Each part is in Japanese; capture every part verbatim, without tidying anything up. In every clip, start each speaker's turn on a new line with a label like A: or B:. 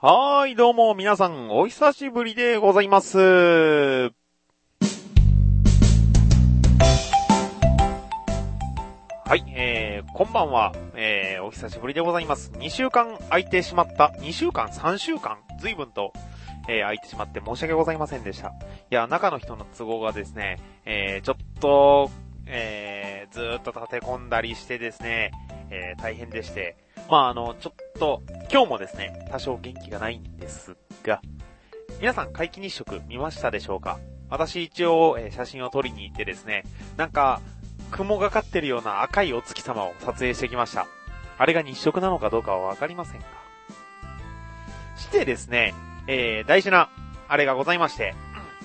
A: はーい、どうも皆さんお久しぶりでございます。はい、えー、こんばんは、えー、お久しぶりでございます。にしゅうかん空いてしまった、にしゅうかん ?さん 週間随分と、えー、空いてしまって申し訳ございませんでした。いや、中の人の都合がですね、えー、ちょっと、えー、ずーっと立て込んだりしてですね、えー、大変でして、まああの、ちょっと、今日もですね、多少元気がないんですが、皆さん皆既日食見ましたでしょうか？私一応、えー、写真を撮りに行ってですね、なんか、雲がかってるような赤いお月様を撮影してきました。あれが日食なのかどうかはわかりませんが。してですね、えー、大事な、あれがございまして、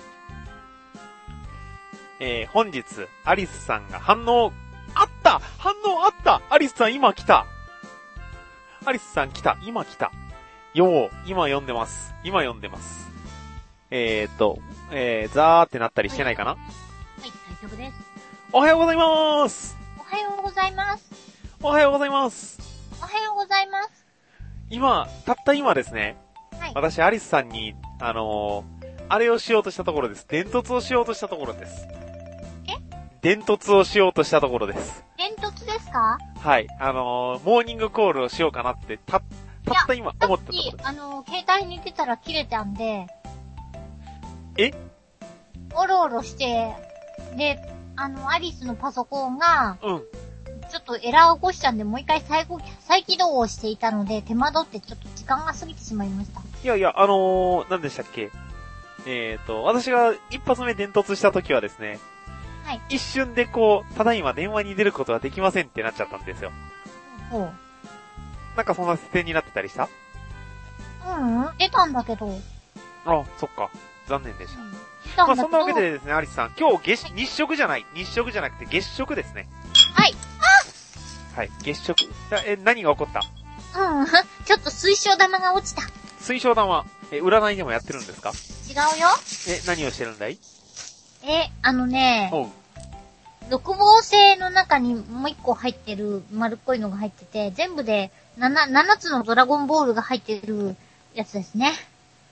A: えー、本日、アリスさんが反応、あった反応あったアリスさん今来たアリスさん来た今来たよう、今読んでます。今読んでます。えーと、えー、ザーってなったりしてないかな？
B: はい、大丈夫です。
A: おはようございます。
B: おはようございます。
A: おはようございます。
B: おはようございます。
A: 今、たった今ですね、
B: はい。
A: 私アリスさんに、あのー、あれをしようとしたところです。伝突をしようとしたところです。
B: え？
A: 伝突をしようとしたところです。
B: 伝突ですか？
A: はい、あのー、モーニングコールをしようかなって、た、たった今思ったところです。
B: あの、携帯に出たら切れたんで、
A: え？
B: おろおろして、で、あの、アリスのパソコンが、
A: うん。
B: ちょっとエラーを起こしたんで、もう一回再再起動をしていたので、手間取ってちょっと時間が過ぎてしまいました。
A: いやいや、あのー、何でしたっけ？えーと、私が一発目伝突した時はですね、
B: はい。
A: 一瞬でこう、ただいま電話に出ることはできませんってなっちゃったんですよ。
B: そう。
A: なんかそんな設定になってたりした？
B: うんうん、出たんだけど。
A: あ、そっか。残念でした。
B: うん、出たんだけど。
A: まあそんなわけでですね、アリスさん、今日月、日食じゃない。日食じゃなくて月食ですね。
B: はい。
A: はい、月食。え、何が起こった？
B: うん、ちょっと水晶玉が落ちた。
A: 水晶玉、え、占いでもやってるんですか？
B: 違うよ。
A: え、何をしてるんだい？
B: え、あのね、
A: おう。
B: 六芒星の中にもう一個入ってる丸っこいのが入ってて、全部で七、七つのドラゴンボールが入ってるやつですね。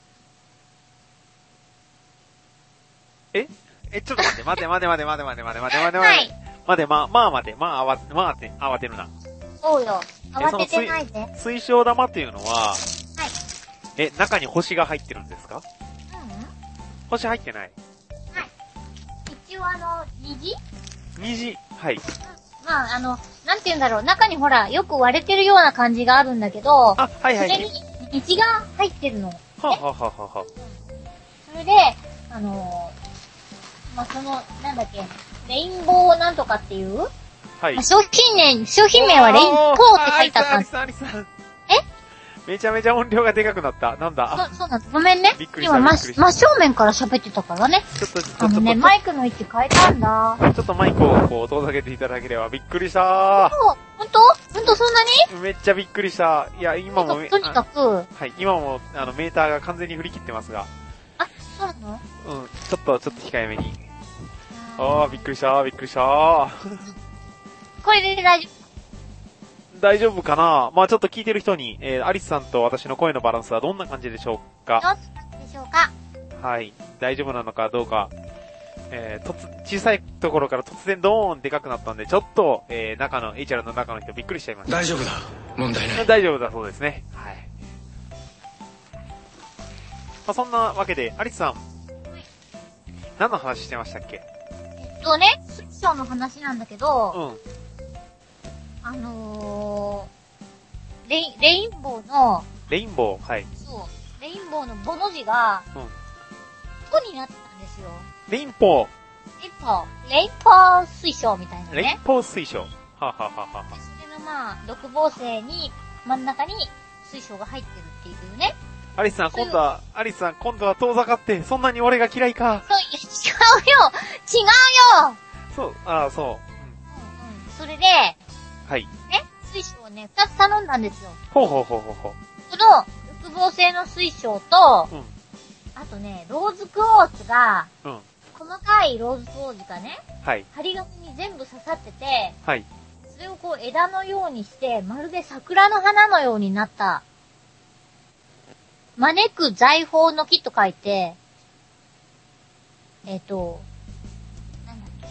A: ええ、ちょっと待って、待て待て待て待て待て待て待て待て待て。
B: はい。
A: 待て、ま、まあ待て、まああわ、まあて、慌てるな。
B: そうよ。
A: え
B: 慌ててないで。
A: 水、水晶玉っていうのは、
B: はい。
A: え、中に星が入ってるんですか？
B: うん、
A: 星入ってない。
B: はい。一応あの、虹？
A: 虹、はい。
B: うん、まああの、なんて言うんだろう。中にほら、よく割れてるような感じがあるんだけど、
A: あ、はいはい、はい。
B: それに虹が入ってるの。ね、
A: はぁ、はぁはぁはぁはぁ。
B: それで、あのー、まあ、その、なんだっけ、レインボーなんとかっていう、
A: はい。
B: まあ、商品名、商品名はレインボーって書いてあったんです。
A: アリさん、アリさん、アリさん。
B: え？
A: めちゃめちゃ音量がでかくなった。なんだ？
B: そ、そうなんです。ごめんね。
A: びっくりした。
B: 今、
A: びっくりした。
B: 真正面から喋ってたからね。
A: ちょっと、ちょっと、
B: あのね、マイクの位置変えたんだ。
A: ちょっとマイクをこう遠ざけていただければびっくりした
B: そう、ほんと？ほんとそんなに？
A: めっちゃびっくりした。いや、今も、
B: とにかく、
A: はい、今も、あの、メーターが完全に振り切ってますが。
B: あ、そうなの？
A: うん、ちょっと、ちょっと控えめに。あー、びっくりしたびっくりした
B: これで大丈
A: 夫大丈夫かな？まあちょっと聞いてる人に、えー、アリスさんと私の声のバランスはどんな感じでしょうか？
B: 夫でしょうか？
A: はい。大丈夫なのかどうか。えー、とつ、小さいところから突然ドーンでかくなったんで、ちょっと、えー、中の、エイチアール の中の人びっくりしちゃいました。
C: 大丈夫だ。問題ない。
A: 大丈夫だそうですね。はい。まあそんなわけで、アリスさん。はい、何の話してましたっけ？
B: えっとね、水晶の話なんだけど、
A: うん。
B: あのー、レイ、レインボーの、
A: レインボー、はい。
B: そう、レインボーのボの字が、うん。とになったんですよ。
A: レインボー。
B: レインボー。レインボー水晶みたいなね。
A: レインボー水晶。はぁ、はぁはぁはぁ、
B: それのまあ、六芒星に、真ん中に水晶が入ってるっていうね。
A: アリスさん、今度は、アリスさん、今度は遠ざかって、そんなに俺が嫌いか。
B: そう、いや、違うよ違うよ
A: そう、ああ、そう。うん。うんうん。
B: それで、
A: はい。
B: ね、水晶をね、二つ頼んだんですよ。
A: ほうほうほうほうほう。
B: この、六芒星の水晶と、うん。あとね、ローズクォーツが、うん。細かいローズクォーツがね、はい。針金に全部刺さってて、はい。それをこう枝のようにして、まるで桜の花のようになった、 招く財宝の木と書いて、えっ、ー、と、なんだっ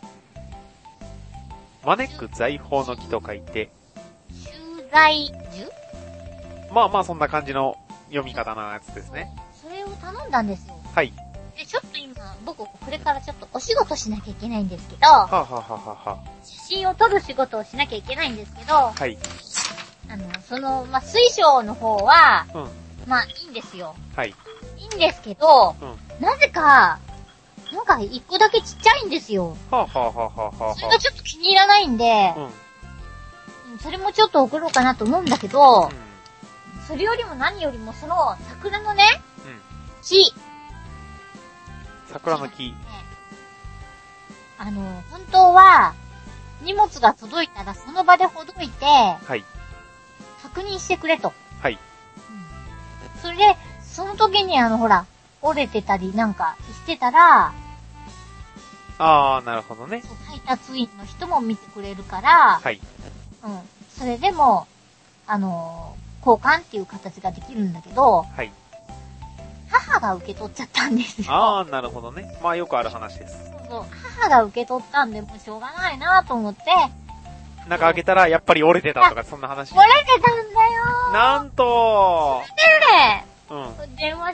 A: け。招く財宝の木と書いて、
B: 集財樹？
A: まあまあそんな感じの読み方のやつですね。
B: それを頼んだんですよ。
A: はい。
B: で、ちょっと今、僕、これからちょっとお仕事しなきゃいけないんですけど、は
A: あ、はあはあはあ、
B: 写真を撮る仕事をしなきゃいけないんですけど、
A: はい。
B: あの、その、まあ、水晶の方は、
A: うん。
B: まあ、いいんですよ。
A: はい。
B: いいんですけど、
A: うん。
B: なぜか、なんか一個だけちっちゃいんですよ。
A: はあ、はあはあはあはあ、
B: それがちょっと気に入らないんで、うん。それもちょっと送ろうかなと思うんだけど、うん、それよりも何よりもその桜のね、うん、木。
A: 桜の木。
B: あの、本当は、荷物が届いたらその場でほどいて、はい。確認してくれと。
A: はい。
B: うん。それで、その時にあの、ほら、折れてたりなんかしてたら、
A: ああ、なるほどね。
B: 配達員の人も見てくれるから、
A: はい。
B: うん。それでも、あのー、交換っていう形ができるんだけど、
A: はい。
B: 母が受け取っちゃったんですよ。
A: ああ、なるほどね。まあよくある話です。
B: そうそう。母が受け取ったんで、もうしょうがないなと思って、
A: 中開けたらやっぱり折れてたとかそんな話。
B: 折れてたんだよー。
A: なんと
B: ー。ね
A: うん。
B: 電話して、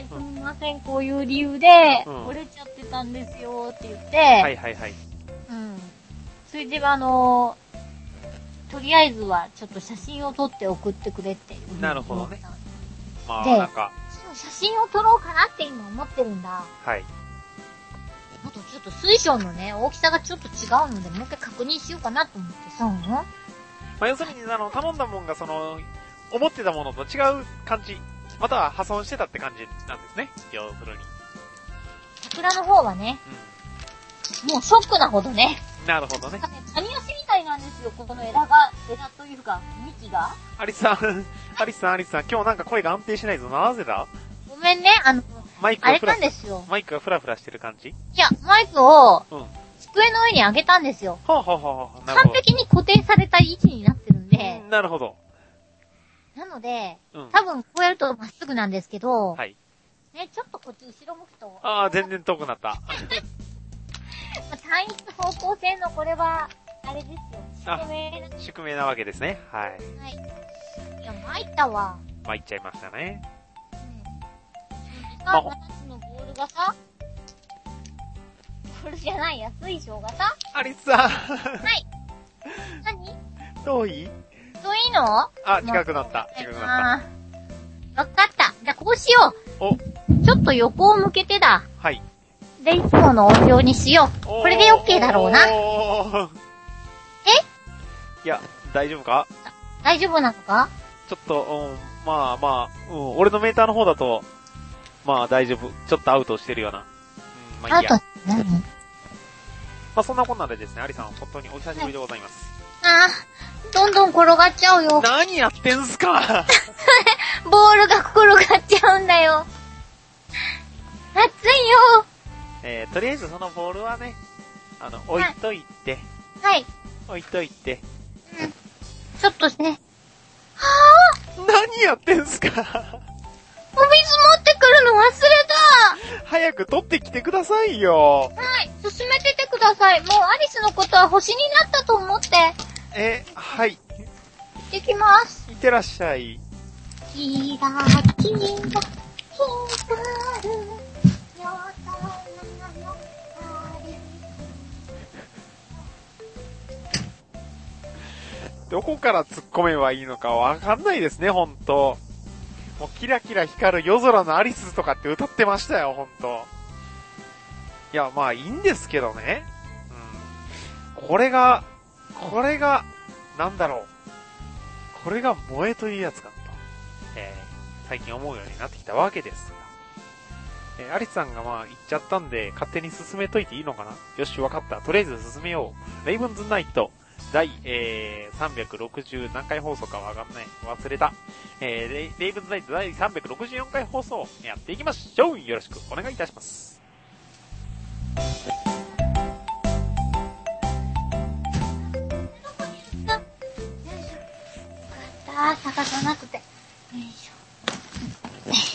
B: すみません、こういう理由で、折れちゃってたんですよって言って、
A: はいはいはい。
B: うん。それであのー、とりあえずはちょっと写真を撮って送ってくれっていう。
A: なるほどね。まあなんか。
B: 写真を撮ろうかなって今思ってるんだ。
A: はい。
B: あとちょっと水晶のね、大きさがちょっと違うので、もう一回確認しようかなと思ってさ。ま
A: あ要するに、あの、頼んだもんがその、思ってたものと違う感じ。または破損してたって感じなんですね。要するに。
B: 桜の方はね、うん、もうショックなほどね。
A: なるほどね。
B: カニ足みたいなんですよ、ここの枝が、枝というか、幹が。
A: アリスさん、アリスさん、アリスさん、今日なんか声が安定しないぞ。なぜだ？
B: ごめんね、あの、マイクがフラフラ。あれなんですよ。
A: マイクがフラフラしてる感じ？い
B: や、マイクを、うん、机の上に上げたんですよ。
A: はあ、はあはあ、
B: 完璧に固定された位置になってるんで。
A: うん、なるほど。
B: なので、うん、多分こうやるとまっすぐなんですけど、はい。ね、ちょっとこっち後ろ向くと。
A: ああ、全然遠くなった。
B: 単一方向性のこれは、あれですよ。宿命な。
A: 宿命なわけですね。はい。はい。
B: いや、参ったわ。
A: 参っちゃいましたね。
B: うん。さ、ななつのボールがさ、ボールじゃないや、水晶がさ。
A: アリスさん。はい。
B: 何？
A: 遠い？
B: 遠いの？
A: あ、近くなった。近くなっ
B: た。わかった。じゃあこうしよう。お。ちょっと横を向けてだ。
A: はい。
B: で、いつもの音量にしよう。これで OK だろうな。え？
A: いや、大丈夫か？
B: 大丈夫なのか？
A: ちょっと、うん、まあまあ、うん、俺のメーターの方だと、まあ大丈夫。ちょっとアウトしてるような。
B: うん、まあいいや。アウト何？
A: まあそんなこんなでですね、アリさん、本当にお久しぶりでございます。
B: ああ、どんどん転がっちゃうよ。
A: 何やってんすか
B: ボールが転がっちゃうんだよ。熱いよ。
A: えー、とりあえずそのボールはね、あの、置いといて。
B: はい。
A: 置いといて。
B: うん。ちょっとね。は
A: ぁ何やってんすかお水持
B: ってくるの忘れ
A: た早く取ってきてくださいよ。
B: はい。進めててください。もうアリスのことは星になったと思って。
A: え、はい。行
B: ってきます。
A: いってらっしゃい。
B: キラキラ光る
A: どこから突っ込めばいいのかわかんないですね、ほんと。もうキラキラ光る夜空のアリスとかって歌ってましたよ、ほんと。いや、まあいいんですけどね。うん。これが、これが、なんだろう。これが萌えというやつかと、えー、最近思うようになってきたわけですが。えー、アリスさんがまあ言っちゃったんで、勝手に進めといていいのかな？よし、わかった。とりあえず進めよう。レイブンズナイト。第、えー、さんびゃくろくじゅう何回放送かわかんない。忘れた。えー、レイ、レイブンズナイト第さんびゃくろくじゅうよんかい放送やっていきましょう。よろしくお願いいたします。
B: あー、探さなくて。よいしょ。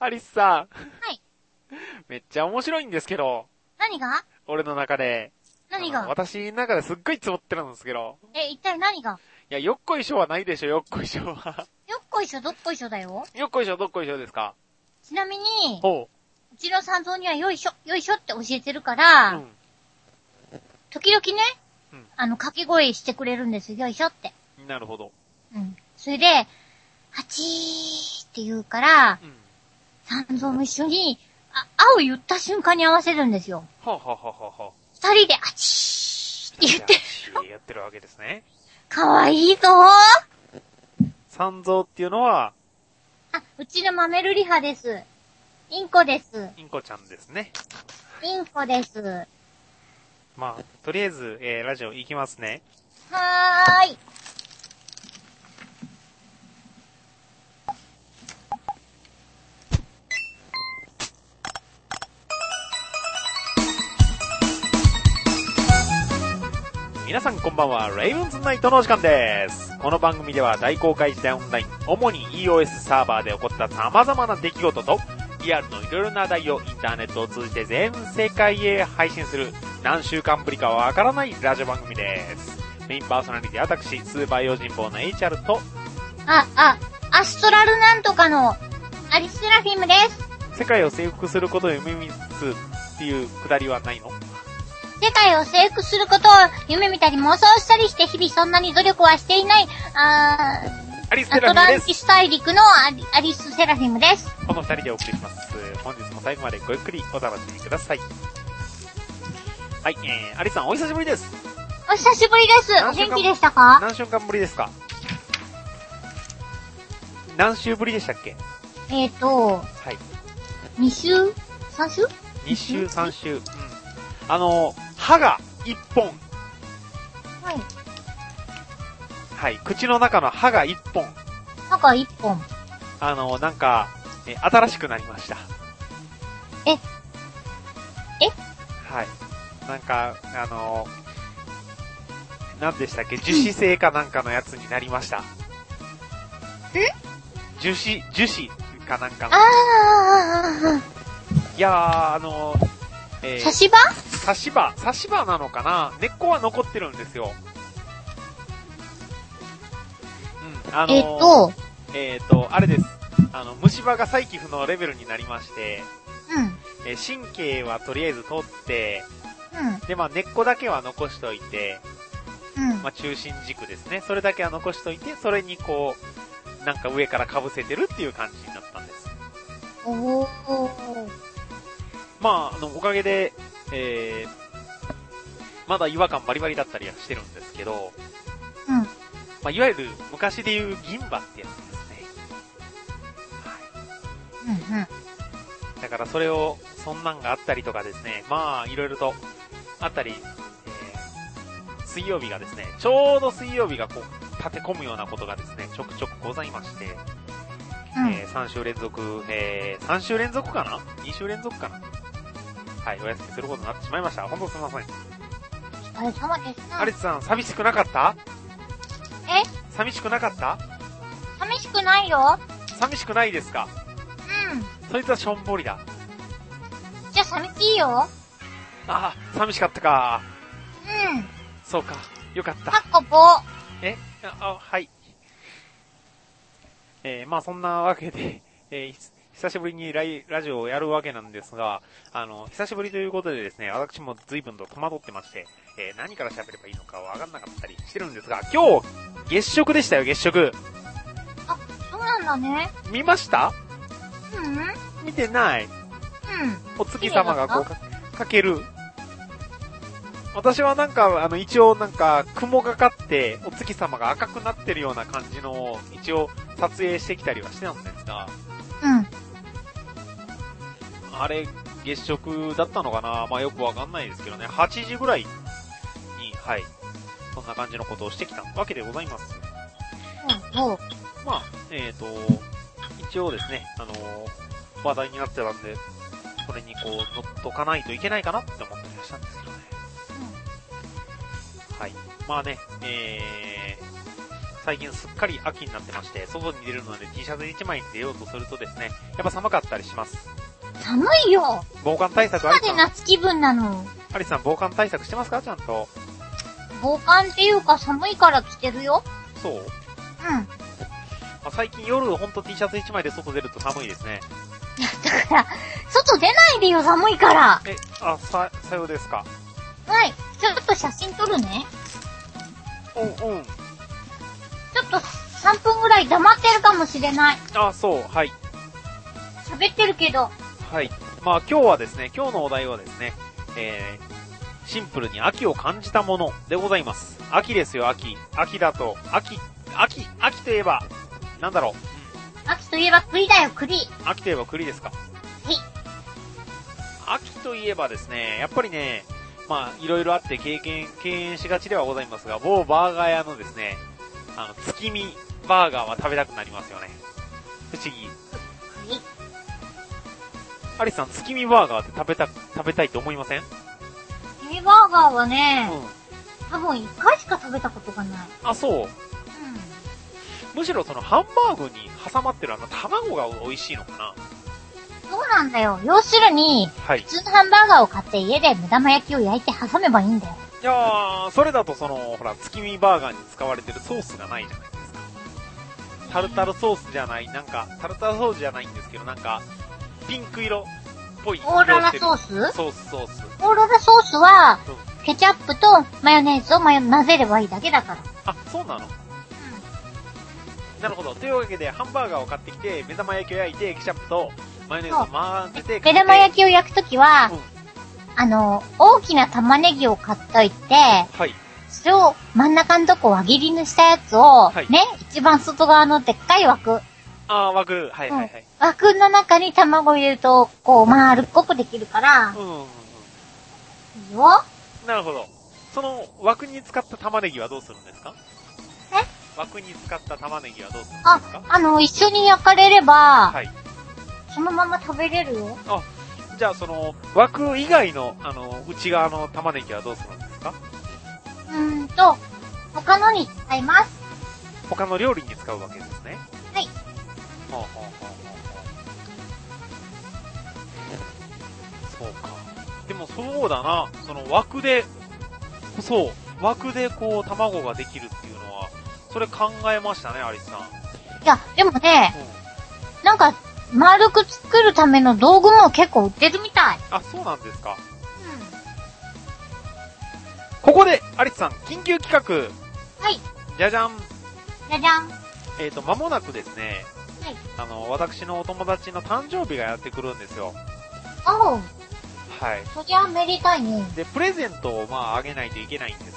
A: アリスさん。は
B: い。
A: めっちゃ面白いんですけど。
B: 何が？
A: 俺の中で。
B: 何が？
A: 私の中ですっごい積もってるんですけど。
B: え、一体何が？
A: いや、よっこいしょはないでしょ、よっこいしょは。
B: よっこいしょ、どっこいしょだよ。
A: よっこいしょ、どっこいしょですか？
B: ちなみに、
A: ほう。
B: うちの三蔵にはよいしょ、よいしょって教えてるから、うん、時々ね、うん、あの、掛け声してくれるんですよ、よいしょって。
A: なるほど。
B: うん。それで、はちーって言うから、うん、三蔵も一緒に、あ、あを言った瞬間に合わせるんですよ。
A: はあ、はあはははあ、
B: 二人で、あちーって言ってる。
A: やってるわけですね。
B: かわいいぞー。
A: 三蔵っていうのは、
B: あ、うちのマメルリハです。インコです。
A: インコちゃんですね。
B: インコです。
A: まあ、とりあえず、えー、ラジオ行きますね。
B: はーい。
A: 皆さんこんばんは、レイブンズナイトのお時間です。この番組では大公開時代オンライン、主に イーオーエス サーバーで起こった様々な出来事と、リアルのいろいろな話題をインターネットを通じて全世界へ配信する何週間ぶりかわからないラジオ番組です。メインパーソナリティ私、スーパー用心棒の エイチアール と、
B: あ、あ、アストラルなんとかのアリスセラフィムです。
A: 世界を征服することを夢見つつっていうくだりはないの？
B: 世界を征服することを夢見たり妄想したりして日々そんなに努力はしていない、あー、
A: アリスセラフィムです。アトラン
B: ティス大陸のアリ、アリスセラフィムです。
A: この二人でお送りします。本日も最後までごゆっくりお楽しみください。はい、えー、アリスさんお久しぶりです。
B: お久しぶりです。お元気でしたか？
A: 何週間ぶりですか？何週ぶりでしたっけ？
B: えーと、はい。に週 ?さん 週 ?
A: に 週、さん週。うん。あの、歯がいっぽん。
B: はい。
A: はい、口の中の歯がいっぽん。
B: 歯がいっぽん。
A: あの、なんか、え、新しくなりました。
B: ええ
A: はい。なんか、あの、何でしたっけ？樹脂製かなんかのやつになりました。
B: え？
A: 樹脂、樹脂かなんかの。
B: あー。
A: いやー、あの、えー、
B: 差し歯？
A: 差し歯、差し歯なのかな？根っこは残ってるんですよ。うん、あのー、
B: えっと、
A: えっと、あれです。あの、虫歯が再起不能レベルになりまして、
B: うん。
A: えー、神経はとりあえず取って、
B: うん。
A: で、まあ根っこだけは残しといて、
B: うん。
A: まあ中心軸ですね。それだけは残しといて、それにこう、なんか上から被せてるっていう感じになったんです。
B: おー。
A: まあ、あの、おかげで、えー、まだ違和感バリバリだったりはしてるんですけど、
B: うん。ま
A: あ、いわゆる昔でいう銀歯ってやつですね。
B: はい。うんうん。
A: だからそれを、そんなんがあったりとかですね、まあ、いろいろとあったり、えー、水曜日がですね、ちょうど水曜日がこう、立て込むようなことがですね、ちょくちょくございまして、うん、えー、さん週連続、えー、さん週連続かな ?に 週連続かなはい、お休みすることになってしまいました。ほんとすみません。
B: お疲れ様でした。
A: アリスさん、寂しくなかった？
B: え？
A: 寂しくなかった？
B: 寂しくないよ。
A: 寂しくないですか？
B: うん。
A: そいつはしょんぼりだ。
B: じゃあ寂しいよ。あ
A: あ、寂しかったか。
B: うん。
A: そうか、よかった。
B: かっこぼ。
A: え？あ、はい。えー、まあそんなわけで、えー、久しぶりにライラジオをやるわけなんですが、あの、久しぶりということでですね、私も随分と戸惑ってまして、えー、何から喋ればいいのかわかんなかったりしてるんですが、今日、月食でしたよ、月食。
B: あ、そうなんだね。
A: 見ました？
B: うん。
A: 見てない。うん。お月様がこうか、かける。私はなんか、あの、一応なんか、雲がかって、お月様が赤くなってるような感じの、一応、撮影してきたりはしてたんですが、
B: うん。
A: あれ、月食だったのかな？まあよくわかんないですけどね。はちじぐらいに、はい。そんな感じのことをしてきたわけでございます。
B: うん、うん。
A: まあ、えっと、一応ですね、あのー、話題になってたんで、それにこう、乗っとかないといけないかなって思ったりはしたんですけどね。うん。はい。まあね、えー、 最近すっかり秋になってまして、外に出るので T シャツいちまいに出ようとするとですね、やっぱ寒かったりします。
B: 寒いよ。
A: 防寒対策ありさん。
B: いつまで夏気分なの？
A: アリスさん防寒対策してますか？ちゃんと。
B: 防寒っていうか寒いから着てるよ。
A: そう？うん。
B: ま
A: あ、最近夜ほんと T シャツいちまいで外出ると寒いですね。
B: いや、だから、外出ないでよ、寒いから。
A: え、あ、さ、さようですか。
B: はい。ちょっと写真撮るね。
A: うんうん。
B: ちょっとさんぷんぐらい黙ってるかもしれない。
A: あ、そう、はい。
B: 喋ってるけど。
A: はい。まあ今日はですね、今日のお題はですね、えー、シンプルに秋を感じたものでございます。秋ですよ、秋。秋だと、秋、秋、秋といえば、なんだろう。
B: うん、秋といえば栗だよ、栗。
A: 秋といえば栗ですか。
B: はい。
A: 秋といえばですね、やっぱりね、まあいろいろあって経験、敬遠しがちではございますが、某バーガー屋のですね、あの、月見バーガーは食べたくなりますよね。不思議。
B: はい。
A: アリスさん、月見バーガーって食べた、食べたいと思いません？
B: 月見バーガーはね、うん、多分一回しか食べたことがない。
A: あ、そう。うん。むしろそのハンバーグに挟まってるあの卵が美味しいのかな？
B: そうなんだよ。要するに、はい、普通のハンバーガーを買って家で目玉焼きを焼いて挟めばいいんだよ。
A: いやー、それだとその、ほら、月見バーガーに使われてるソースがないじゃないですか。タルタルソースじゃない、なんか、タルタルソースじゃないんですけど、なんか、ピンク色っぽい。
B: オーロラソース？
A: ソース、ソース。
B: オーロラソースは、うん、ケチャップとマヨネーズを混ぜればいいだけだから。
A: あ、そうなの？うん。なるほど。というわけで、ハンバーガーを買ってきて、目玉焼きを焼いて、ケチャップとマヨネーズを混ぜて、
B: 目玉焼きを焼くときは、うん、あの、大きな玉ねぎを買っといて、はい。それを真ん中のとこ輪切りにしたやつを、はい、ね、一番外側のでっかい枠。
A: あー、枠。はいはいはい。うん、
B: 枠の中に卵入れると、こう、丸っこくできるから、うんうんうん。いいよ。
A: なるほど。その枠に使った玉ねぎはどうするんですか？え？枠に使った玉ねぎはどうするんですか？
B: あ、あの、一緒に焼かれれば、はい。そのまま食べれるよ。
A: あ、じゃあその、枠以外の、あの、内側の玉ねぎはどうするんですか？
B: うーんと、他のに使います。
A: 他の料理に使うわけですね。
B: はい。
A: ほうほうほうほう。そうか。でもそうだな、その枠で、そう、枠でこう卵ができるっていうのは、それ考えましたね、アリスさん。
B: いや、でもね、うん、なんか、丸く作るための道具も結構売ってるみたい。
A: あ、そうなんですか。うん。ここで、アリスさん、緊急企画。
B: はい。
A: じゃじゃん。
B: じゃじゃん。
A: えっと、間もなくですね、はい。あの、私のお友達の誕生日がやってくるんですよ。
B: おう。
A: はい。
B: そりゃめでたいね。
A: で、プレゼントをまああげないといけないんです。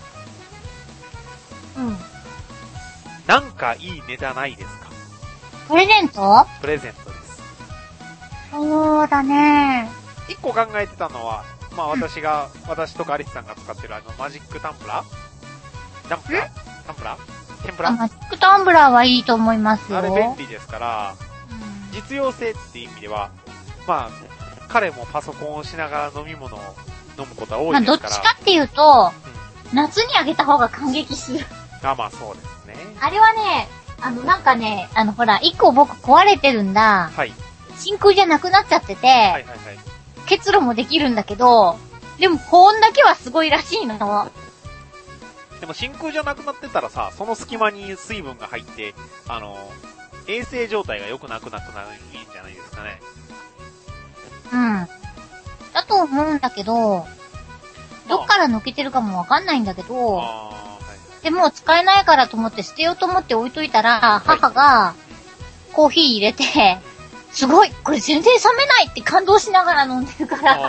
B: うん。
A: なんかいいネタないですか？
B: プレゼント？
A: プレゼントです。
B: そうだね。
A: 一個考えてたのは、まあ私が、うん、私とかアリスさんが使ってるあのマジックタンプラータンプラータンプラー天ぷら
B: マジックタンブラーはいいと思いますよ。
A: あれ便利ですから、うん、実用性っていう意味では、まあ、彼もパソコンをしながら飲み物を飲むことは多いですから。まあ、
B: どっちかっていうと、うん、夏にあげた方が感激する。
A: あ、まあそうですね。
B: あれはね、あの、なんかね、あの、ほら、一個僕壊れてるんだ。はい。真空じゃなくなっちゃってて、はいはいはい。結露もできるんだけど、でも保温だけはすごいらしいの。
A: でも真空じゃなくなってたらさ、その隙間に水分が入って、あの、衛生状態が良くなくなくなるんじゃないですかね。
B: うん。だと思うんだけど、どっから抜けてるかもわかんないんだけど、あ、はい、でも使えないからと思って捨てようと思って置いといたら、母がコーヒー入れて、すごいこれ全然冷めないって感動しながら飲んでるから。あ、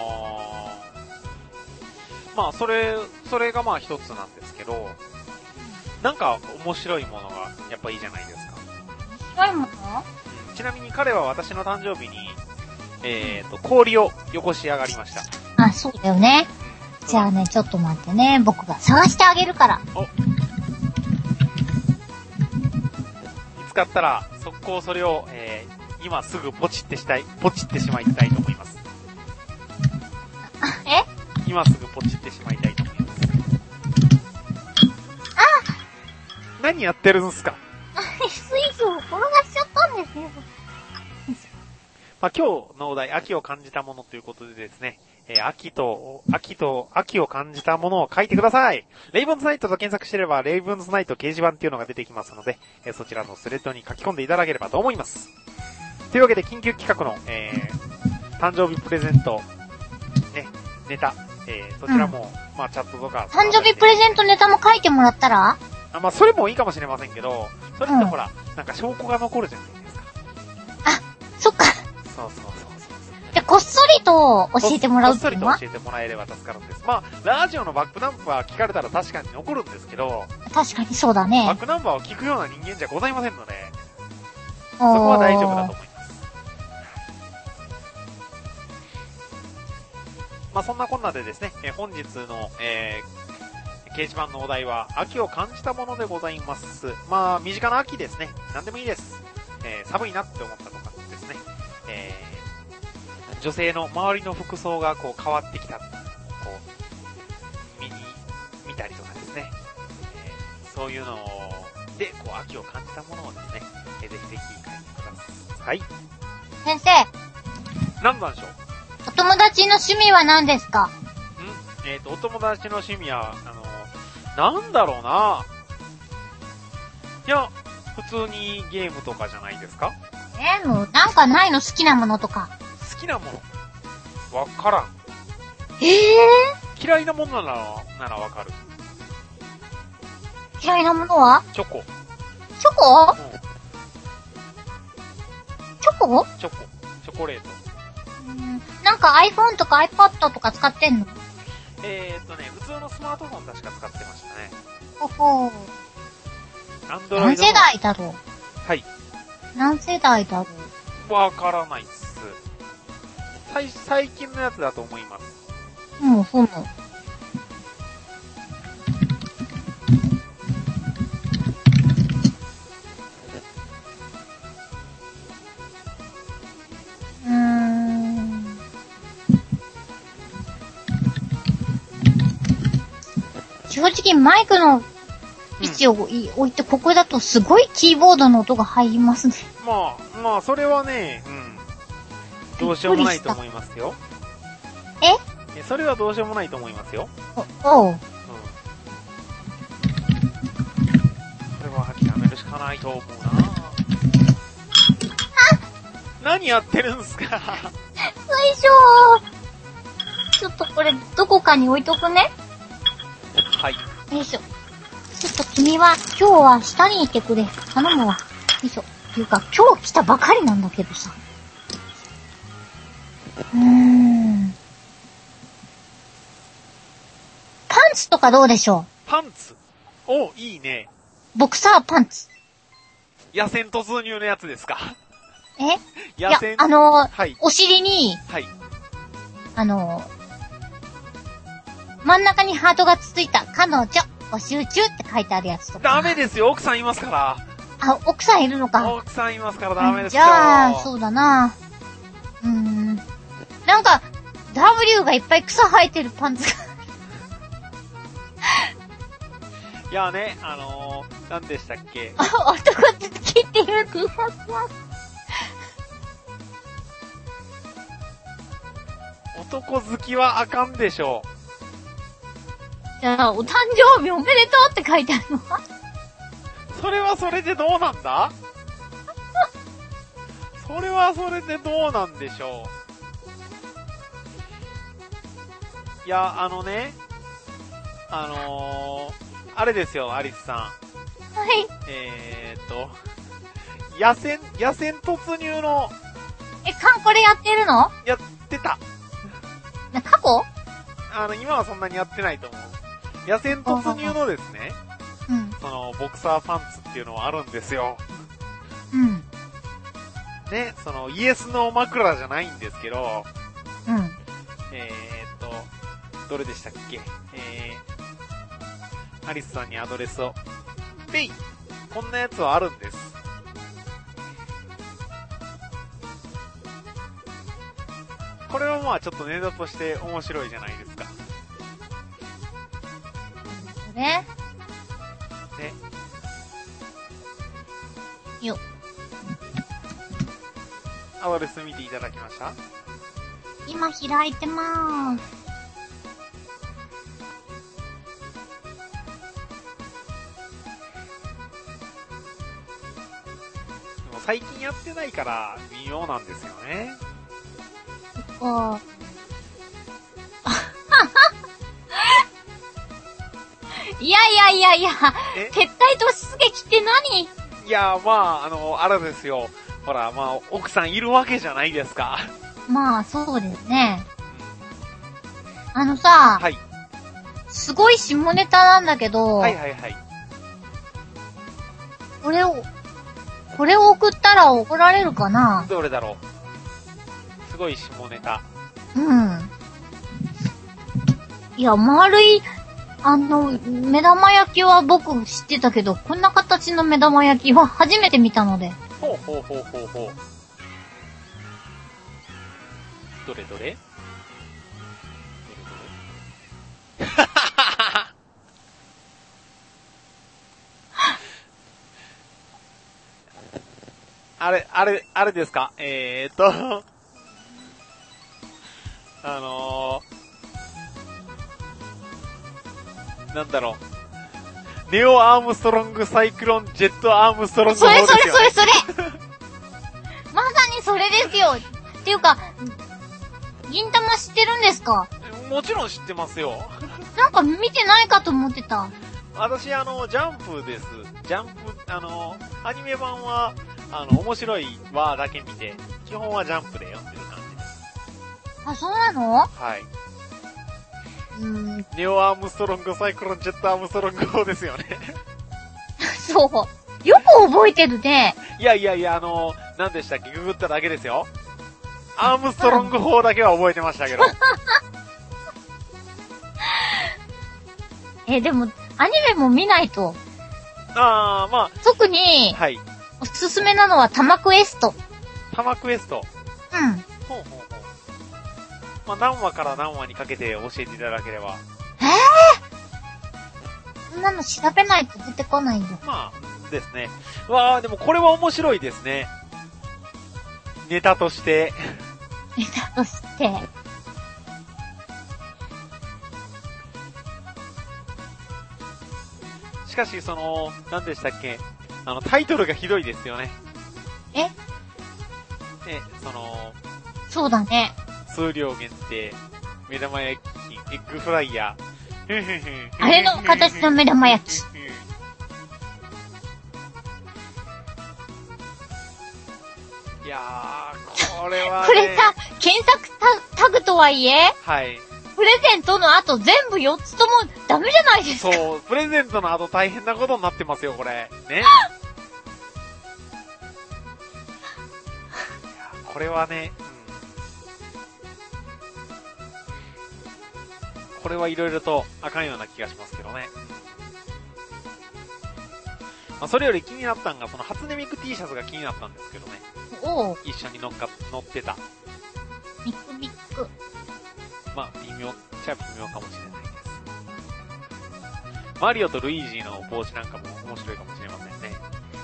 A: まあそれ、それがまあ一つなんですけど、なんか面白いものがやっぱいいじゃないですか。
B: 面白いもの？
A: うん、ちなみに彼は私の誕生日に、えーと、氷をよこし上がりました。
B: あ、そうだよね。うん、じゃあね、ちょっと待ってね。僕が探してあげるから。お。見
A: つかったら、速攻それを、えー、今すぐポチってしたい、ポチってしまいたいと思います。
B: え？
A: 今すぐポチってしまいたいと思います。
B: あ！
A: 何やってるんすか？
B: 水晶を転がしちゃったんですよ。
A: まあ、今日のお題、秋を感じたものということでですね、えー、秋と、秋と、秋を感じたものを書いてください。レイブンズナイトと検索してれば、レイブンズナイト掲示板っていうのが出てきますので、えー、そちらのスレッドに書き込んでいただければと思います。というわけで、緊急企画の、えー、誕生日プレゼント、ね、ネタ、えー、そちらも、うん、まあ、チャットとか。
B: 誕生日プレゼントネタも書いてもらったら？
A: あ、まあ、それもいいかもしれませんけど、それってほら、うん、なんか証拠が残るじゃないですか。
B: あ、そっか。
A: そうそうそうそう。
B: で、こっそりと教えてもらうっていうのは？
A: こっそりと教えてもらえれば助かるんです。まあ、ラジオのバックナンバー聞かれたら確かに残るんですけど、
B: 確かにそうだね。
A: バックナンバーを聞くような人間じゃございませんので、そこは大丈夫だと思います。まあ、そんなこんなでですね、えー、本日の、えー、掲示板のお題は、秋を感じたものでございます。まあ、身近な秋ですね。何でもいいです。えー、寒いなって思ったとかですね。えー、女性の周りの服装がこう変わってきた。こう、見に、見たりとかですね。えー、そういうので、こう、秋を感じたものをですね、えー、ぜひぜひ書いてください。
B: 先生。
A: 何なんでしょう？
B: お友達の趣味は何ですか？
A: んえっと、お友達の趣味は、あの、なんだろうな。いや、普通にゲームとかじゃないですか？
B: ゲームなんかないの？好きなものとか。
A: 好きなものわからん。
B: ええ
A: ー、嫌いなものなら、ならわかる。
B: 嫌いなものは？
A: チョコ。
B: チョコ？うん、チョコ？
A: チョコ。チョコレート。
B: なんか iPhone とか iPad とか使ってんの？
A: えーっとね、普通のスマートフォン確か使ってましたね。
B: ほほー。
A: アンドロイド。
B: 何世代だろう？
A: はい。
B: 何世代だろ
A: う？わからないっす。最、最近のやつだと思います。
B: うん、そうなの。正直マイクの位置を置いて、ここだとすごいキーボードの音が入りますね。
A: まあ、まあ、それはね、うん。どうしようもないと思いますよ。
B: え？
A: え、それはどうしようもないと思いますよ。
B: お、おう。うん。こ
A: れは諦めるしかないと思うな。何やってるんすか？
B: よいしょー。ちょっとこれ、どこかに置いとくね。
A: はい。
B: よいしょ。ちょっと君は今日は下にいてくれ。頼むわ。よいしょ。っていうか今日来たばかりなんだけどさ。うーん。パンツとかどうでしょ
A: う？パンツ？お、いいね。
B: ボクサーパンツ。
A: 野戦突入のやつですか？
B: え？
A: 野戦？
B: いや、あのー、
A: はい。
B: お尻に、
A: はい。
B: あのー、真ん中にハートがついた彼女、ご集中って書いてあるやつとか。
A: ダメですよ、奥さんいますから。
B: あ、奥さんいるのか。
A: 奥さんいますからダメですよ。
B: じゃあ、そうだな。うーん。なんか、ダブリュー がいっぱい草生えてるパンツが。
A: いやね、あのー、何でしたっけ。
B: あ、男好きっていう T シャツは。
A: 男好きはあかんでしょう。
B: じゃあ、お誕生日おめでとうって書いてあるのは？
A: それはそれでどうなんだ？それはそれでどうなんでしょう。いや、あのね、あのー、あれですよ、アリスさん。はい。えーっと、野戦、野戦突入の。
B: え、カンコレやってるの？
A: やってた。
B: な、過去？
A: あの、今はそんなにやってないと思う。野戦突入のですね、
B: うん、
A: その、ボクサーパンツっていうのはあるんですよ。
B: うん。
A: ね、その、イエスの枕じゃないんですけど、
B: うん。
A: えーっと、どれでしたっけ？えー、アリスさんにアドレスを。でい、こんなやつはあるんです。これはまあちょっとネタとして面白いじゃないですか。
B: ね。
A: ね。
B: よ。
A: アドレス見ていただきました？
B: 今開いてまーす。
A: でも最近やってないから微妙なんですよね。
B: そっか。いやいやいやいや、撤退突出撃って何？
A: いや、まあ、あの、あれですよ。ほら、まあ、奥さんいるわけじゃないですか。
B: まあ、そうですね。あのさ、はい。すごい下ネタなんだけど、
A: はいはいはい。
B: これを、これを送ったら怒られるかな？
A: どれだろう。すごい下ネタ。
B: うん。いや、丸い、あの、目玉焼きは僕知ってたけど、こんな形の目玉焼きは初めて見たので。
A: ほうほうほうほうほう。どれどれどれどれあれ、あれ、あれですか？えーっと、あのー、なんだろう。ネオアームストロングサイクロンジェットアームストロング、
B: それそれそれそれまさにそれですよ。っていうか、銀玉知ってるんですか？
A: もちろん知ってますよ。
B: なんか見てないかと思ってた。
A: 私、あの、ジャンプです。ジャンプ、あの、アニメ版は、あの、面白いワーだけ見て、基本はジャンプで読んでる感じです。
B: あ、そうなの？
A: はい。
B: うーん。
A: ネオアームストロングサイクロンジェットアームストロング号ですよね。
B: そう。よく覚えてるね。
A: いやいやいや、あの、何でしたっけ？ググっただけですよ。アームストロング砲だけは覚えてましたけど。
B: え、でも、アニメも見ないと。
A: あー、まあ。
B: 特に、はい。おすすめなのはタマクエスト。
A: タマクエスト。
B: うん。
A: ほうほうほう。まあ、何話から何話にかけて教えていただければ。
B: えぇ、ー、そんなの調べないと出てこないよ。
A: まあ、ですね。わー、でもこれは面白いですね。ネタとして。
B: ネタとして。
A: しかし、その、何でしたっけ？あの、タイトルがひどいですよね。
B: え？
A: え、その、
B: そうだね。
A: 数量限定、目玉焼き、エッグフライヤー。
B: あれの形の目玉焼き。
A: いやー、これはね。
B: これさ、検索タ、タグとはいえ、
A: はい。
B: プレゼントの後全部よっつともダメじゃないですか。
A: そう、プレゼントの後大変なことになってますよ、これ。ね。これはね、うん、これはいろいろとあかんような気がしますけどね。まあ、それより気になったんが、その初音ミク T シャツが気になったんですけどね。
B: おう。
A: 一緒に乗っか、乗ってた。
B: ミクミク。
A: まあ、微妙、ちゃ微妙かもしれないです。マリオとルイージの帽子なんかも面白いかもしれませんね。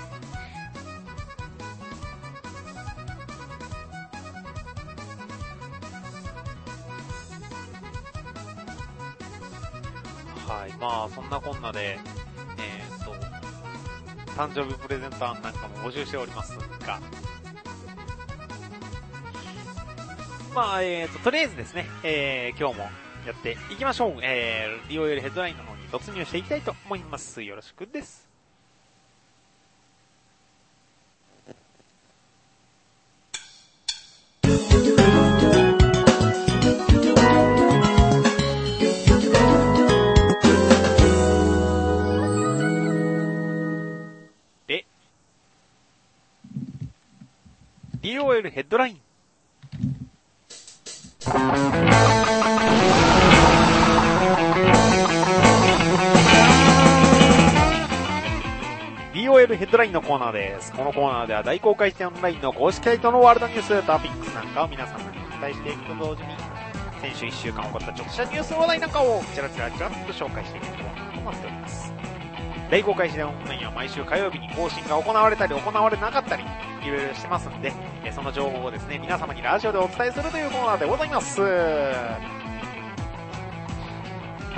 A: はい。まあ、そんなこんなで、えーっと、誕生日プレゼント案なんかも募集しておりますが、まあ、えーと、とりあえずですね、えー、今日もやっていきましょう。えー、ディーオーエル ヘッドラインの方に突入していきたいと思います。よろしくです。で、ディーオーエル ヘッドライン。ディーオーエル ヘッドラインのコーナーです。このコーナーでは大公開してオンラインの公式サイトのワールドニュース、トピックスなんかを皆様にお伝えしていくと同時に、先週いっしゅうかん起こったちょっとしたニュース話題なんかをちらちらちらっと紹介していくと思っております。 大公開時代オンラインは毎週火曜日に更新が行われたり行われなかったり、いろいろしてますんで、えその情報をですね、皆様にラジオでお伝えするというコーナーでございます。はい、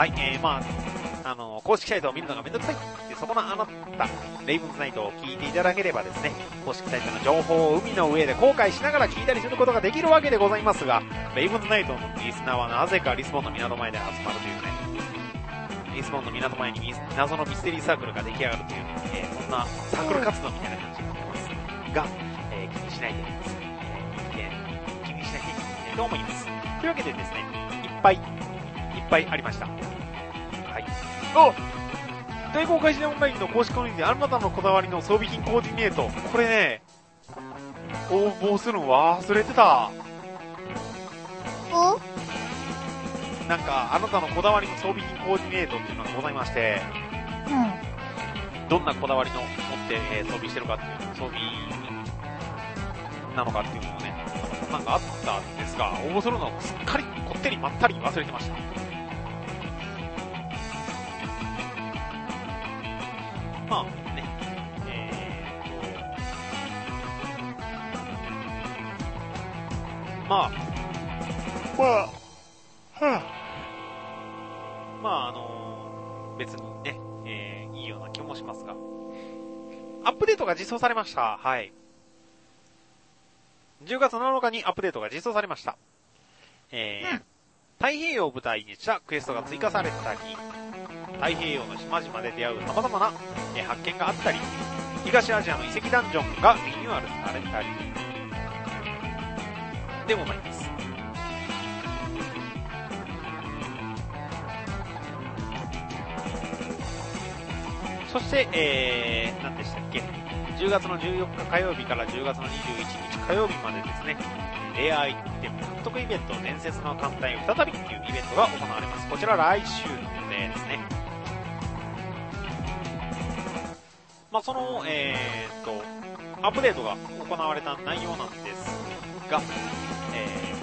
A: えー、まあ、あの、公式サイトを見るのがめんどくさいで、そこのあなた、レイブンズナイトを聞いていただければですね、公式サイトの情報を海の上で公開しながら聞いたりすることができるわけでございますが、レイブンズナイトのリスナーはなぜかリスボンの港前で集まるというね、リスボンの港前に謎のミステリーサークルが出来上がるという、えー、そんなサークル活動みたいな感じになってますが、えー、気にしないでですね、えー、気にしないでいきたいと思います。というわけでですね、いっぱい、いっぱいありました。はい。お大公開時代オンラインの公式コミュニティ、あなたのこだわりの装備品コーディネート。これね、応募するの忘れてた。
B: お
A: なんか、あなたのこだわりの装備品コーディネートっていうのがございまして、
B: うん。
A: どんなこだわりの持って、えー、装備してるかっていう、装備なのかっていうのをね、なんかあったんですが、応募するのをすっかりこってりまったり忘れてました。まあね、えー、まあ、まあ、はぁ、まああのー、別にね、えー、いいような気もしますが、アップデートが実装されました。はい。じゅうがつなのかにアップデートが実装されました。えー、うん、太平洋を舞台にしたクエストが追加されたり、太平洋の島々で出会う様々な、えー、発見があったり、東アジアの遺跡ダンジョンがリニューアルされたり、でございます。そして、えー、何でしたっけ、じゅうがつのじゅうよっか火曜日からじゅうがつのにじゅういちにち火曜日までですね、レアアイテム獲得イベント、伝説の艦隊再びというイベントが行われます。こちら来週の予定ですね。まあ、その、えーと、アップデートが行われた内容なんですが、え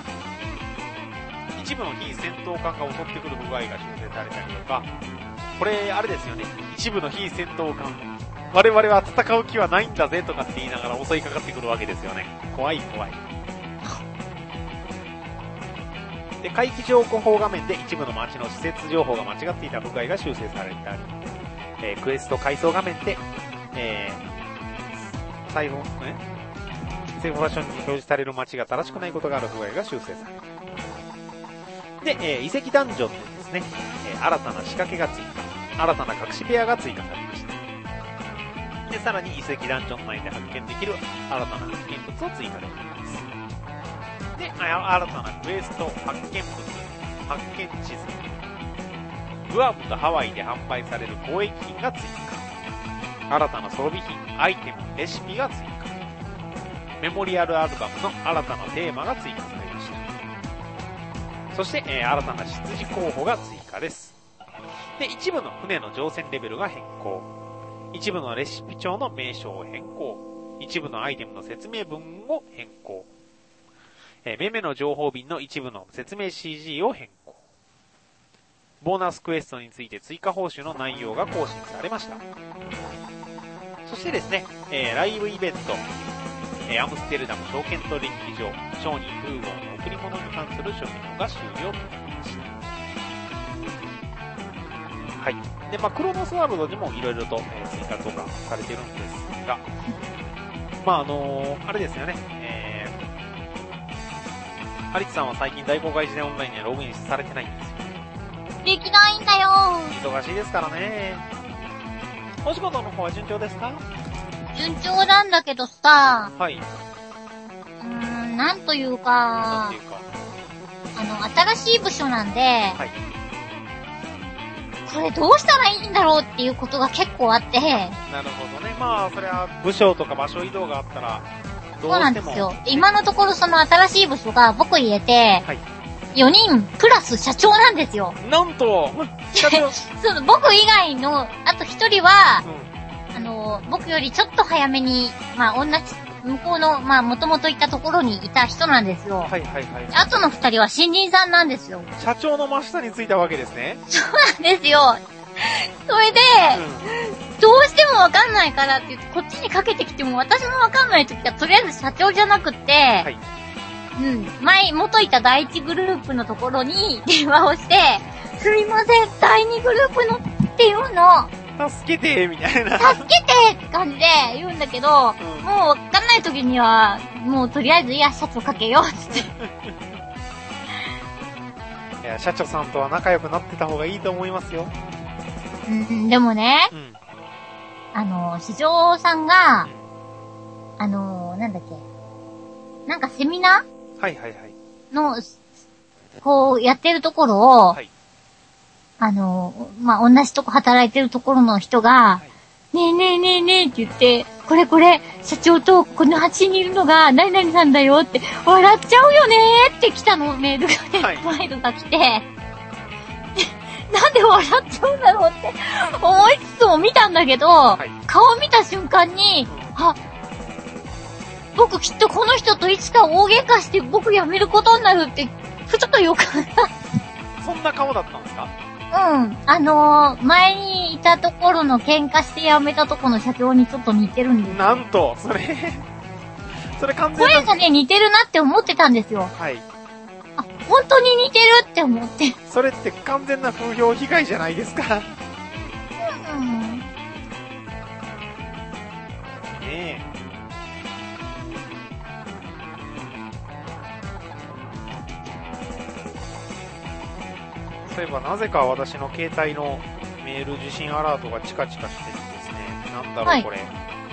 A: ー、一部の非戦闘艦が襲ってくる不具合が修正されたりとか、これ、あれですよね。一部の非戦闘艦。我々は戦う気はないんだぜとかって言いながら襲いかかってくるわけですよね。怖い怖い。で、回帰情報画面で一部の街の施設情報が間違っていた不具合が修正されたり、えー、クエスト階層画面で、えー、最後、ね、セーフ場所に表示される街が正しくないことがある不具合が修正された。で、えー、遺跡ダンジョンでですね、えー、新たな仕掛けが追加。新たな隠し部屋が追加されました。で、さらに遺跡ダンジョン内で発見できる新たな発見物を追加できます。で、新たなクエスト、発見物、発見地図、グアムとハワイで販売される交易品が追加。新たな装備品、アイテム、レシピが追加。メモリアルアルバムの新たなテーマが追加されました。そして、えー、新たな出自候補が追加です。で、一部の船の乗船レベルが変更。一部のレシピ帳の名称を変更。一部のアイテムの説明文を変更。えー、メメの情報便の一部の説明 シージー を変更。ボーナスクエストについて追加報酬の内容が更新されました。そしてですね、えー、ライブイベント、えー、アムステルダム証券取引所、商人風号の贈り物に関する処理能が終了となりました。はい。で、まあ、クロノスワールドにもいろいろと、えー、追加とかされてるんですが、まあ、あのー、あれですよね、えー、ハリツさんは最近大公開時代オンラインにはログインされてないんですよ。
B: できないんだよ。
A: 忙しいですからね。お仕事の方は順調ですか？
B: 順調なんだけどさ、
A: はい。
B: うーん、なんというか、
A: なんというか、
B: あの、新しい部署なんで、
A: はい。
B: これどうしたらいいんだろうっていうことが結構あって。な
A: るほどね。まあ、それは部署とか場所移動があったら、どうしても。
B: そうなんですよ。今のところその新しい部署が僕入れて、はい。よにんプラス社長なんですよ。
A: なんと社長
B: そう、僕以外の、あと一人は、うん、あの、僕よりちょっと早めに、まあ、同じ、向こうの、まあ、もともといたところにいた人なんですよ。
A: はいはいはい。
B: あとの二人は新人さんなんですよ。
A: 社長の真下についたわけですね。
B: そうなんですよ。 それで、うん、どうしてもわかんないからって言って、こっちにかけてきても私もわかんないときは、とりあえず社長じゃなくって、はい、うん、前、元いた第一グループのところに電話をして、すみません、第二グループのっていうの、
A: 助けてみたいな。
B: 助けてって感じで言うんだけど、うん、もうわかんない時には、もうとりあえず、いや、社長かけようって。
A: いや、社長さんとは仲良くなってた方がいいと思いますよ。
B: うん、でもね、うん、あの、市長さんが、うん、あの、なんだっけ、なんかセミナ
A: ーはいはいはい。
B: の、こう、やってるところを、はい、あの、まあ、同じとこ働いてるところの人が、はい、ねえねえねえねえって言って、これこれ、社長とこの端にいるのが何々さんだよって、笑っちゃうよねーって来たの、メールがね、はい、メールが来て、なんで笑っちゃうんだろうって思いつつも見たんだけど、はい、顔見た瞬間に、あ、僕きっとこの人といつか大喧嘩して僕辞めることになるって、ふと予感が。
A: そんな顔だったんですか？
B: うん。あのー、前にいたところの喧嘩して辞めたところの社長にちょっと似てるんです。
A: なんと、それ、それ完全
B: に。声がね、似てるなって思ってたんですよ。
A: はい。
B: あ、本当に似てるって思って。
A: それって完全な風評被害じゃないですか。うん。ねえ。そういえばなぜか私の携帯のメール受信アラートがチカチカしてるんですね。なんだろう、はい、これ。うん。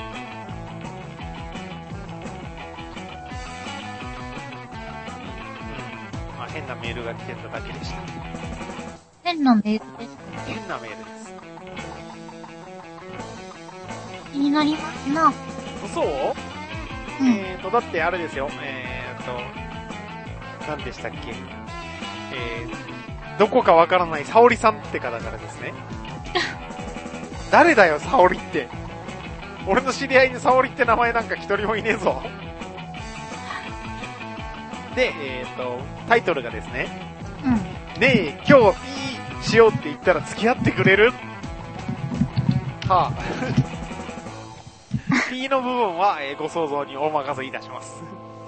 A: まあ変なメールが来てただけでした。
B: 変なメールですか？
A: 変なメールです。
B: 気になりますな。
A: そう、
B: うん、
A: えーと、だってあれですよ。えーと、何でしたっけ。えーどこかわからない沙織さんって方からですね。誰だよ、沙織って。俺の知り合いに沙織って名前なんか一人もいねえぞ。で、えっと、タイトルがですね。
B: うん。
A: ねえ、今日ピーしようって言ったら付き合ってくれる？はぁ、あ。ピーの部分は、えー、ご想像にお任せいたします。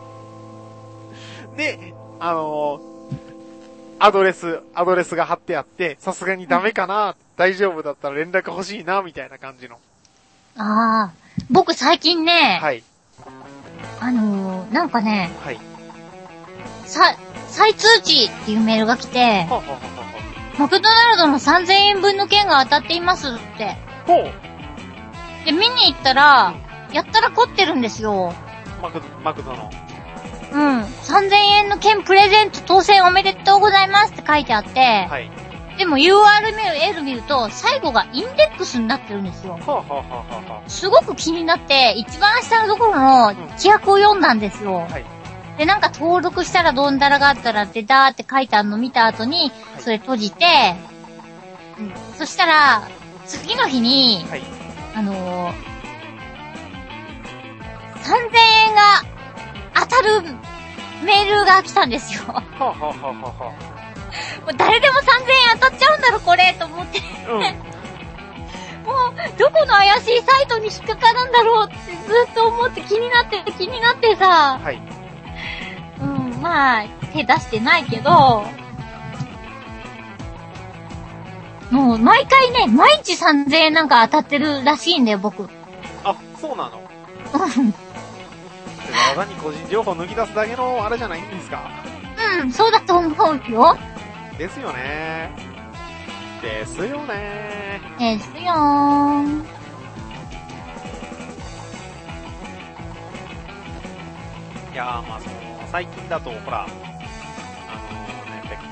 A: で、あのー、アドレス、アドレスが貼ってあって、さすがにダメかな、大丈夫だったら連絡欲しいな、みたいな感じの。
B: ああ、僕最近ね、
A: はい。
B: あのー、なんかね、
A: はい。
B: さ、再通知っていうメールが来て、
A: はははは
B: マクドナルドのさんぜんえんぶんの券が当たっていますって。
A: ほう。
B: で、見に行ったら、うん、やったら凝ってるんですよ。
A: マクド、マクドの。
B: うん。さんぜんえんの券プレゼント当選おめでとうございますって書いてあって、
A: はい。
B: でも ユーアールエル 見ると、最後がインデックスになってるんですよ。
A: はあ、はあはあはあ、す
B: ごく気になって、一番下のところの規約を読んだんですよ。うん、はい。で、なんか登録したらどんだらがあったら出たーって書いてあるの見た後に、はい、それ閉じて、うん。そしたら、次の日に、はい、あのー、さんぜんえんが当たるメールが来たんですよ。は
A: あ、はあはあはあ、も
B: う誰でもさんぜんえん当たっちゃうんだろこれと思って、うん、もうどこの怪しいサイトに引っかかるんだろうってずっと思って気になって気になってさ、
A: はい、
B: うん、まあ手出してないけど、もう毎回ね、毎日さんぜんえんなんか当たってるらしいんだよ僕。
A: あ、そうなの。技に個人情報抜き出すだけのあれじゃないんですか。
B: うん、そうだと思うよ。
A: ですよね。ですよね。
B: ですよー。
A: いやー、まあその、最近だと、ほら、あのー、なんだっ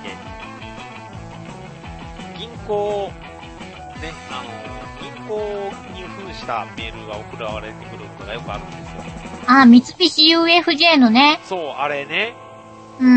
A: け、銀行、ね、あのー、銀行に扮したメールが送られてくることがよくあるんですよ。
B: あ、三菱 ユーエフジェー のね。
A: そう、あれね。
B: うん。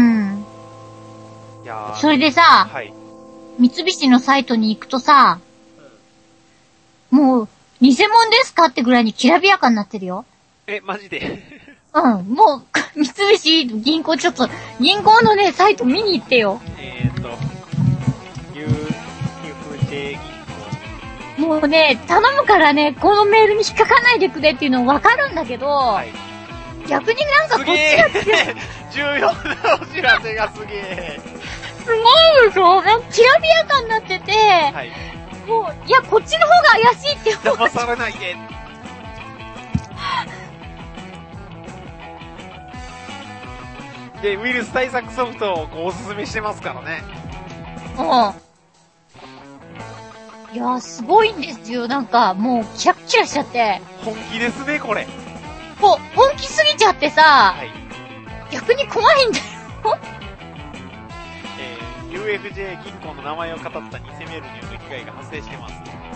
A: いやー。
B: それでさ、
A: はい。
B: 三菱のサイトに行くとさ、うん、もう、偽物ですかってぐらいにきらびやかになってるよ。
A: え、マジで
B: うん、もう、三菱銀行ちょっと、銀行のね、サイト見に行ってよ。
A: えーと、ユーエフジェー 銀行。
B: もうね、頼むからね、このメールに引っかかないでくれっていうのわかるんだけど、はい、逆になんかこっちが
A: 重要なお知らせがすげえ。
B: すごいでしょ？なんかきらびやかになってて、はい、もう、いや、こっちの方が怪しいって思う。
A: 騙されないで。で、ウイルス対策ソフトをこうおすすめしてますからね。
B: うん。いやー、すごいんですよ。なんか、もう、キラッキラしちゃって。
A: 本気ですね、これ。
B: もう、本気すぎちゃってさ、はい、逆に怖いんだよ。
A: えー、ユーエフジェー 銀行の名前を語った偽メールによる被害が発生してます。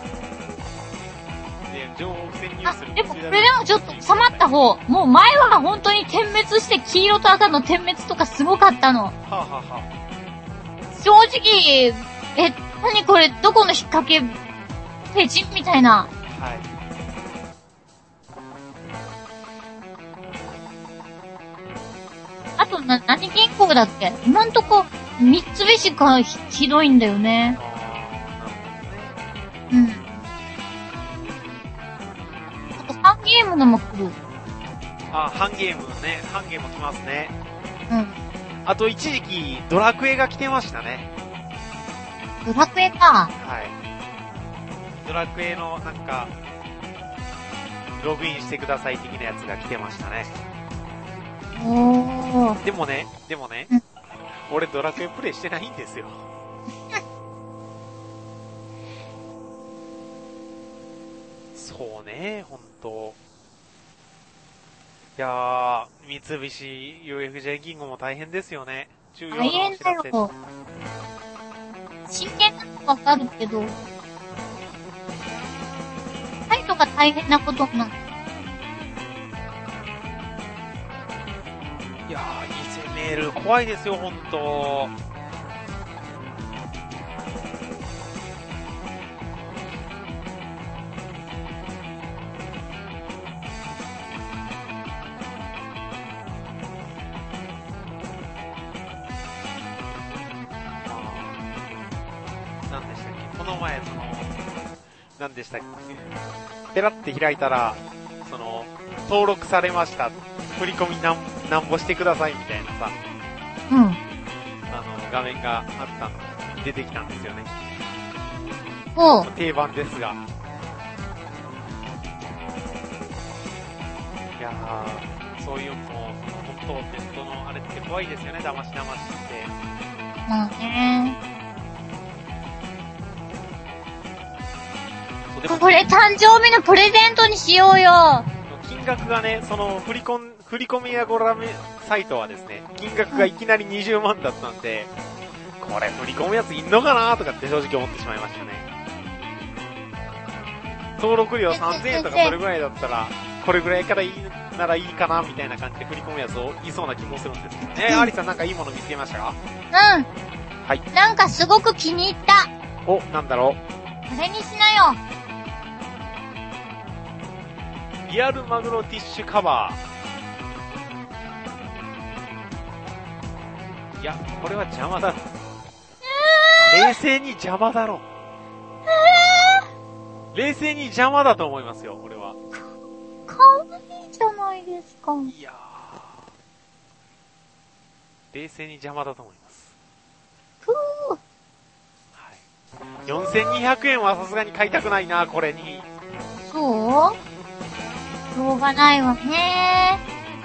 A: で、情報を潜入する。
B: あ、でも、これでもちょっと収まった方。もう前は本当に点滅して黄色と赤の点滅とかすごかったの。は
A: あ、はあはあ、
B: 正直、え、なにこれ、どこの引っ掛け、ペチみたいな。はい。あとな、何銀行だっけ？今んとこ、三菱が ひ, ひどいんだよね。うん。あと、ハンゲームのも来る。
A: あ、ハンゲームね。ハンゲーム来ますね。
B: うん。
A: あと一時期、ドラクエが来てましたね。
B: ドラクエか。
A: はい。ドラクエのなんか、ログインしてください的なやつが来てましたね。
B: おー。
A: でもね、でもね、俺ドラクエプレイしてないんですよ。そうね、ほんと。いやー、三菱 ユーエフジェー 銀行も大変ですよね。重要なお知らせ。
B: 大変だよ。真剣なのわかるけど、タイとか大変なことになる。
A: いやー、偽メール怖いですよ、ほんと。なんでしたっけ、この前、その、なんでしたっけ、ペラって開いたら、その、登録されました。振り込みなん、なんぼしてくださいみたいなさ。
B: うん。あの、
A: 画面があったの、出てきたんですよね。
B: おう。
A: 定番ですが。いやー、そういうのも、本当、ネットのあれって怖いですよね、騙し騙しって。
B: まあね。これ誕生日のプレゼントにしようよ。
A: 金額がね、その振り込ん、振り込みやゴラメサイトはですね、金額がいきなりにじゅうまんだったんで、これ振り込むやついんのかなとかって正直思ってしまいましたね。登録料さんぜんえんとかそれぐらいだったら、これぐらいからいいならいいかなみたいな感じで振り込むやつをいそうな気もするんですけどね。えー、アリさんなんかいいもの見つけましたか？
B: うん。はい。なんかすごく気に入った。
A: お、なんだろ
B: う。これにしなよ。
A: リアルマグロティッシュカバー。いや、これは邪魔だろ。えー、冷静に邪魔だろ。えー、冷静に邪魔だと思いますよ、俺は。
B: かわいいじゃないですか。
A: いやー。冷静に邪魔だと思います。
B: ふぅ。
A: はい。よんせんにひゃくえんはさすがに買いたくないな、これに。
B: そう？しょうがないわね。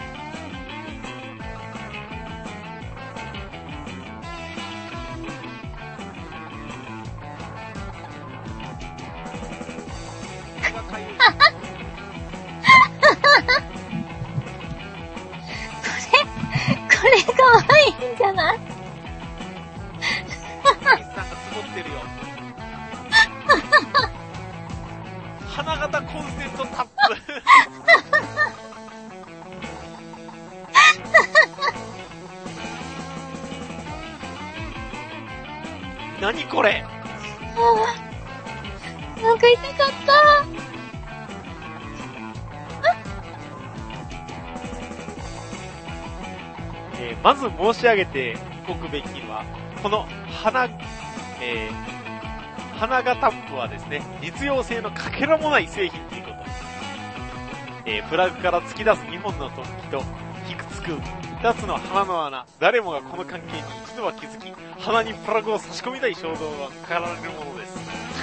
B: これ、これかわいいんじゃない？
A: 花形コンセントタップ。何これ？
B: なんか痛かった。
A: えー、まず申し上げておくべきは、この花、えー、 花形タップはですね、実用性のかけらもない製品ということ。えー、プラグから突き出すにほんの突起と、ひくつくふたつの鼻の穴、誰もがこの関係に一度は気づき、鼻にプラグを差し込みたい衝動が駆られるものです。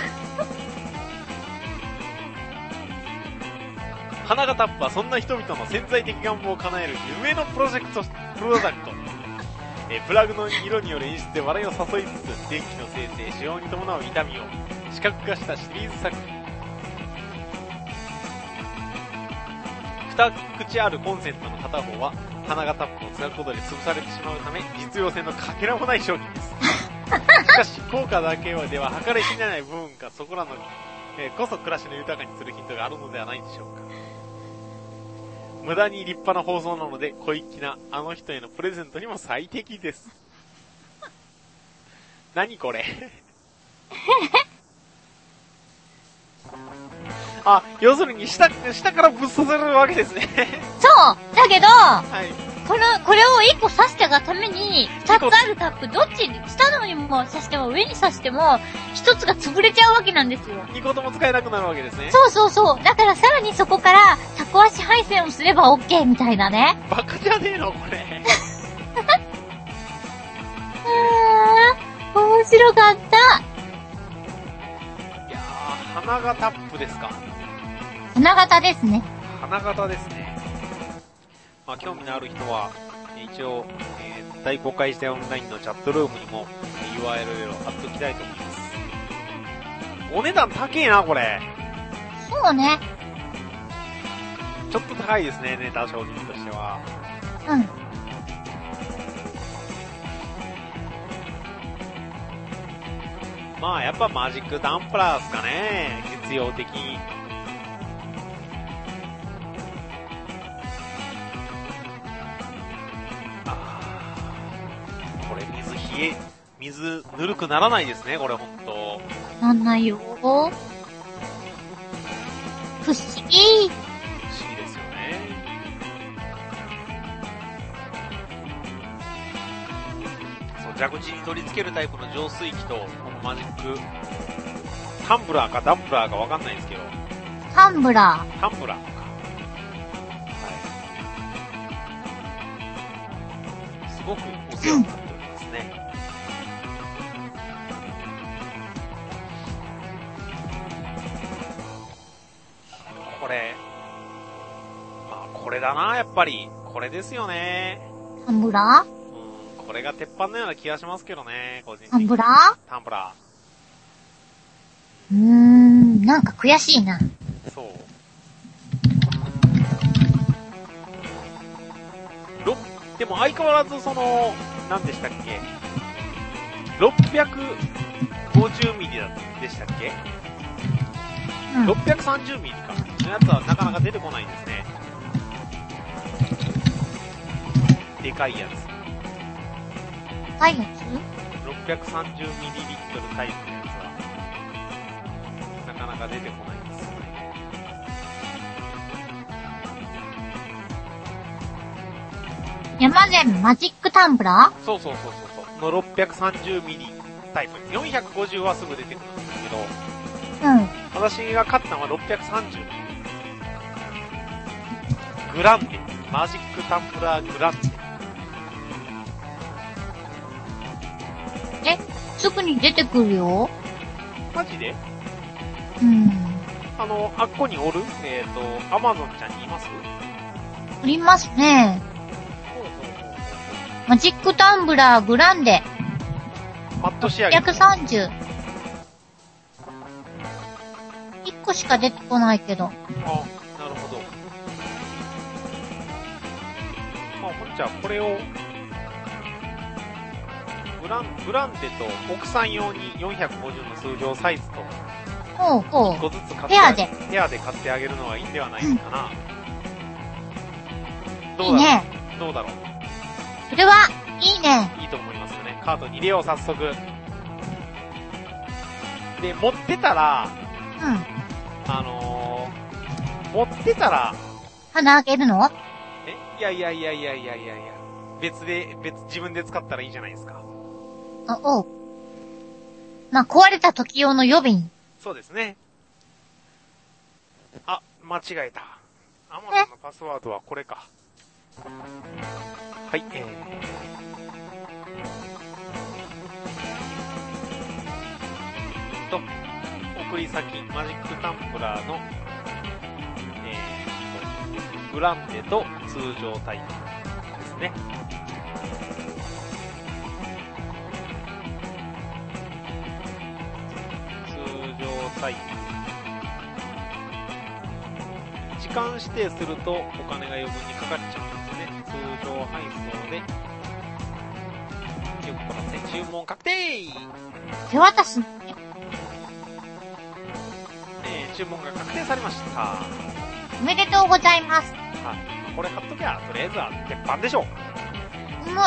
A: 花形タップはそんな人々の潜在的願望を叶える夢のプロジェクト、プロダクト。えー、プラグの色による演出で笑いを誘いつつ、電気の生成、使用に伴う痛みを視覚化したシリーズ作品。二口あるコンセントの片方は、花形タップを使うことで潰されてしまうため、実用性のかけらもない商品です。しかし、効果だけでは計り知れない部分か、そこらの、えー、こそ暮らしの豊かにするヒントがあるのではないでしょうか。無駄に立派な放送なので、小粋なあの人へのプレゼントにも最適です。何これあ、要するに下、下からぶっ刺されるわけですね。
B: そうだけど、
A: はい。
B: この、これを一個刺したがために、二つあるタップ、どっちに、下のにも刺しても上に刺しても、一つが潰れちゃうわけなんですよ。
A: 二個とも使えなくなるわけですね。
B: そうそうそう。だからさらにそこから、タコ足配線をすれば OK みたいなね。
A: バカじゃねえのこれ。
B: あー、面白かった。い
A: やー、花形タップですか。
B: 花形ですね。
A: 花形ですね。まあ、興味のある人は、一応、えー、大公開したオンラインのチャットルームにも ユーアールエル を貼っときたいと思います。お値段高えな、これ。
B: そうね。
A: ちょっと高いですね、ネタ商品としては。
B: うん。
A: まあ、やっぱマジックダンプラーですかね、実用的。水、ぬるくならないですね、これほんと。
B: なんないよ。不思議。
A: 不思議ですよね。そう、蛇口に取り付けるタイプの浄水器と、このマジック、タンブラーかダンプラーかわかんないですけど。
B: タンブラ
A: ー。タンブラーか。はい。すごくお世話になっておりますね。うんこれ、まあこれだな、やっぱり。これですよね。
B: タンブラー？
A: うん、これが鉄板のような気がしますけどね、個人的に。
B: タンブラー？
A: タンブラ
B: ー。うーん、なんか悔しいな。
A: そう。ろでも相変わらずその、何でしたっけ ?ろっぴゃくごじゅうミリでしたっけ、うん、ろっぴゃくさんじゅうミリか。のやつはなかなか出てこないんですね。でかいやつ。
B: でかいやつ ?
A: ろっぴゃくさんじゅうミリリットルタイプのやつは、なかなか出てこないんですよね。
B: 山善マジックタンブラ
A: ー？そうそうそうそうそう。のろっぴゃくさんじゅうミリタイプ。よんひゃくごじゅうはすぐ出てくるんですけど、
B: うん。
A: 私が買ったのはろっぴゃくさんじゅう。グランデ。マジックタンブラーグランデ。
B: え、すぐに出てくるよ。
A: マジで？
B: うん。
A: あの、あっこにおる？えっ、ー、と、アマゾンちゃんにいます？
B: おりますね。マジックタンブラーグランデ。
A: マット仕上げ。
B: ろっぴゃくさんじゅう。いっこしか出てこないけど。
A: あ、なるほど。まあ、ほんじゃ、これを、グラン、グランデと奥さん用によんひゃくごじゅうの通常サイズと、
B: ほうほう。
A: いっこずつ買って、
B: ペアで。
A: ペアで買ってあげるのがいいんではないかな。
B: うん、どうだろう。いいね。
A: どうだろう。
B: それは、いいね。
A: いいと思いますよね。カートに入れよう、早速。で、持ってたら、
B: うん。
A: あのー、持ってたら、
B: 花あげるの？
A: えいやいやいやいやいやいやいや。別で、別、自分で使ったらいいじゃないですか。
B: あ、おう。 まあ、壊れた時用の予備に。
A: そうですね。あ、間違えた。アマゾンのパスワードはこれか。はい、えー。と、送り先、マジックタンプラーの、えー、グランデと通常タイプですね。通常タイプ。時間指定するとお金が余分にかかっちゃうんですね。通常配送で。よくこのね、注文確定
B: 手渡すの
A: えー、注文が確定されました。
B: おめでとうございます。
A: はい。これ買っときゃ、とりあえずは鉄板でしょう。
B: うん。
A: ま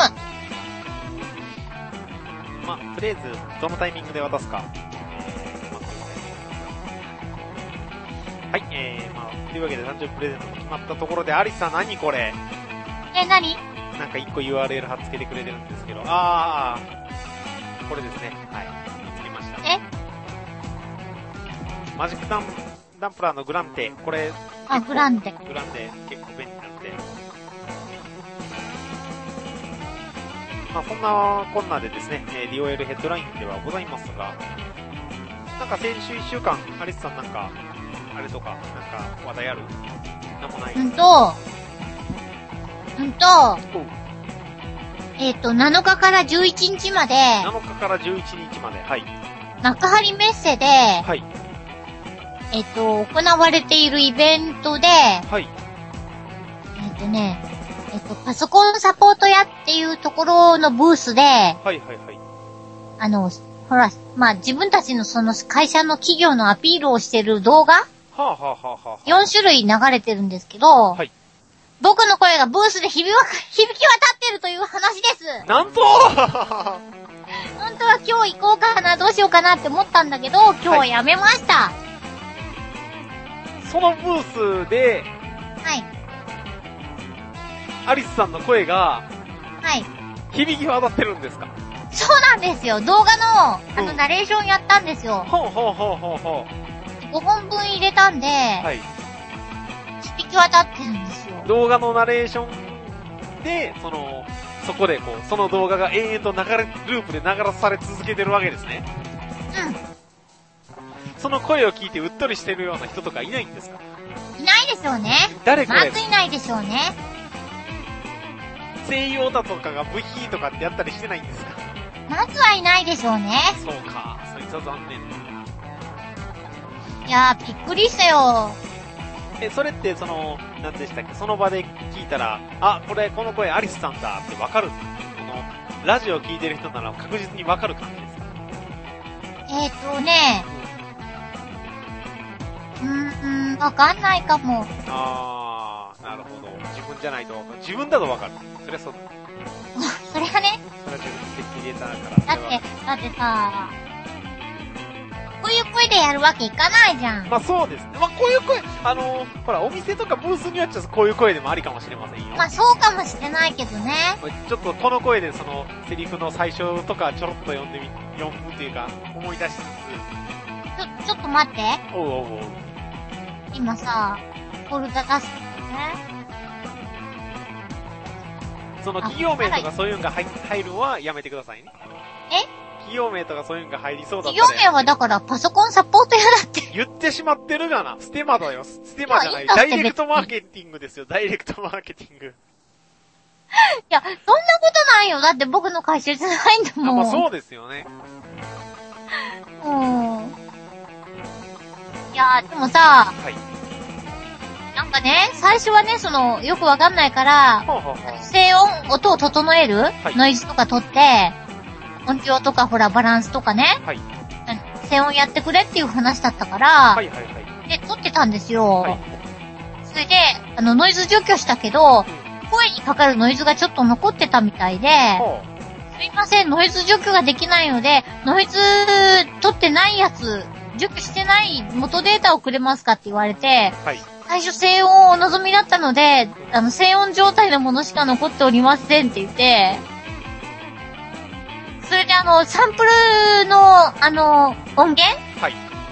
A: あ、とりあえず、どのタイミングで渡すか。はい、えー、まあ、というわけで誕生日プレゼントも決まったところで、アリスさん何これ
B: え、何
A: なんか一個 ユーアールエル 貼っつけてくれてるんですけど、あー、これですね。はい、見つけました。
B: え
A: マジックダン、ダンプラーのグランテ、これ、
B: あ、グランテ。
A: グランテ、結構便利なんで。まあ、そんなこんなでですね、ディーオーエル ヘッドラインではございますが、なんか先週いっしゅうかん、アリスさんなんか、あれとか、なんか話題ある？なんもない。
B: うんと、うんと、えっと、なのかからじゅういちにちまで、
A: なのかからじゅういちにちまで、はい。
B: 幕張メッセで、
A: はい。
B: えっと、行われているイベントで、
A: はい。
B: えっとね、えっと、パソコンサポート屋っていうところのブースで、はい
A: はいはい。
B: あの、ほら、まあ、自分たちのその会社の企業のアピールをしてる動画
A: はあ、はあはあはあ、
B: よん種類流れてるんですけど、
A: はい。
B: 僕の声がブースで響き響き渡ってるという話です。
A: なんと
B: 本当は今日行こうかな、どうしようかなって思ったんだけど、今日はやめました。はい、
A: そのブースで、
B: はい。
A: アリスさんの声が、
B: はい。
A: 響き渡ってるんですか？
B: そうなんですよ。動画の、あの、ナレーションやったんですよ。
A: ほうほうほうほうほ
B: う。ごほんぶん入れたんで、
A: はい。
B: 響き渡ってるんですよ。
A: 動画のナレーションで、その、そこでこう、その動画が延々と流れ、ループで流され続けてるわけですね。
B: うん。
A: その声を聞いてうっとりしてるような人とかいないんですか？
B: いないでしょうね。
A: 誰これ？
B: まずいないでしょうね。
A: 声優だとかがブヒーとかってやったりしてないんですか？
B: まずはいないでしょうね。
A: そうか、そいつは残念。
B: いやー、びっくりしたよ。
A: え、それってその、何でしたっけ、その場で聞いたら、あ、これ、この声アリスさんだってわかる？この、ラジオ聞いてる人なら確実にわかる感じですか？
B: えーとね、うーん、わかんないかも。
A: あー、なるほど。自分じゃないとわかる。自分だとわかる。そりゃそうだ。
B: それはね。
A: それは自分で入れたから。
B: だって、だってさ、こういう声でやるわけいかないじゃん。
A: まあそうですね。まあこういう声、あのー、ほら、お店とかブースによっちゃこういう声でもありかもしれませんよ。
B: まあそうかもしれないけどね。
A: ちょっとこの声でその、セリフの最初とかちょろっと読んでみ、読むっていうか、思い出しつつ。
B: ちょ、ちょっと待って。
A: おうおうおう。
B: 今さ、フォルダ出すね。
A: その企業名とかそういうのが入入るのはやめてくださいね。
B: え？
A: 企業名とかそういうのが入りそうだったら。
B: 企業名はだからパソコンサポート屋だって。
A: 言ってしまってるがな。ステマだよ。ステマじゃない。ダイレクトマーケティングですよ。ダイレクトマーケティング。い
B: や、そんなことないよ。だって僕の会社じゃないんだもん。
A: あ、まあそうですよね。
B: うん。いや、でもさ、はい。なんかね、最初はね、その、よくわかんないから、ほうほうほう、静音、音を整える、はい、ノイズとか取って、音量とかほら、バランスとかね、はい、静音やってくれっていう話だったから、はいはいはい、で、撮ってたんですよ。はい、それで、あの、ノイズ除去したけど、うん、声にかかるノイズがちょっと残ってたみたいで、すいません、ノイズ除去ができないので、ノイズ取ってないやつ、除去してない元データをくれますかって言われて、はい、最初静音をお望みだったので、あの、静音状態のものしか残っておりませんって言って、 それであの、サンプルの、あの、音源はい。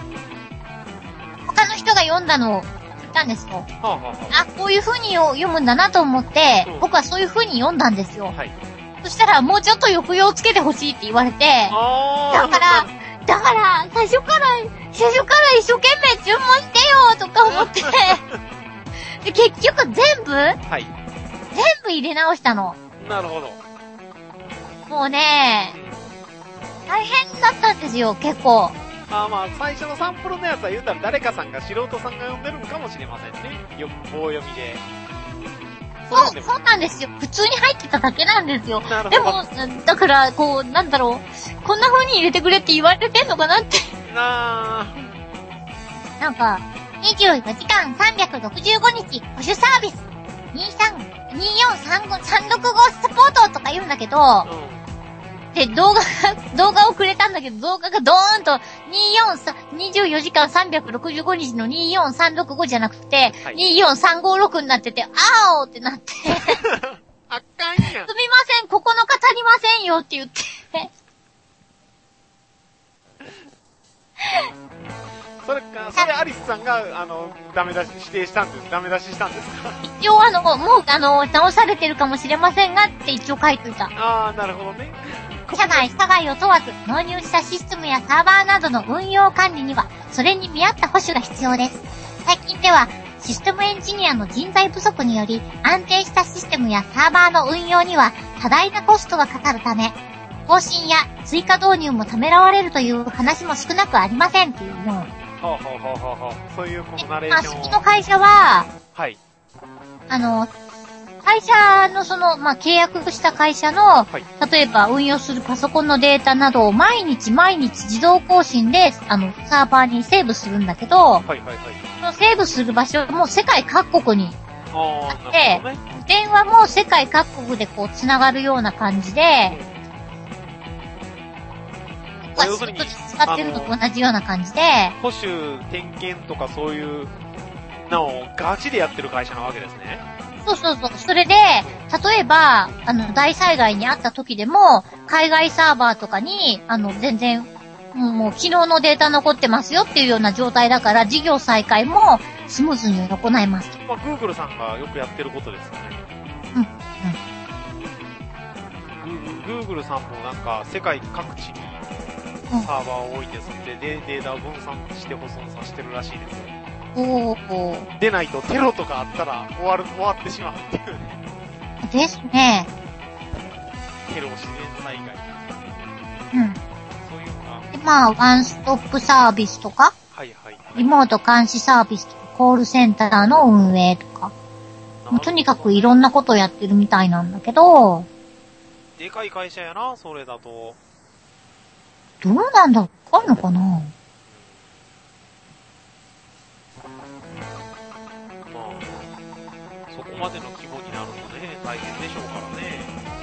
B: 他の人が読んだのを言ったんですよ。はあはあ、あ、こういう風に読むんだなと思って、うん、僕はそういう風に読んだんですよ。はい。そしたら、もうちょっと抑揚をつけてほしいって言われて、だから、だから、最初から、最初から一生懸命注文してよとか思って、で、結局全部はい。全部入れ直したの。
A: なるほど。
B: もうね、大変だったんですよ、結構。
A: ああまあ、最初のサンプルのやつは言うたら誰かさんが素人さんが読んでるのかもしれませんね。よ、棒読みで。
B: そう、そうなんですよ。普通に入ってただけなんですよ。なるほど。でも、だから、こう、なんだろう。こんな風に入れてくれって言われてんのかなって。なー。なんか、にじゅうよじかんさんびゃくろくじゅうごにち保守サービスにーさん、にーよんさんご、さんろくごサポートとか言うんだけど、うん、で、動画が、動画をくれたんだけど、動画がドーンとにーよんさん、にじゅうよじかんさんびゃくろくじゅうごにちのにーよんさんろくごじゃなくて、はい、にーよんさんごろくになってて、あーおってなって。
A: あかんやん。すみま
B: せん、ここの方足りませんよって言って。
A: それか、それアリスさんが、あの、ダメ出し、指定したんです、ダメ出ししたんですか？
B: 一応あの、もう、あの、直されてるかもしれませんがって一応書いといた。
A: あー、なるほどね。
B: 社外、社外を問わず、納入したシステムやサーバーなどの運用管理には、それに見合った保守が必要です。最近では、システムエンジニアの人材不足により、安定したシステムやサーバーの運用には、多大なコストがかかるため、更新や追加導入もためらわれるという話も少なくありませんっていうの。
A: ほうほうほうほうほう。そういうこのナレーションを。
B: まあ、その会社は、
A: はい。
B: あの、会社のその、まあ、契約した会社の、はい、例えば運用するパソコンのデータなどを毎日毎日自動更新で、あの、サーバーにセーブするんだけど、はいはいはい。そのセーブする場所も世界各国にあって、ね、電話も世界各国でこう繋がるような感じで、うん、要するに使ってるのと同じような感じで、
A: 保守、点検とかそういうのをガチでやってる会社なわけですね。
B: そうそうそう。それで、例えば、あの、大災害にあった時でも、海外サーバーとかに、あの、全然、もう昨日のデータ残ってますよっていうような状態だから、事業再開もスムーズに行えます。
A: まあ、Google さんがよくやってることですよね。うん。うん。Google さんもなんか、世界各地にサーバーを置いて、それでデータを分散して保存させてるらしいですよ。
B: おー。
A: 出ないとテロとかあったら終わる、終わってしまうっていうね。
B: ですね。
A: テロ自然災害。
B: うん。そういうのが。で、まあ、ワンストップサービスとか、はいはい、はい。リモート監視サービスとか、コールセンターの運営とか。もうとにかくいろんなことをやってるみたいなんだけど。
A: でかい会社やな、それだと。
B: どうなんだろう、かいのかな？
A: そこまでの規模になるとね、大変でしょうからね。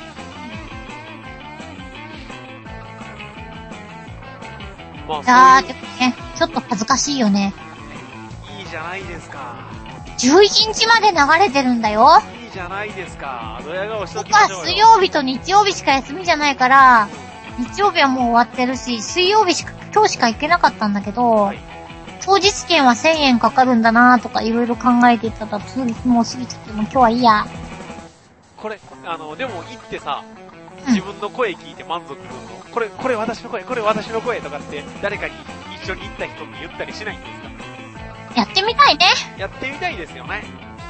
B: まあ、あー、でもね、ちょっと恥ずかしいよね。
A: いいじゃないですか。
B: じゅういちにちまで流れてるんだよ。
A: いいじゃないですか。ドヤ顔しときましょうよ。
B: 僕は水曜日と日曜日しか休みじゃないから、日曜日はもう終わってるし、水曜日しか、今日しか行けなかったんだけど、はい、当日券はせんえんかかるんだなとかいろいろ考えてたら、もう過ぎちゃっても今日はいいや。
A: これ、あの、でも行ってさ、自分の声聞いて満足するの、うん、これ、これ私の声、これ私の声とかって誰かに一緒に行った人に言ったりしないんですか？
B: やってみたいね。
A: やってみたいですよね。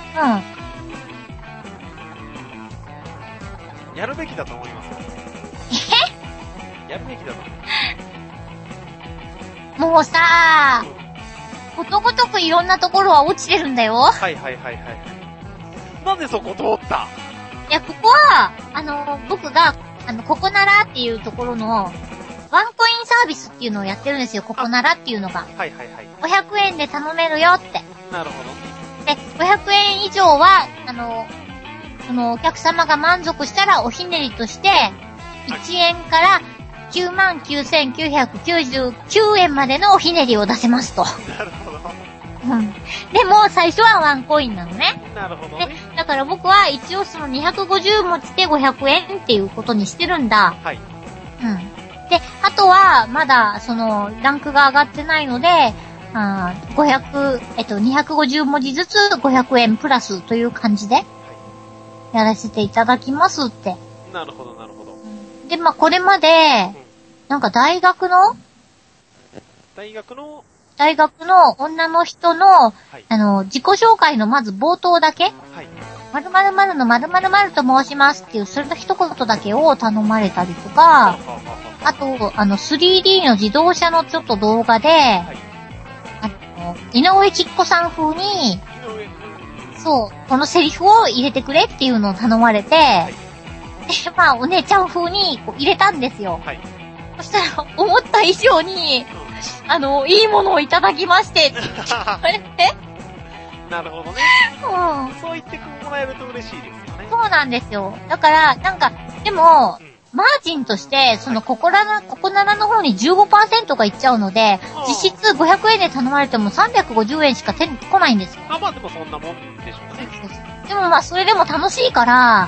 A: うん。やるべきだと思いますよ。え？やるべきだと思
B: う。もうさー、ことごとくいろんなところは落ちてるんだよ。
A: はいはいはいはい。なんでそこ通った？
B: いや、ここは、あの、僕が、あの、ここならっていうところの、ワンコインサービスっていうのをやってるんですよ、ここならっていうのが。
A: はいはいはい。
B: ごひゃくえんで頼めるよって。
A: なるほど。
B: で、ごひゃくえん以上は、あの、そのお客様が満足したらおひねりとして、いちえんからきゅうまんきゅうせんきゅうひゃくきゅうじゅうきゅうえんまでのおひねりを出せますと。
A: なるほど。
B: うん。でも、最初はワンコインなのね。
A: なるほどね。
B: で、だから僕は一応そのにひゃくごじゅう持ちでごひゃくえんっていうことにしてるんだ。
A: はい。
B: うん。 後は、まだ、その、ランクが上がってないので、あごひゃく、えっと、にひゃくごじゅうもじずつごひゃくえんプラスという感じで、やらせていただきますって。
A: なるほど、なるほど。
B: で、まあ、これまで、うん、なんか大学の
A: 大学の
B: 大学の女の人の、はい、あの、自己紹介のまず冒頭だけ、はい、〇〇〇の〇〇〇と申しますっていう、それの一言だけを頼まれたりとか、あと、あの、スリーディー の自動車のちょっと動画で、はい、あの、井上貴子さん風に、そう、このセリフを入れてくれっていうのを頼まれて、はい、で、まあ、お姉ちゃん風にこう入れたんですよ。はい、そしたら、思った以上に、あの、いいものをいただきまして、って言われて。
A: なるほどね。うん。そう言ってもらえると嬉しいですよね。
B: そうなんですよ。だから、なんか、でも、うん、マージンとして、そのココラな、ココナラの方に じゅうごパーセント がいっちゃうので、実質ごひゃくえんで頼まれてもさんびゃくごじゅうえんしか手に来ないんですよ。
A: あ、まあでもそんなもんでしょうね。
B: でもまあ、それでも楽しいから、ま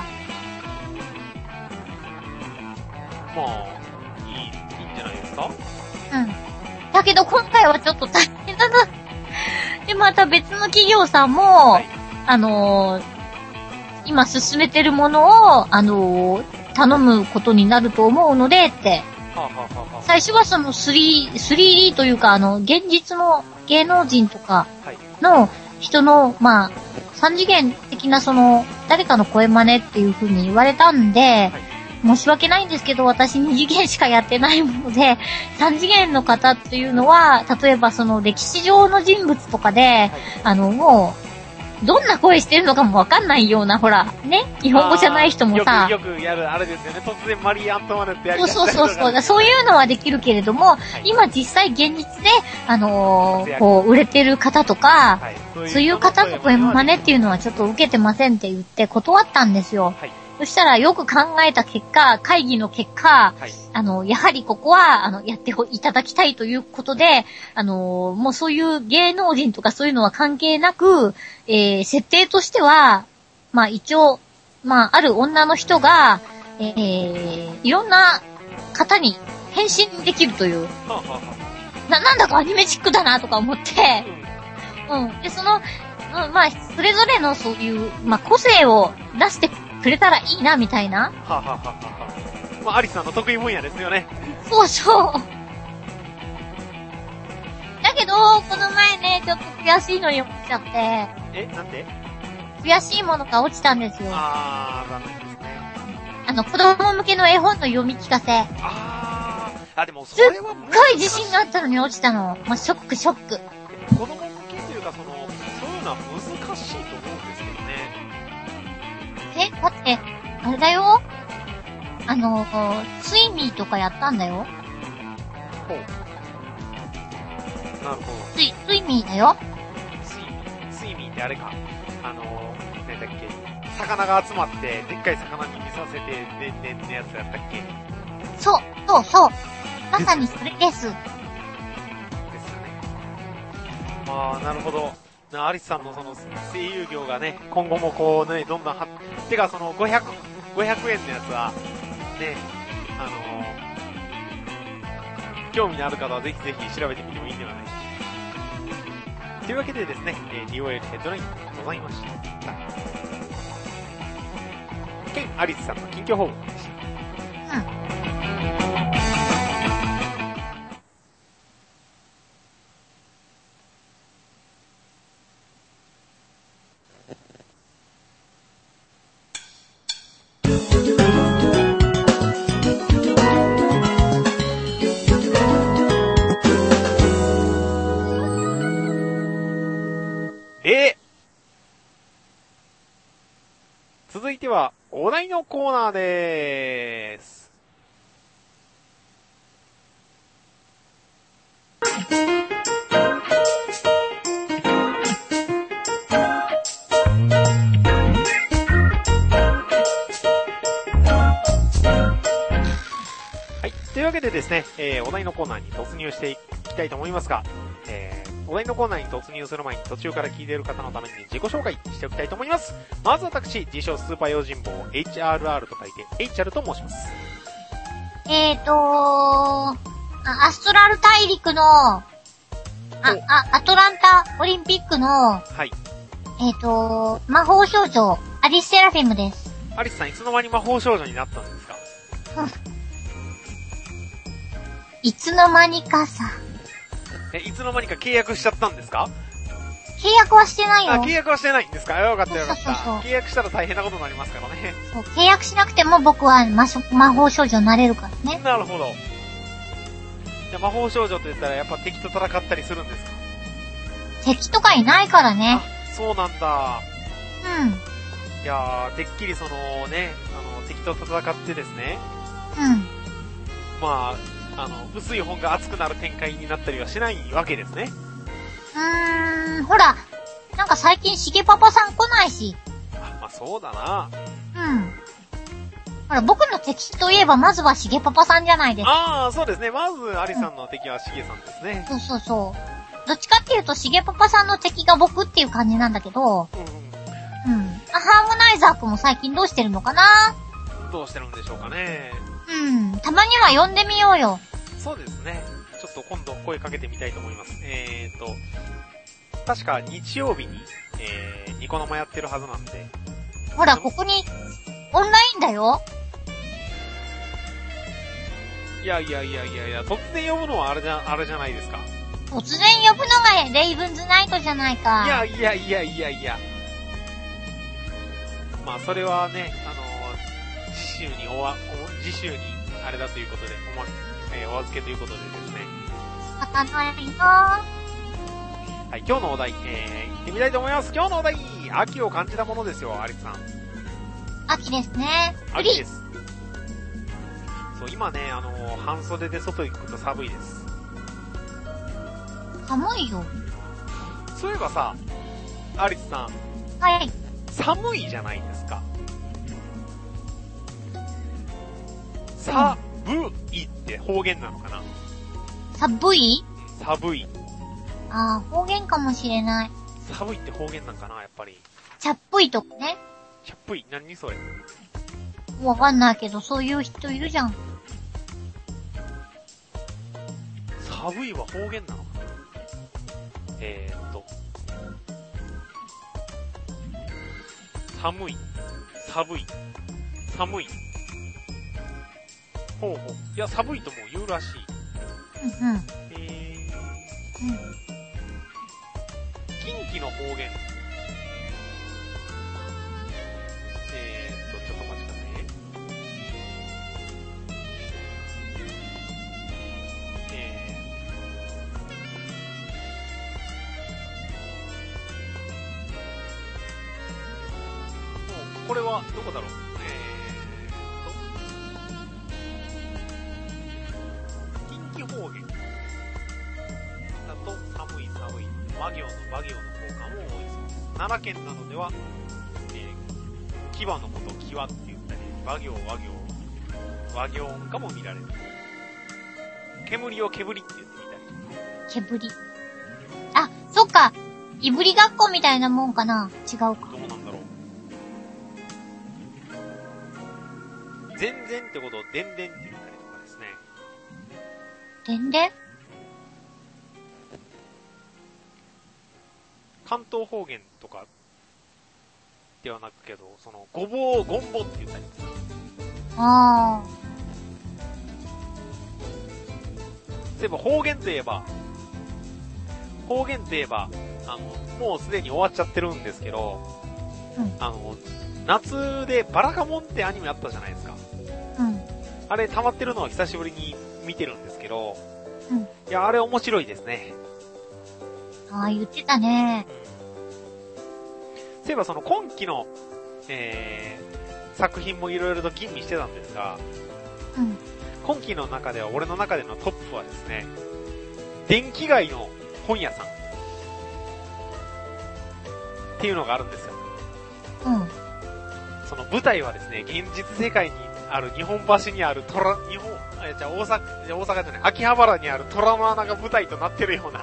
A: あ、いい、いいんじゃないですか？
B: うん。だけど今回はちょっと大変だな。で、また別の企業さんも、はい、あのー、今進めてるものを、あのー、頼むことになると思うので、って。はあはあはあ、最初はその スリー、スリーディー というか、あの、現実の芸能人とかの人の、まあ、三次元的なその、誰かの声真似っていう風に言われたんで、はい、申し訳ないんですけど、私に次元しかやってないもので、さん次元の方っていうのは、例えばその歴史上の人物とかで、はい、あの、もう、どんな声してるのかもわかんないような、ほら、ね、日本語じゃない人もさ。
A: よく、よくやる、あれですよね。突然マリー・アントワネットやりだした
B: りとか、そうそうそう。そういうのはできるけれども、はい、今実際現実で、あのー、こう、売れてる方とか、はい、そういう、そういう方の声真似っていうのはちょっと受けてませんって言って断ったんですよ。はい、そしたらよく考えた結果、会議の結果、はい、あの、やはりここは、あの、やっていただきたいということで、あの、もうそういう芸能人とかそういうのは関係なく、えー、設定としては、まあ一応、まあある女の人が、えー、いろんな方に変身できるという、な、なんだかアニメチックだなとか思って、うん。で、その、うん、まあ、それぞれのそういう、まあ個性を出してくれたらいいな、みたいな。
A: ははははまあ、アリスさんの得意分野ですよね。
B: そうそう。だけど、この前ね、ちょっと悔しいのに落ちちゃって。
A: え、なんで？
B: 悔しいものが落ちたんですよ。
A: あー、残念ですね。
B: あの、子供向けの絵本の読み聞かせ。
A: あー、あ、でもそれはすっご
B: い自信があったのに落ちたの。まあ、ショック、ショック。
A: 子供向けというか、その、そういうのは難しいと思うんですけどね。
B: え、だって、あれだよ。あの、スイミーとかやったんだよ。
A: ほう。なるほど。
B: スイ、スイミーだよ。
A: スイミー、スイミーってあれか。あの、なんだっけ。魚が集まって、でっかい魚に見させて、でんでんのやつやったっけ。
B: そう、そう、そう。まさにそれです。ですよね。
A: まあ、なるほど。アリスさんのその声優業がね、今後もこうね、どんどんは、てかそのごひゃく、ごひゃくえんのやつは、ね、あのー、興味のある方はぜひぜひ調べてみてもいいんではないでしょうか。というわけでですね、えー、ディーオーエル ヘッドラインございました。ケン・アリスさんの近況報告でした。うん。続いては、お題のコーナーでーす。はい。というわけでですね、えー、お題のコーナーに突入していきたいと思いますが、えーお題のコーナーに突入する前に途中から聞いている方のために自己紹介しておきたいと思います。まず私、自称スーパー用心棒 エイチアールアール と書いて エイチアール と申します。
B: えーとー、 アストラル大陸の、あ、あ、アトランタオリンピックの、はい。えっと、魔法少女、アリス・セラフィムです。
A: アリスさん、いつの間に魔法少女になったんですか？
B: いつの間にかさ。
A: え、いつの間にか契約しちゃったんですか？
B: 契約はしてないよ。
A: あ、契約はしてないんですか？よかったよかった。そうそうそう。契約したら大変なことになりますからね。
B: そう、契約しなくても僕は魔魔法少女になれるからね。
A: なるほど。じゃ魔法少女と言ったらやっぱ敵と戦ったりするんですか？
B: 敵とかいないからね。
A: あ、そうなんだ。
B: うん。
A: いやー、てっきりそのね、あの、敵と戦ってですね。
B: うん。
A: まあ、あの、薄い本が熱くなる展開になったりはしないわけですね。
B: うーん、ほら、なんか最近しげパパさん来ないし。
A: あ、まあそうだな。
B: うん。ほら、僕の敵といえばまずはしげパパさんじゃないですか。
A: ああ、そうですね。まず、アリさんの敵はしげさんですね、
B: うん。そうそうそう。どっちかっていうと、しげパパさんの敵が僕っていう感じなんだけど、うん、うん。うん。ハーモナイザーくんも最近どうしてるのかな？
A: どうしてるんでしょうかね。
B: うん。たまには呼んでみようよ。
A: そうですね。ちょっと今度声かけてみたいと思います。えーと、確か日曜日に、えー、ニコ生やってるはずなんで。
B: ほら、ここに、オンラインだよ。
A: いやいやいやいやいや、突然呼ぶのはあれじゃ、あれじゃないですか。
B: 突然呼ぶのがレイブンズナイトじゃないか。
A: いやいやいやいやいや。まあ、それはね、あのー、次週におわ、お、次週に、あれだということで、おま、えー、お預けということでですね。
B: 仕方ないな。
A: はい、今日のお題、えー、行ってみたいと思います。今日のお題、秋を感じたものですよ、アリスさん。
B: 秋ですね。
A: 秋です。そう、今ね、あのー、半袖で外行くと寒いです。
B: 寒いよ。
A: そういえばさ、アリスさん。
B: はい。
A: 寒いじゃないですか。さぶいって方言なのかな？
B: 寒い？
A: 寒い。
B: ああ、方言かもしれない。
A: 寒いって方言なんかな、やっぱり。
B: ちゃっぷいとかね。
A: ちゃっぷい、何それ？
B: わかんないけど、そういう人いるじゃん。
A: 寒いは方言なのかな？えーっと。寒い、寒い、寒い。ほうほう。いや、寒いとも言うらしい。
B: うんうん。
A: えー。うん。近畿の方言。えーっと、ちょっとお待ちくださいね。えー。もう、これは、どこだろう。方言だと寒い寒い和行の和行の効果も多いそうです。奈良県などでは、えー、牙のことを牙って言ったり、和行和行和行音かも見られる。煙を煙って言ってみたり。
B: 煙。あ、そっか。いぶりがっこみたいなもんかな。違うか。
A: どうなんだろう。全然ってことをでんでんって言ったりとかですね。
B: でんでん？
A: 関東方言とかではなくけど、その、ごぼう、ごんぼって言ったりとか。
B: ああ。
A: 例えば方言といえば、方言といえば、あの、もうすでに終わっちゃってるんですけど、うん、あの、夏でバラカモンってアニメあったじゃないですか。
B: うん。
A: あれ溜まってるのを久しぶりに見てるんですけど、
B: うん。
A: いや、あれ面白いですね。
B: ああ、言ってたね。
A: うん、そういえばその今期の、えー、作品もいろいろと吟味してたんですが、
B: うん。
A: 今期の中では、俺の中でのトップはですね、電気街の本屋さん。っていうのがあるんですよ。
B: うん。
A: その舞台はですね、現実世界にある日本橋にあるトラ、日本、え、じゃあ大阪、じゃあ大阪じゃない、秋葉原にある虎の穴が舞台となってるような、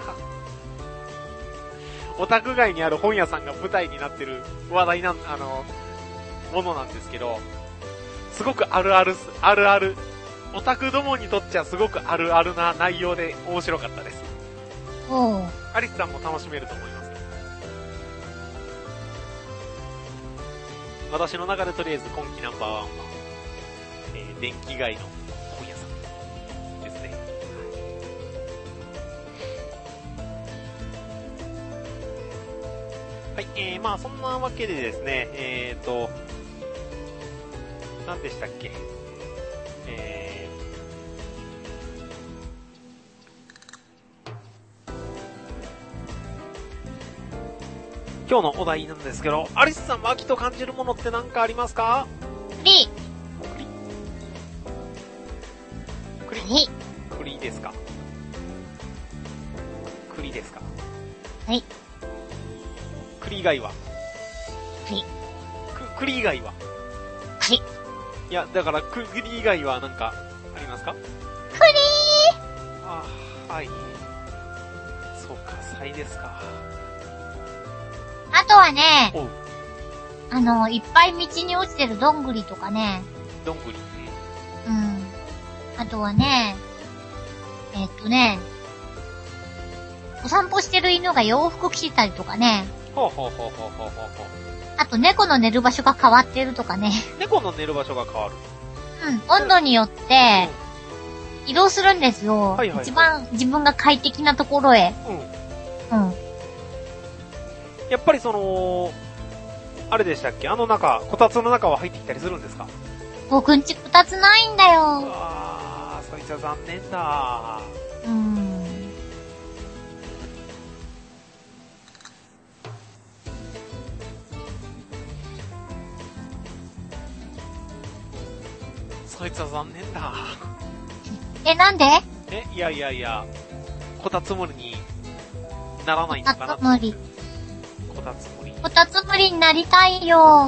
A: オタク街にある本屋さんが舞台になってる話題なん、あの、ものなんですけど、すごくあるある、あるあるオタクどもにとっちゃすごくあるあるな内容で面白かったです。
B: おう。
A: アリスさんも楽しめると思います。私の中でとりあえず今季ナンバーワンは、えー、電気街の本屋さんですね。はい、えー、まあそんなわけでですね、えーと、何でしたっけ、えー、今日のお題なんですけど、アリスさんは秋と感じるものって何かありますか？
B: 栗。
A: 栗。
B: 栗。
A: 栗ですか？栗ですか？
B: はい。
A: 栗以外は？
B: 栗。
A: く、栗以外は？
B: 栗。
A: いや、だから、栗以外は何かありますか？
B: 栗
A: あ、はい。そうか、サイですか。
B: あとはね、あの、いっぱい道に落ちてるどんぐりとかね。
A: どんぐり。
B: うん。あとはね、えー、っとね、お散歩してる犬が洋服着てたりとかね。
A: ほうほうほうほうほうほうほう。
B: あと猫の寝る場所が変わってるとかね。
A: 猫の寝る場所が変わる。
B: うん、温度によって、移動するんですよ。
A: はいはいはい、
B: 一番自分が快適なところへ。うん。うん。
A: やっぱりその、あれでしたっけ？あの中、こたつの中は入ってきたりするんですか？
B: 僕んちこたつないんだよ。
A: あー、そいつは残念だ。
B: うーん。
A: そいつは残念だ。
B: え、なんで？
A: え、いやいやいや、こたつむりにならないのかな？
B: こたつむり。
A: こたつむり。
B: こたつむりになりたいよ。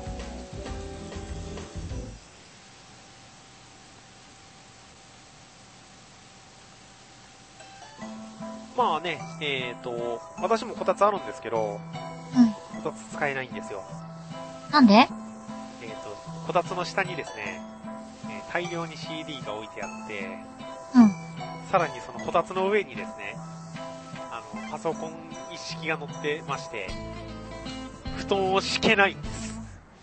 A: まあね、えーと、私もこたつあるんですけど、
B: うん。
A: こたつ使えないんですよ。
B: なんで？
A: えーと、こたつの下にですね、えー、大量に シーディー が置いてあって、
B: うん。
A: さらにそのこたつの上にですね、あの、パソコン一式が乗ってまして、布団を敷けないんです。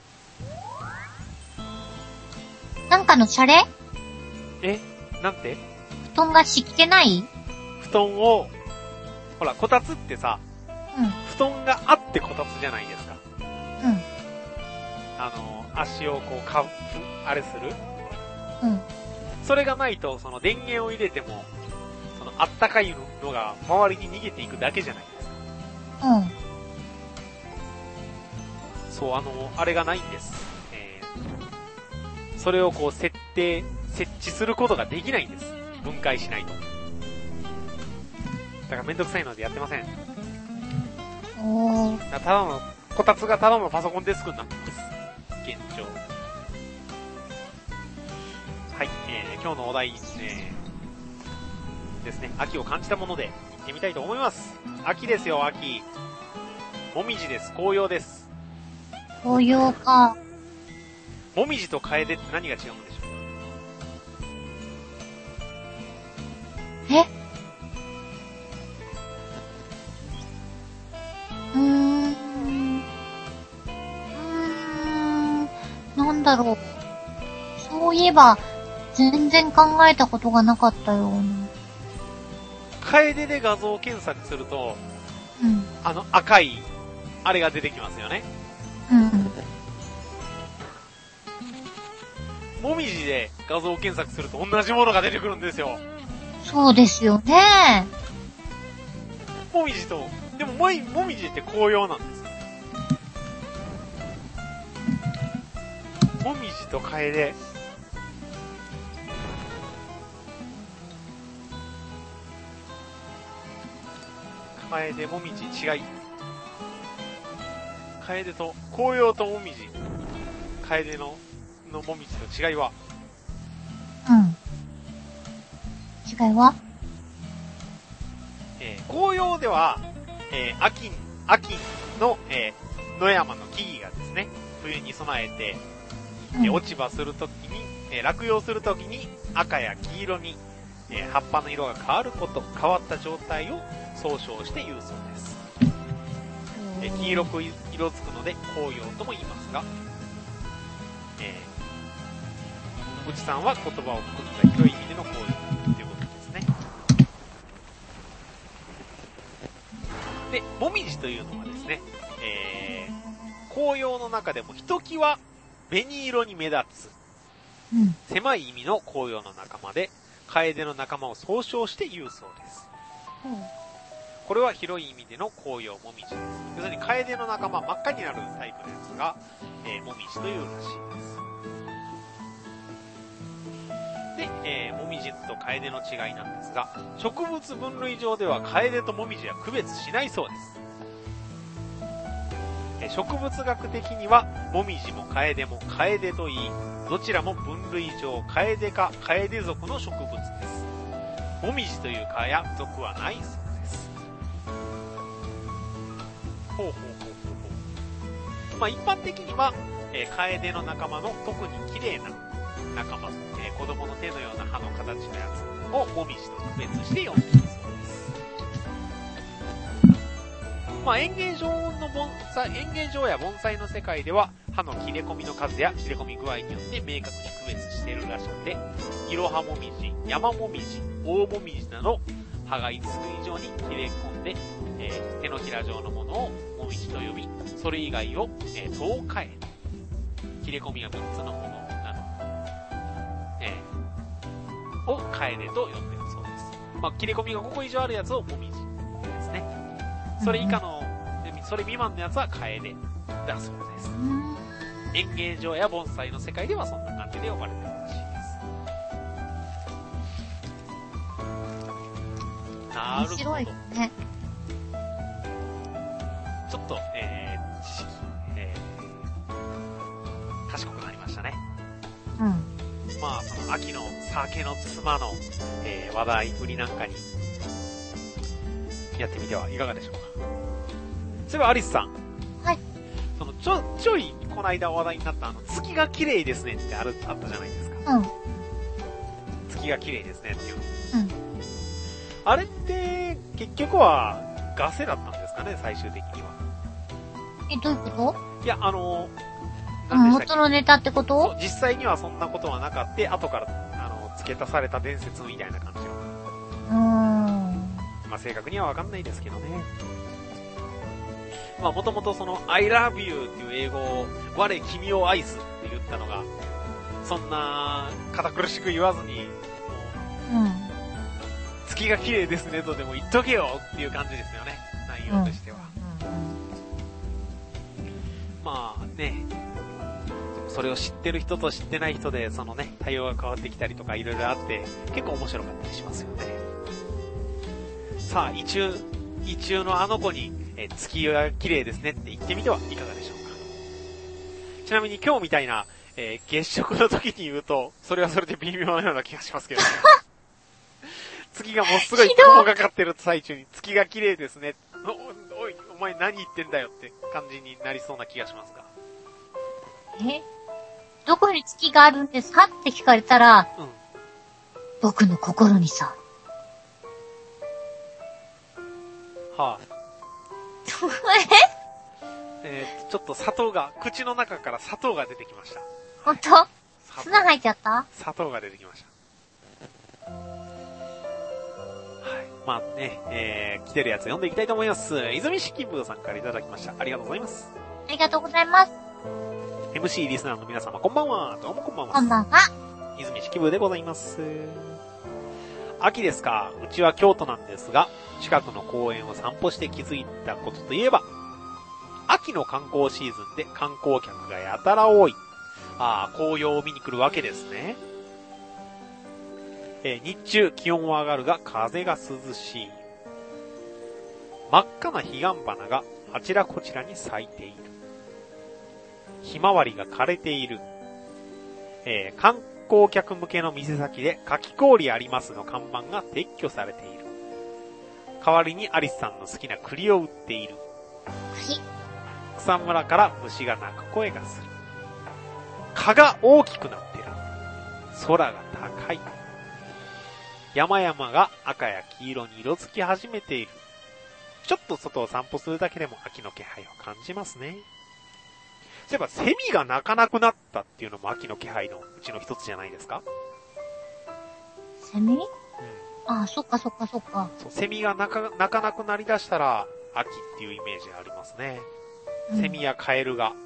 B: なんかのシャレ？
A: え？なんて？
B: 布団が敷けない？
A: 布団を、ほら、こたつってさ、
B: うん。
A: 布団があってこたつじゃないですか。
B: うん。
A: あの、足をこう、か、あれする？
B: うん。
A: それがないと、その電源を入れても、そのあったかいのが周りに逃げていくだけじゃないですか。
B: うん。
A: そう、あの、あれがないんです。えー、それをこう設定、設置することができないんです。分解しないと。だからめんどくさいのでやってません。
B: おー。
A: ただの、こたつがただのパソコンデスクになってます。現状。はい、えー、今日のお題、えー、ですね、秋を感じたもので行ってみたいと思います。秋ですよ、秋。もみじです、紅葉です。
B: 紅葉か。
A: もみじとカエデって何が違うんでしょう？
B: え？うーん。うーん。なんだろう。そういえば、全然考えたことがなかったような。
A: カエデで画像検索すると、
B: うん。
A: あの赤い、あれが出てきますよね。
B: うん。
A: もみじで画像検索すると同じものが出てくるんですよ。も
B: そうですよね。
A: みじと、でももみ、もみじって紅葉なんですよ。もみじとカエデ。カエデ、もみじ、違い。カエデと、紅葉ともみじ。カエデの、のもみじの違いは？
B: うん。違いは？
A: えー、紅葉では、えー、秋、秋の、えー、野山の木々がですね、冬に備えて、 うん、落ち葉するときに、えー、落葉するときに赤や黄色に、えー、葉っぱの色が変わること、変わった状態を総称して言うそうです。えー、黄色く色づくので紅葉とも言いますが、えー、内さんは言葉を含んだ広い意味での紅葉ということですね。で、もみじというのはですね、えー、紅葉の中でもひときわ紅色に目立つ、うん、狭い意味の紅葉の仲間で、楓の仲間を総称して言うそうです。うん、これは広い意味での紅葉もみじです。要するに楓の仲間、真っ赤になるタイプのやつが、えー、もみじというらしいです。で、えー、もみじと楓の違いなんですが、植物分類上では楓ともみじは区別しないそうです。えー、植物学的には、もみじも楓も楓といい、どちらも分類上楓か楓属の植物です。もみじという科や属はないそうです。ほうほうほうほうほう。まあ一般的には、えー、楓の仲間の特に綺麗な仲間、えー、子供の手のような葉の形のやつをもみじと区別して呼んでいるそうです。まあ園芸場の盆栽、園芸場や盆栽の世界では葉の切れ込みの数や切れ込み具合によって明確に区別しているらしくて、いろはもみじ、山もみじ、大もみじなど葉がいつつ以上に切れ込んで、えー、手のひら状のものをもみじと呼び、それ以外を、えー、東海切れ込みがみっつのものなど、えー、を楓と呼んでいるそうです。まあ、切れ込みがごこ以上あるやつをもみじですね。それ以下の、それ未満のやつは楓だそうです。園芸場や盆栽の世界ではそんな感じで呼ばれているらしいです。なるほど。面白いね。ちょっと、えー、知識、えー、賢くなりましたね。うん。まあ、その秋の酒の妻の、えー、話題振りなんかにやってみてはいかがでしょうか。そういえばアリスさん。はい。そのちょ、ちょい、この間話題になったあの、月が綺麗ですねってある、あったじゃないですか。うん。月が綺麗ですねっていう。うん。あれって、結局は、ガセだったんですかね、最終的には。
B: え、どういうこと？
A: いや、あの、
B: なんでしたっけ？元のネタってこと？
A: そう、実際にはそんなことはなかった、後から、あの、付け足された伝説みたいな感じの。うーん。まあ、正確にはわかんないですけどね。まあもともとその I love you っていう英語を我君を愛すって言ったのが、そんな堅苦しく言わずに、うん、月が綺麗ですねとでも言っとけよっていう感じですよね、内容としては。うんうんうん、まあね、それを知ってる人と知ってない人でそのね、対応が変わってきたりとかいろいろあって結構面白かったりしますよね。さあ、異中、異中のあの子にえ月が綺麗ですねって言ってみてはいかがでしょうか。ちなみに今日みたいな、えー、月食の時に言うと、それはそれで微妙なような気がしますけどね。月がもうすごい雲がかってる最中に月が綺麗ですね。お、おい、お前何言ってんだよって感じになりそうな気がしますが。
B: え？どこに月があるんですかって聞かれたら、うん、僕の心にさ。
A: はぁ、あ。えー、ちょっと砂糖が、口の中から砂糖が出てきました。
B: ほんと？砂入っちゃった？
A: 砂糖が出てきました。はい。まあね、えー、来てるやつ読んでいきたいと思います。泉式部さんからいただきました。ありがとうございます。
B: ありがとうございます。
A: エムシー リスナーの皆様、こんばんは。どうもこんばんは。
B: こんばんは。
A: 泉式部でございます。秋ですか。うちは京都なんですが、近くの公園を散歩して気づいたことといえば、秋の観光シーズンで観光客がやたら多い。ああ、紅葉を見に来るわけですね。えー、日中気温は上がるが風が涼しい。真っ赤な彼岸花があちらこちらに咲いている。ひまわりが枯れている。えー、観光客向けの店先でかき氷ありますの看板が撤去されている。代わりにアリスさんの好きな栗を売っている。草むらから虫が鳴く声がする。 蚊が大きくなってる。空が高い。山々が赤や黄色に色づき始めている。ちょっと外を散歩するだけでも秋の気配を感じますね。そういえばセミが鳴かなくなったっていうのも秋の気配のうちの一つじゃないですか？
B: セミ？うん。ああ、そっかそっかそっか。
A: そう、セミが鳴か、鳴かなくなりだしたら秋っていうイメージがありますね。うん、セミやカエルが。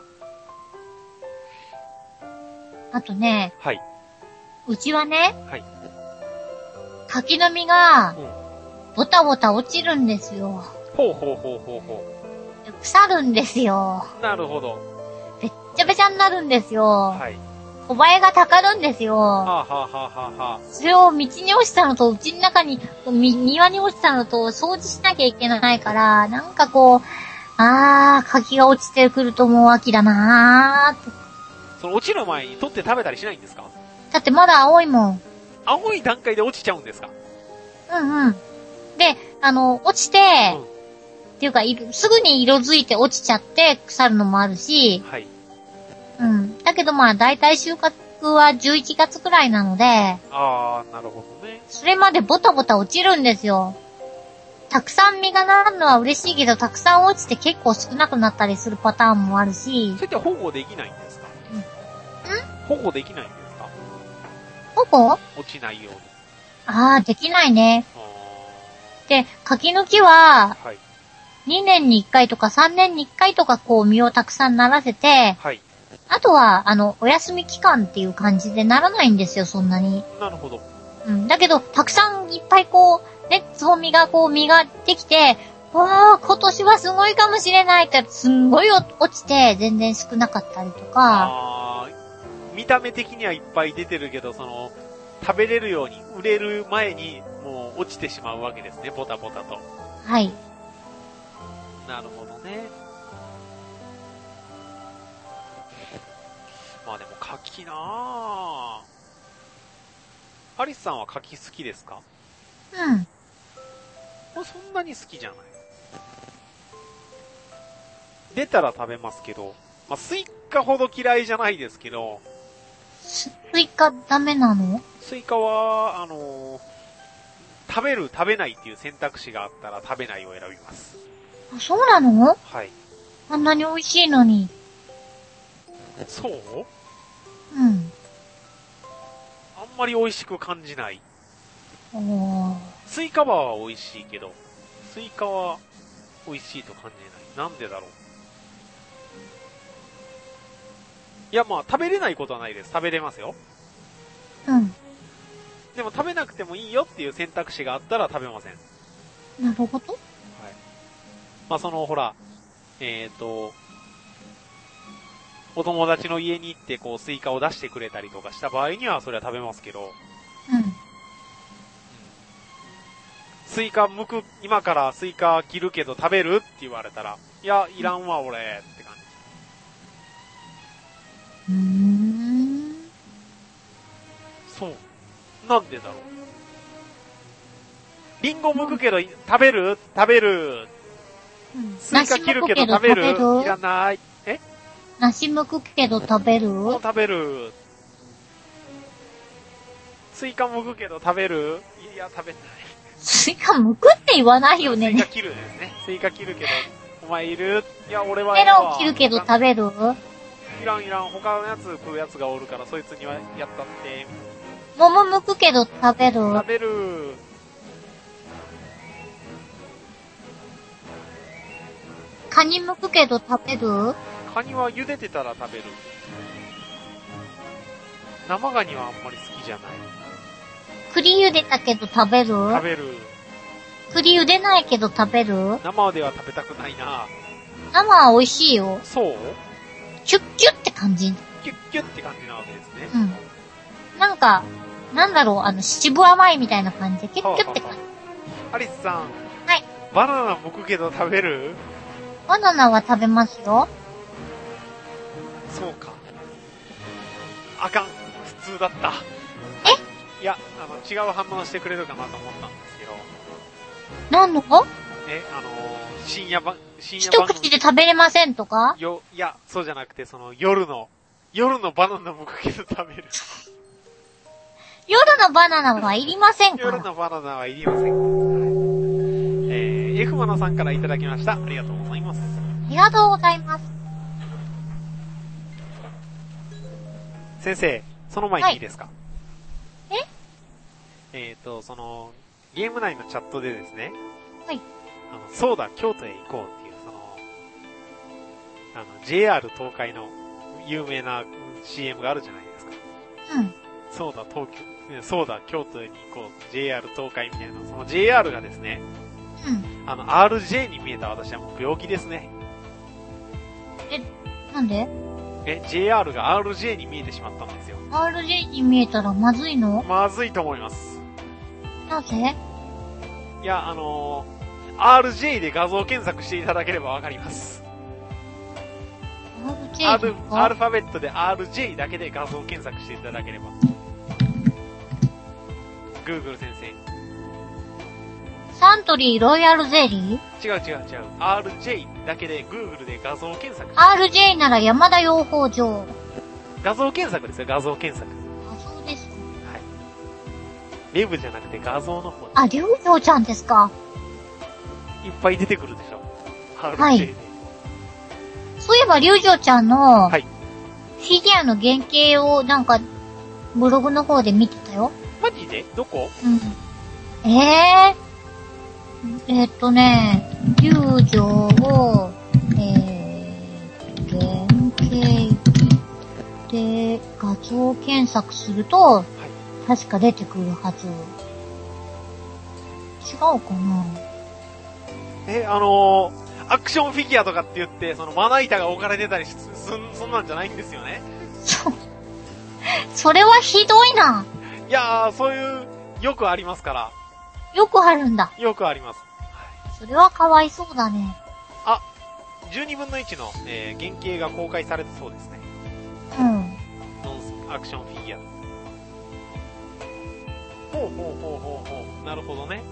B: あとね。
A: はい。
B: うちはね。
A: はい。
B: 柿の実が、ボタボタ落ちるんですよ。
A: ほうほうほうほうほ
B: う。腐るんですよ。
A: なるほど。
B: べっちゃべちゃになるんですよ。
A: はい。
B: 小映えがたかるんですよ。
A: はあ、はあはあはあはあ、
B: それを道に落ちたのと、うちの中に、庭に落ちたのと掃除しなきゃいけないから、なんかこう、あー、柿が落ちてくるともう秋だなーって。
A: その落ちる前に取って食べたりしないんですか？
B: だってまだ青いもん。
A: 青い段階で落ちちゃうんですか？
B: うんうん。で、あの、落ちて、うん、っていうか、すぐに色づいて落ちちゃって腐るのもあるし、
A: はい。
B: うん。だけどまあ、だいたい収穫はじゅういちがつくらいなので、
A: あー、なるほどね。
B: それまでボタボタ落ちるんですよ。たくさん実がなるのは嬉しいけど、たくさん落ちて結構少なくなったりするパターンもあるし。
A: それって保護できないんですか？うん。ん？保護できないんですか？
B: 保護？
A: 落ちないように。
B: あー、できないね。で、柿の木は、はい、にねんにいっかいとかさんねんにいっかいとかこう実をたくさんならせて、はい、あとは、あの、お休み期間っていう感じでならないんですよ、そんなに。
A: なるほど。
B: うん。だけど、たくさんいっぱいこう、ね、つぼみがこう実ができて、わー、今年はすごいかもしれないって、すんごい落ちて全然少なかったりとか。
A: あー、見た目的にはいっぱい出てるけど、その、食べれるように、売れる前に、もう落ちてしまうわけですね、ボタボタと。
B: はい。
A: なるほどね。まあでも柿なぁ。アリスさんは柿好きですか？
B: うん。も
A: うそんなに好きじゃない。出たら食べますけど、まあスイカほど嫌いじゃないですけど。
B: スイカダメなの？
A: スイカは、あのー、食べる食べないっていう選択肢があったら食べないを選びます。
B: あ、そうなの？
A: はい。
B: あんなに美味しいのに。
A: そう？
B: うん。
A: あんまり美味しく感じない。
B: おー。
A: スイカバーは美味しいけど、スイカは美味しいと感じない。なんでだろう。いや、まあ、食べれないことはないです。食べれますよ。
B: うん。
A: でも食べなくてもいいよっていう選択肢があったら食べません。
B: なるほど。はい。
A: まあ、その、ほら、えっと、お友達の家に行ってこうスイカを出してくれたりとかした場合にはそれは食べますけど。
B: うん。
A: スイカ剥く、今からスイカ切るけど食べるって言われたら、いや、いらんわ俺って感じ。
B: うーん。
A: そう。なんでだろう。リンゴ剥くけど食べる食べる、うん、スイカ切るけど食べるいらない。え？
B: 梨剥くけど食べる？
A: 食べる。スイカ剥くけど食べる？いや、食べない。
B: スイカ剥くって言わないよね。
A: スイカ切るですね。スイカ切るけど、お前いる？いや、俺は
B: メロン切るけど食べる？
A: いらんいらん。他のやつ食うやつがおるから、そいつにはやったって。
B: 桃剥くけど食べる？
A: 食べる。
B: カニ剥くけど食べる？
A: カニは茹でてたら食べる。生ガニはあんまり好きじゃない。
B: 栗茹でたけど食べる？
A: 食べる。
B: 栗茹でないけど食べる？
A: 生では食べたくないな。
B: 生は美味しいよ。
A: そう？
B: キュッキュッって感じ。
A: キュッキュッって感じなわけですね。
B: うん。なんか、なんだろう、あの、渋甘いみたいな感じで、キュッキュッって感じ。
A: アリスさん。
B: はい。
A: バナナ剥くけど食べる？
B: バナナは食べますよ。
A: そうか。あかん。普通だった。
B: え？
A: いや、あの、違う反応してくれるかなと思ったんですけど。
B: 何の？
A: え、あのー、深夜ば、深夜
B: 一口で食べれませんとか？
A: よ、いや、そうじゃなくて、その、夜の、 夜のバナナもかけて食べる。
B: 夜のバナナはいりませんか？
A: 夜のバナナはいりません。えー、F マナさんからいただきました。ありがとうございます。
B: ありがとうございます。
A: 先生、その前にいいですか？
B: はい、
A: ええーと、その、ゲーム内のチャットでですね。
B: はい。
A: あの、そうだ、京都へ行こうっていう、その、あの、ジェイアール 東海の有名な シーエム があるじゃないですか。
B: うん。
A: そうだ、東京、そうだ、京都へに行こう、ジェイアール 東海みたいな、その ジェイアール がですね、
B: うん。
A: あの、アールジェー に見えた私はもう病気ですね。
B: え、なんで？
A: え、ジェイアール が アールジェー に見えてしまったんですよ。
B: アールジェー に見えたらまずいの？
A: まずいと思います。
B: なぜ？
A: いや、あのー、アールジェー で画像検索していただければわかります。
B: アールジェー ですか？
A: アルファベットで アールジェー だけで画像検索していただければ。Google 先生。
B: サントリーロイヤルゼリ
A: ー？違う違う違う。アールジェー だけで Google で画像検索。
B: アールジェー なら山田養蜂場。
A: 画像検索ですよ、画像検索。
B: 画像ですか？
A: はい。レブじゃなくて画像の方。
B: あ、りゅうじょうちゃんですか？
A: いっぱい出てくるでしょ。アールジェー で。はい。
B: そういえばりゅうじょうちゃんの、
A: はい。
B: フィギュアの原型をなんか、ブログの方で見てたよ。
A: マジで？どこ？
B: うん。えー。えー、っとね、りゅうじょうを、えー、原型で画像検索すると、はい、確か出てくるはず。違うかな？
A: え、あのー、アクションフィギュアとかって言って、そのまな板が置かれてたりす、そんなんじゃないんですよね。
B: そう。それはひどいな。
A: いやー、そういう、よくありますから。
B: よくあるんだ。
A: よくあります。
B: それはかわいそうだね。
A: あ、じゅうにぶんのいちの、えー、原型が公開されたそうですね。
B: うん。
A: ノンアクションフィギュア。ほうほうほうほうほう。なるほどね。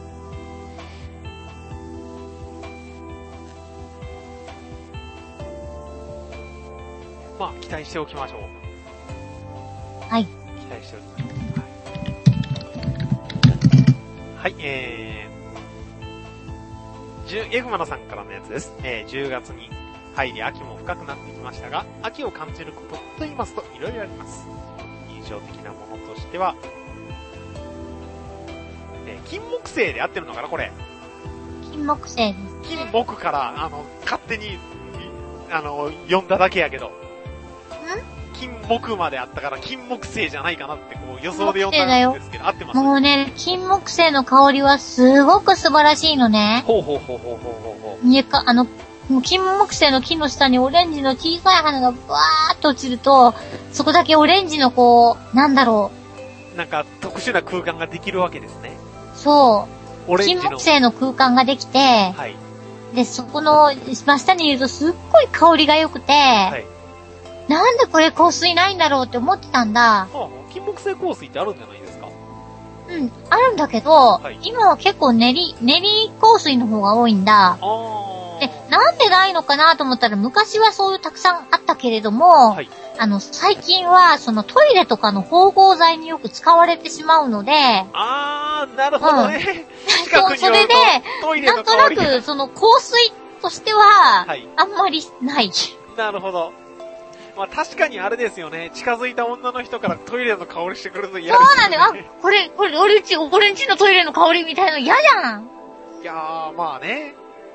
A: まあ、期待しておきましょう。
B: はい。
A: 期待しておきましょう。はい、えー、F マナさんからのやつです。えー、じゅうがつに入り秋も深くなってきましたが、秋を感じることと言いますといろいろあります。印象的なものとしては、えー、金木犀で合ってるのかなこれ。
B: 金木犀です。
A: 金木から、あの、勝手に、あの、呼んだだけやけど。ん？金木まであったから金木犀じゃないかなってこう予想で読んだんですけど、合ってます？
B: もうね、金木犀の香りはすごく素晴らしいのね。
A: ほうほうほうほうほうほうほう。
B: いやか、あの、もう金木犀の木の下にオレンジの小さい花がバーっと落ちると、そこだけオレンジのこう、なんだろ
A: う。なんか特殊な空間ができるわけですね。
B: そう。オレンジの金木犀の空間ができて、はい。で、そこの真下にいるとすっごい香りが良くて、はい。なんでこれ香水ないんだろうって思ってたんだ。
A: ああ、金木犀香水ってあるんじゃないですか？
B: うん、あるんだけど、はい、今は結構練り、練り香水の方が多いんだ。あで、なんでないのかなと思ったら昔はそういうたくさんあったけれども、はい、あの、最近はそのトイレとかの芳香剤によく使われてしまうので、
A: あー、なるほどね。うん、近くに
B: それで、
A: トイレの
B: 香りなんとなくその香水としては、はい、あんまりない。
A: なるほど。まあ確かにあれですよね。近づいた女の人からトイレの香りしてくるの嫌ですよね。そうなんだよ。あ、
B: これ、これ、俺んち、俺んちのトイレの香りみたいなの嫌じゃん。
A: いやー、まあね。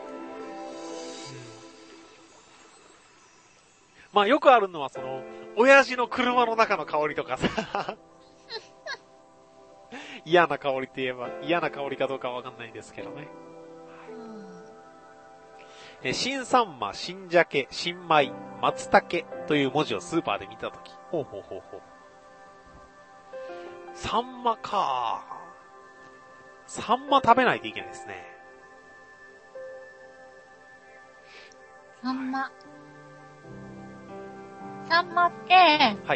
A: まあよくあるのはその、親父の車の中の香りとかさ。嫌な香りって言えば、嫌な香りかどうかわかんないですけどね。え新サンマ、新鮭、新米、松茸という文字をスーパーで見たとき。ほうほうほうほう。サンマかー。サンマ食べないといけないですね。
B: サンマ。サンマって、
A: はい。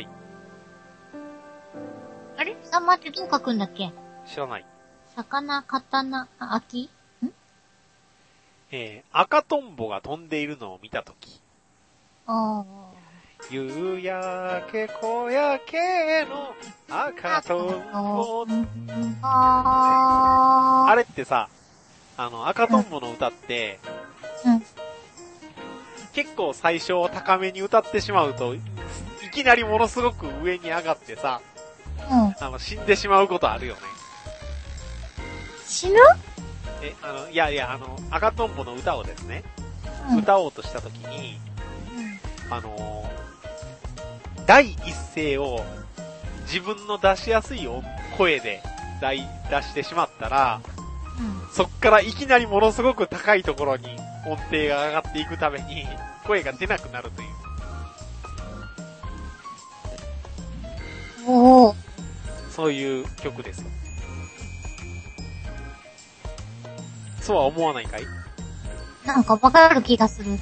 B: あれサンマってどう書くんだっけ？
A: 知らない。
B: 魚、刀、秋？
A: えー、赤トンボが飛んでいるのを見たとき。
B: ああ。
A: 夕焼け小焼けの赤とんぼ。あれってさ、あの、赤とんぼの歌って、うん、結構最初高めに歌ってしまうと、いきなりものすごく上に上がってさ、うん、あの、死んでしまうことあるよね。
B: 死ぬ？
A: え、あの、いやいや、あの、赤とんぼの歌をですね、うん、歌おうとしたときに、うん、あのー、第一声を自分の出しやすい声で出してしまったら、うん、そっからいきなりものすごく高いところに音程が上がっていくために声が出なくなるという。
B: おー。
A: そういう曲です。そうは思わないかい？
B: なんかわかる気がする。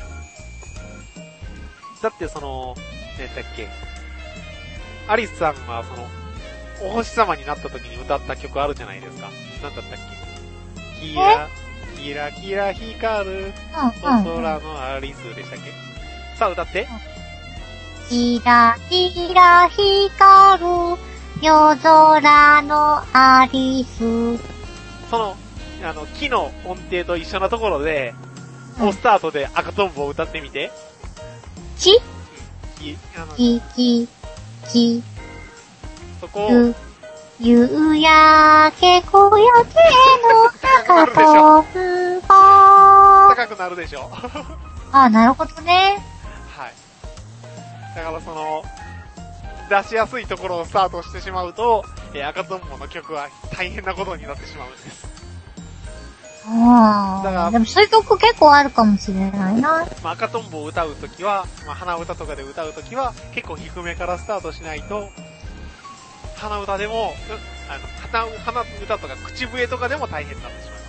A: だってその、何だっけ、アリスさんがその、お星様になった時に歌った曲あるじゃないですか。なんだったっけ？キラ、キラキラ光る、お空のアリスでしたっけ？さあ歌って。
B: キラキラ光る、夜空のアリス。
A: その、あの、木の音程と一緒なところで、もうスタートで赤とんぼを歌ってみて。
B: きき、き、き、き。
A: そこを。
B: 夕焼け小焼けの赤とんぼ。
A: 高くなるでしょ。
B: あ、なるほどね。
A: はい。だからその、出しやすいところをスタートしてしまうと、えー、赤とんぼの曲は大変なことになってしまうんです。
B: ああ。だから、でもそういう曲結構あるかもしれないな。
A: まあ、赤とんぼを歌うときは、まあ、鼻歌とかで歌うときは、結構低めからスタートしないと、鼻歌でも、あの、鼻、鼻歌とか口笛とかでも大変になってしまい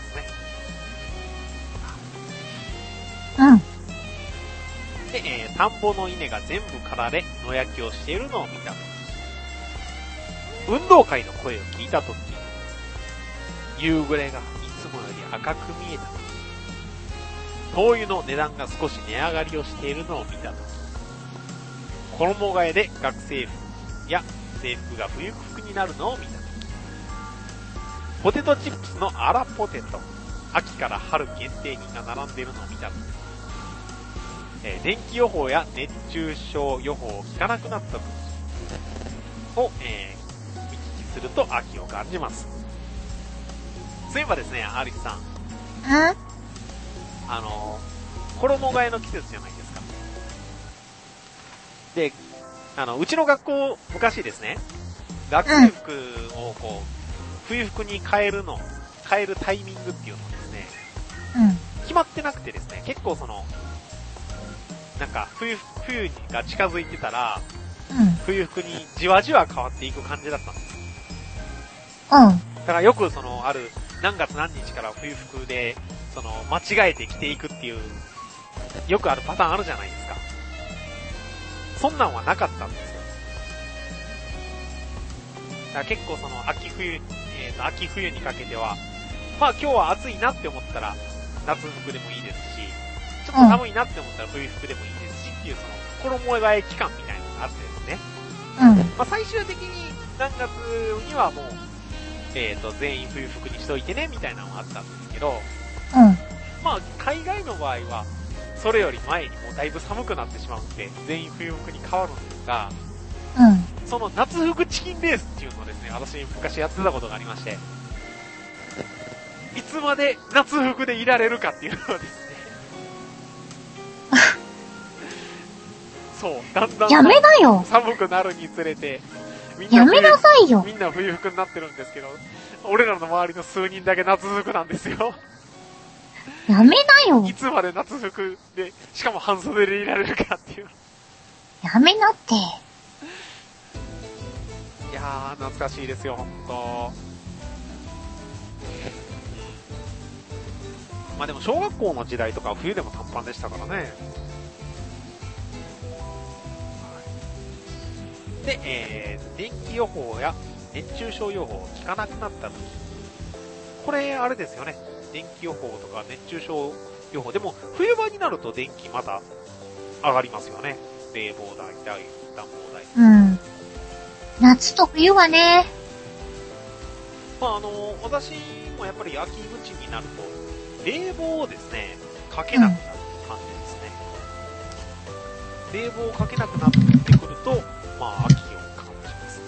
A: ますね。うん。で、えー、田んぼの稲が全部刈られ、野焼きをしているのを見たとき、運動会の声を聞いたとき、夕暮れがいつもより赤く見えたとき、灯油の値段が少し値上がりをしているのを見たとき、衣替えで学生服や制服が冬服になるのを見たとき、ポテトチップスのアラポテト、秋から春限定品が並んでいるのを見たとき、えー、電気予報や熱中症予報を聞かなくなったときを、えー、見聞きすると秋を感じます。そういえばですね、アリスさん。
B: あ
A: あのー、衣替えの季節じゃないですか。で、あの、うちの学校、昔ですね、学生服をこう、冬服に変えるの、変えるタイミングっていうのをですね、うん、決まってなくてですね、結構その、なんか、冬、冬が近づいてたら、うん、冬服にじわじわ変わっていく感じだったんです。
B: うん。
A: だからよくその、ある、何月何日から冬服で、その、間違えて着ていくっていう、よくあるパターンあるじゃないですか。そんなんはなかったんですよ。だから結構その、秋冬、えーと、秋冬にかけては、まあ今日は暑いなって思ったら、夏服でもいいですし、ちょっと寒いなって思ったら冬服でもいいですしっていう、その、衣替え期間みたいなのがあってですね。うん。まあ最終的に何月にはもう、えっと、全員冬服にしといてね、みたいなのがあったんですけど、
B: うん。
A: まあ海外の場合は、それより前にもうだいぶ寒くなってしまうんで、全員冬服に変わるんですが、
B: うん。
A: その夏服チキンレースっていうのをですね、私昔やってたことがありまして、いつまで夏服でいられるかっていうのはですね、そう、だんだん
B: やめなよ
A: 寒くなるにつれて、
B: みんなやめなさいよ
A: みんな冬服になってるんですけど、俺らの周りの数人だけ夏服なんですよ。
B: やめなよ
A: いつまで夏服で、しかも半袖でいられるかっていう。
B: やめなって。い
A: やー、懐かしいですよ、ほんと。まあでも小学校の時代とか冬でも短パンでしたからね。で、えー、電気予報や熱中症予報を聞かなくなった時。これ、あれですよね。電気予報とか熱中症予報。でも、冬場になると電気また上がりますよね。 冷房代、暖房代。
B: うん。夏と冬はね。
A: まああの、私もやっぱり秋口になると、冷房をですね、かけなくなる感じですね。うん、冷房をかけなくなってくると、まあ秋を感じますね。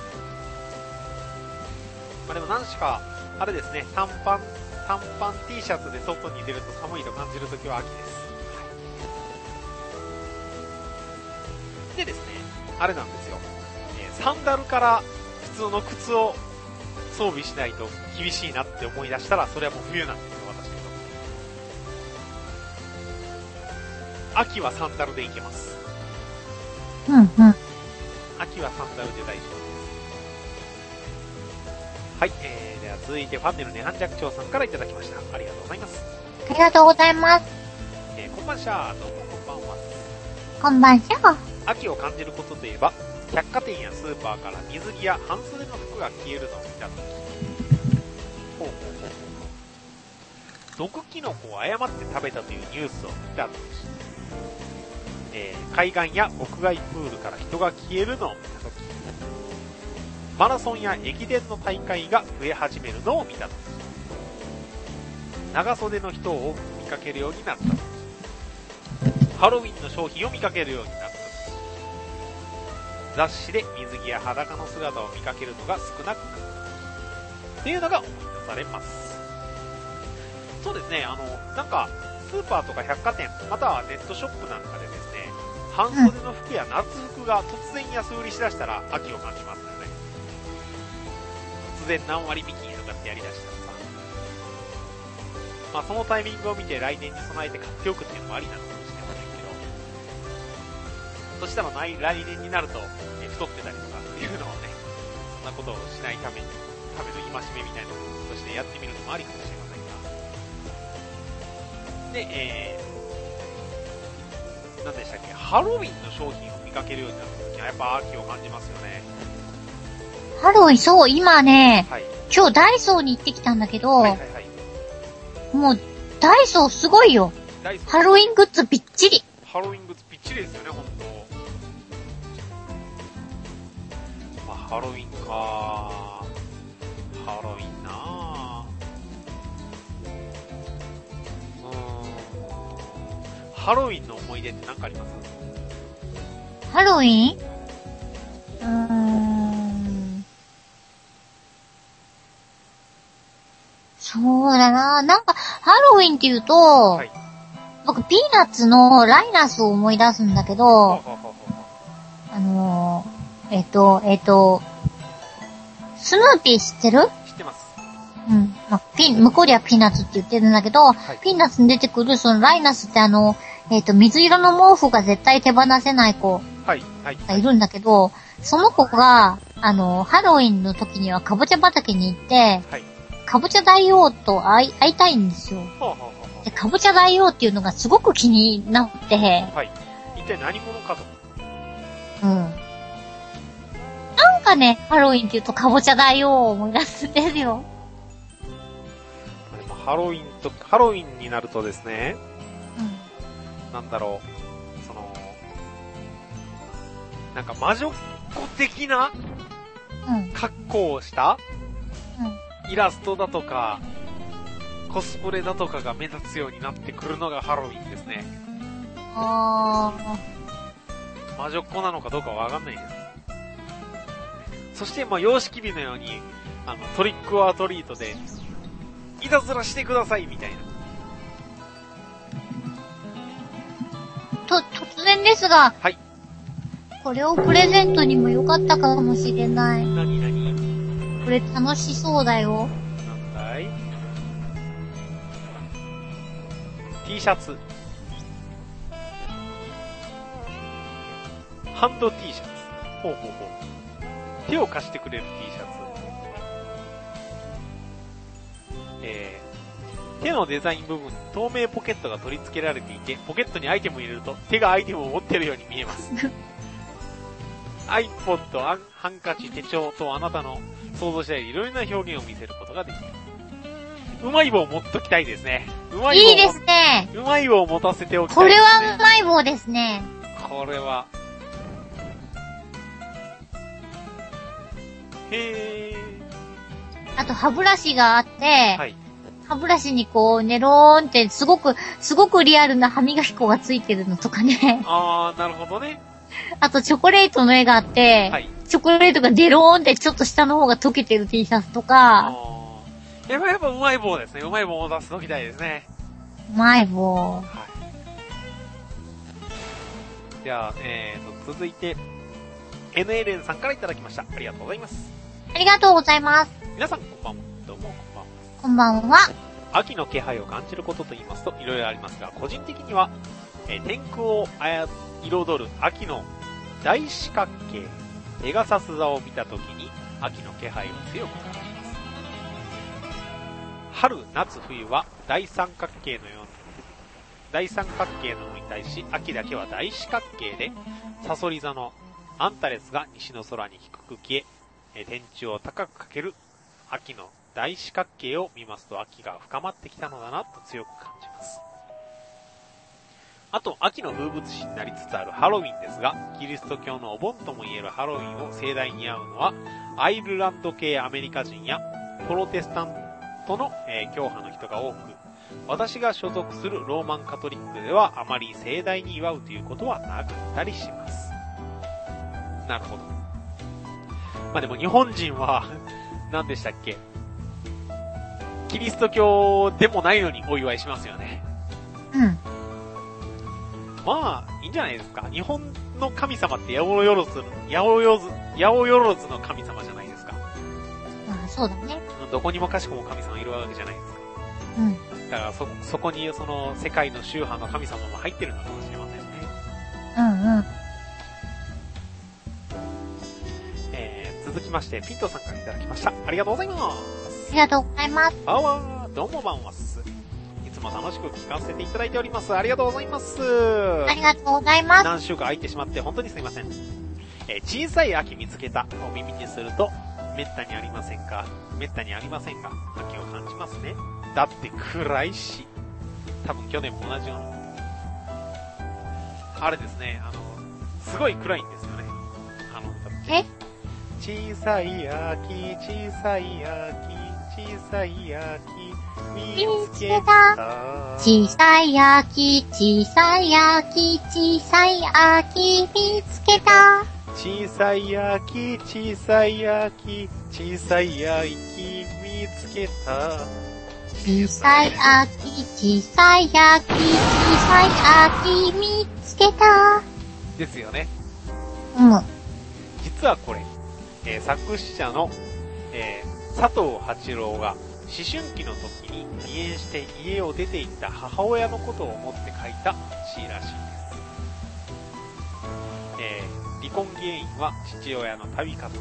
A: まあでも何しか、あれですね、短パン、短パン T シャツで外に出ると寒いと感じるときは秋です。はい、でですね、あれなんですよ。えー、サンダルから普通の靴を装備しないと厳しいなって思い出したら、それはもう冬なんですよ、私にとって。秋はサンダルでいけます。
B: うんうん。
A: 秋はサンダルで大丈夫です。はい、えー、では続いてファンネルネハンジャクチョウさんからいただきました。ありがとうございます。
B: ありがとうございます。
A: えー、こんばんしゃー、どうもこんばんは。
B: こんばんしゃー。
A: 秋を感じることといえば、百貨店やスーパーから水着や半袖の服が消えるのを見たとき。ほうほうほうほう。毒キノコを誤って食べたというニュースを見たとき。えー、海岸や屋外プールから人が消えるのを見たとき。マラソンや駅伝の大会が増え始めるのを見たとき。長袖の人を見かけるようになったとき。ハロウィンの商品を見かけるようになったとき。雑誌で水着や裸の姿を見かけるのが少なくなるっていうのが思い出されます。そうですね、あの、なんか、スーパーとか百貨店、またはネットショップなんかでですね、半袖の服や夏服が突然安売りしだしたら秋を感じますよね。突然何割引きとかってやりだしたらさ。まあそのタイミングを見て来年に備えて買っておくっていうのもありなのかもしれませんけど、そしたら来年になると、え太ってたりとかっていうのをね、そんなことをしないために、ための戒めみたいなこととしてやってみるのもありかもしれませんが。で、えー、何でしたっけ、ハロウィンの商品を見かけるようになった時はやっぱ秋を感じますよね。
B: ハロウィン、そう、今ね、はい、今日ダイソーに行ってきたんだけど、はいはいはい、もう、ダイソーすごいよ。ハロウィングッズびっちり。
A: ハロウィングッズびっちりですよね、ほんと。まあ、ハロウィンかハロウィンなぁ。うーん。ハロウィンの思い出って何かあります？
B: ハロウィン？うーん。そうだな。なんか、ハロウィンって言うと、はい、僕、ピーナッツのライナスを思い出すんだけど、ははははあのー、えっと、えっと、スヌーピー知ってる？
A: 知ってます。
B: うん。まあ、ピン、向こうではピーナッツって言ってるんだけど、はい、ピーナッツに出てくるそのライナスってあの、えっと、水色の毛布が絶対手放せない子がいるんだけど、はいはい、その子が、あの、ハロウィンの時にはカボチャ畑に行って、はい、カボチャ大王と会い、会いたいんですよ。はあはあはあ、で、カボチャ大王っていうのがすごく気になって、はい。
A: 一体何者かと。
B: うん。なんかね、ハロウィンって言うとカボチャ大王を思い出すんですよ。
A: でもハロウィンと、ハロウィンになるとですね、うん。なんだろう、その、なんか魔女っ子的な、うん。格好をした、うん。イラストだとか、コスプレだとかが目立つようになってくるのがハロウィンですね。
B: あ
A: ー。魔女っ子なのかどうかわかんないです。そして、まあ、様式美のように、あの、トリックオアトリートで、いたずらしてください、みたいな。
B: と、突然ですが。
A: はい。
B: これをプレゼントにもよかったかもしれない。
A: なになに？
B: これ楽しそうだよ。
A: なんだい？ T シャツ。ハンド T シャツ。ほうほうほう。手を貸してくれる T シャツ。えー、手のデザイン部分に透明ポケットが取り付けられていて、ポケットにアイテムを入れると手がアイテムを持ってるように見えます。iPod、ハンカチ、手帳とあなたの想像したよりいろいろな表現を見せることができる。うまい棒を持っときたいですね。うまい棒。
B: いいですね。
A: うまい棒を持たせておきたいですね。
B: これはうまい棒ですね。
A: これは。 へー。
B: あと歯ブラシがあって、はい、歯ブラシにこう、ネローンってすごく、すごくリアルな歯磨き粉がついてるのとかね。
A: あー、なるほどね。
B: あとチョコレートの絵があって、はい、チョコレートがデローンってちょっと下の方が溶けてる T シャツとか。あ
A: ー。やっぱやっぱうまい棒ですね。うまい棒を出すときたいですね。
B: うまい棒。はい。
A: じゃあ、えーと、続いて、エヌエルエヌ さんからいただきました。ありがとうございます。
B: ありがとうございます。
A: 皆さんこんばんは。どうも
B: こんばんは。こんばんは。
A: 秋の気配を感じることと言いますといろいろありますが、個人的には、えー、天空を彩る秋の大四角形、ペガサス座を見たときに秋の気配を強く感じます。春、夏、冬は大三角形のような、大三角形なのに対し、秋だけは大四角形で、サソリ座のアンタレスが西の空に低く消え、えー、天柱を高くかける秋の大四角形を見ますと秋が深まってきたのだなと強く感じます。あと、秋の風物詩になりつつあるハロウィンですが、キリスト教のお盆ともいえるハロウィンを盛大に祝うのは、アイルランド系アメリカ人やプロテスタントの、えー、教派の人が多く、私が所属するローマンカトリックではあまり盛大に祝うということはなかったりします。なるほど。まあでも日本人は、何でしたっけ？キリスト教でもないのにお祝いしますよね。
B: うん。
A: まあ、いいんじゃないですか。日本の神様って八百万、八百万の神様じゃないですか。
B: まあ、そうだね。
A: どこにもかしこも神様いるわけじゃないですか。
B: うん。
A: だからそ、そこにその世界の宗派の神様も入ってるのかもしれませんね。
B: うんうん。
A: えー、続きまして、ピントさんからいただきました。ありがとうございます。
B: ありがとうございます。
A: あわー、どうもばんはす。いつも楽しく聞かせていただいております。ありがとうございます。
B: ありがとうございます。
A: 何週間空いてしまって本当にすいません。えー、小さい秋見つけたを耳にすると、めったにありませんかめったにありませんが、秋を感じますね。だって暗いし。多分去年も同じような。あれですね、あの、すごい暗いんですよね。あの歌って。
B: え？
A: 小さい秋、小さい秋、小さい秋、見つけた。
B: 小さい秋、小さい秋、小さい秋、見つけた。
A: 小さい秋、小さい秋、小さい秋、見つけた。
B: 小さい秋、小さい秋、小さい秋、見つけた。
A: ですよね。
B: うん。
A: 実はこれ、えー、作詞者の、えー、佐藤八郎が思春期の時に離縁して家を出て行った母親のことを思って書いた詩らしいです。えー、離婚原因は父親の度重なる浮気のようです。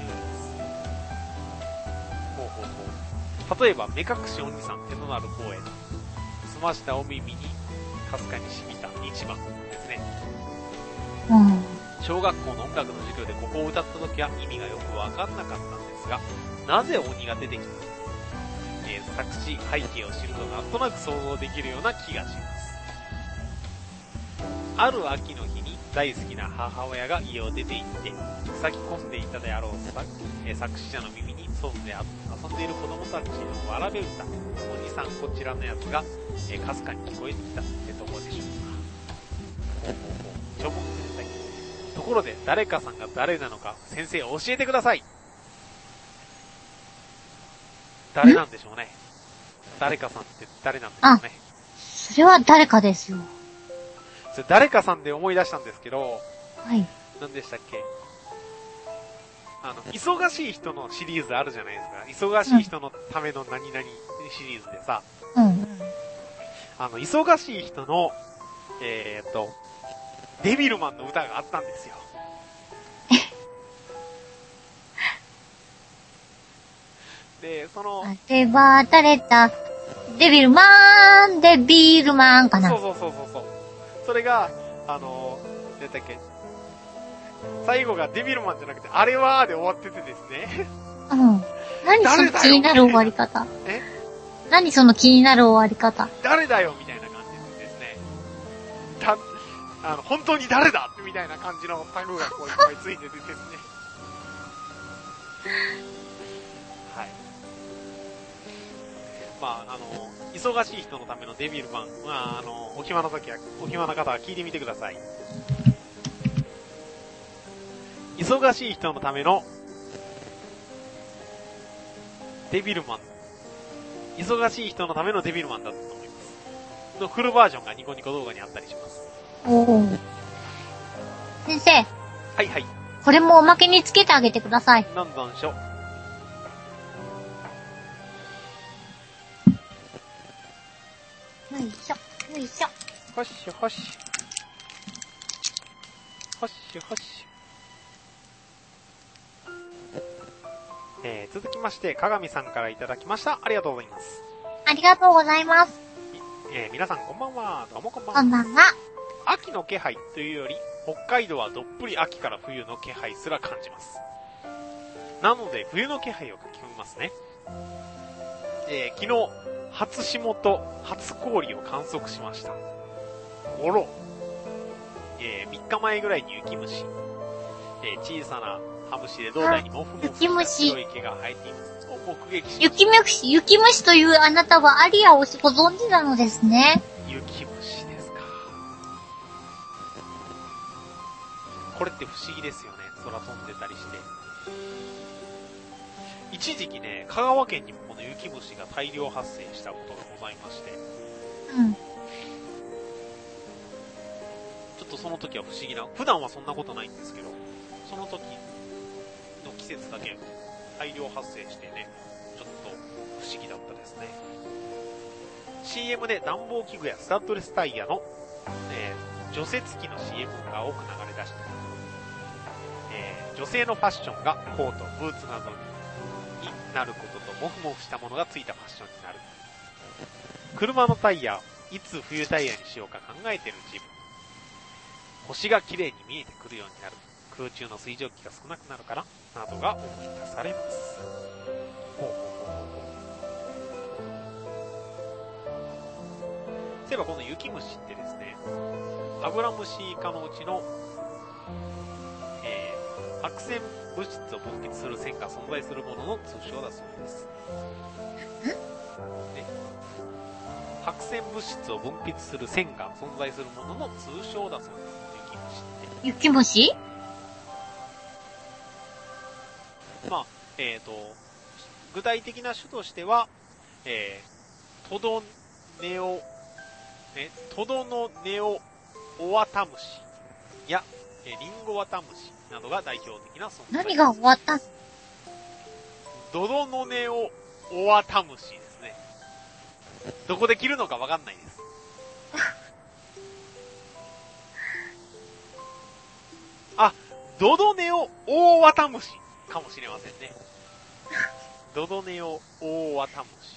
A: ほうほうほう。例えば目隠しお兄さん手のなる方へ澄ましたお耳にかすかに染みた日番ですね。
B: うん。
A: 小学校の音楽の授業でここを歌った時は意味がよくわかんなかったんですが、なぜ鬼が出てきたのか、えー、作詞背景を知るとなんとなく想像できるような気がします。ある秋の日に大好きな母親が家を出て行って咲き込んでいたであろう作,、えー、作詞者の耳に外で遊んでいる子供たちのわらべ歌、おじさんこちらのやつがえー、かすかに聞こえてきたってとこでしょうか。ほうほうほう。ちょぼん先生。ところで誰かさんが誰なのか先生教えてください。誰なんでしょうね。誰かさんって誰なんでしょうね。
B: それは誰かですよ。
A: それ誰かさんで思い出したんですけど、
B: はい。
A: 何でしたっけ。あの、忙しい人のシリーズあるじゃないですか。忙しい人のための何々シリーズでさ、
B: うんうん、
A: あの、忙しい人の、えーっと、デビルマンの歌があったんですよ。で、その、
B: あれは誰だ？デビルマン、デビルマンかな。
A: そうそうそうそう。それが、あの、何だっけ、最後がデビルマンじゃなくて、あれはーで終わっててですね。
B: うん。何その気になる終わり方。
A: え？
B: 何その気になる終わり方。
A: 誰だよみたいな感じでですね。た、あの、本当に誰だみたいな感じのタグがこういっぱいついててですね。 はい。まあ、あの、忙しい人のためのデビルマン、まあ、あの、お暇な時は、お暇な方は聞いてみてください。忙しい人のためのデビルマン。忙しい人のためのデビルマンだったと思います。のフルバージョンがニコニコ動画にあったりします。
B: おー。先生。
A: はいはい。
B: これもおまけにつけてあげてください。
A: なんなんしょ。
B: よいしょ、よいしょ。
A: ほしほし。ほしほし。えー、続きまして、かがみさんからいただきました。ありがとうございます。
B: ありがとうございます。
A: えー、皆さんこんばんは。どうもこんばんは。
B: こんばんは。
A: 秋の気配というより、北海道はどっぷり秋から冬の気配すら感じます。なので、冬の気配を書き込みますね。えー、昨日、初霜と初氷を観測しました。おろ。えー、みっかまえぐらいに雪虫。えー、小さなハムシで胴体にモフモフした白い毛が生えています。を目撃しました。
B: 雪虫、雪虫というあなたはアリアをご存知なのですね。
A: 雪虫ですか。これって不思議ですよね。空飛んでたりして。一時期ね、香川県にもこの雪虫が大量発生したことがございまして。
B: うん。
A: ちょっとその時は不思議な、普段はそんなことないんですけど、その時の季節だけ大量発生してね、ちょっと不思議だったですね。シーエム で暖房器具やスタッドレスタイヤの、えー、除雪機の シーエム が多く流れ出して、えー、女性のファッションがコート、ブーツなどになることとモフモフしたものがついたファッションになる。車のタイヤ、いつ冬タイヤにしようか考えている自分。星が綺麗に見えてくるようになる。空中の水蒸気が少なくなるからなどが思い出されます。ほうほうほうほう。そういえばこの雪虫ってですね、アブラムシ科のうちの、えー、白線物質を分泌する線が存在するものの通称だそうです。ね、白線物質を分泌する線が存在するものの通称だそうです。
B: 雪虫って。雪虫？
A: まあ、えっと、具体的な種としては、えー、トドネオ、え、トドノネオオワタムシや、え、リンゴワタムシなどが代表的な存在。
B: 何が終わった？
A: ドドノネオオワタムシですね。どこで切るのかわかんないです。あ、ドドネオオオワタムシかもしれませんね。ドドネオオオワタムシ。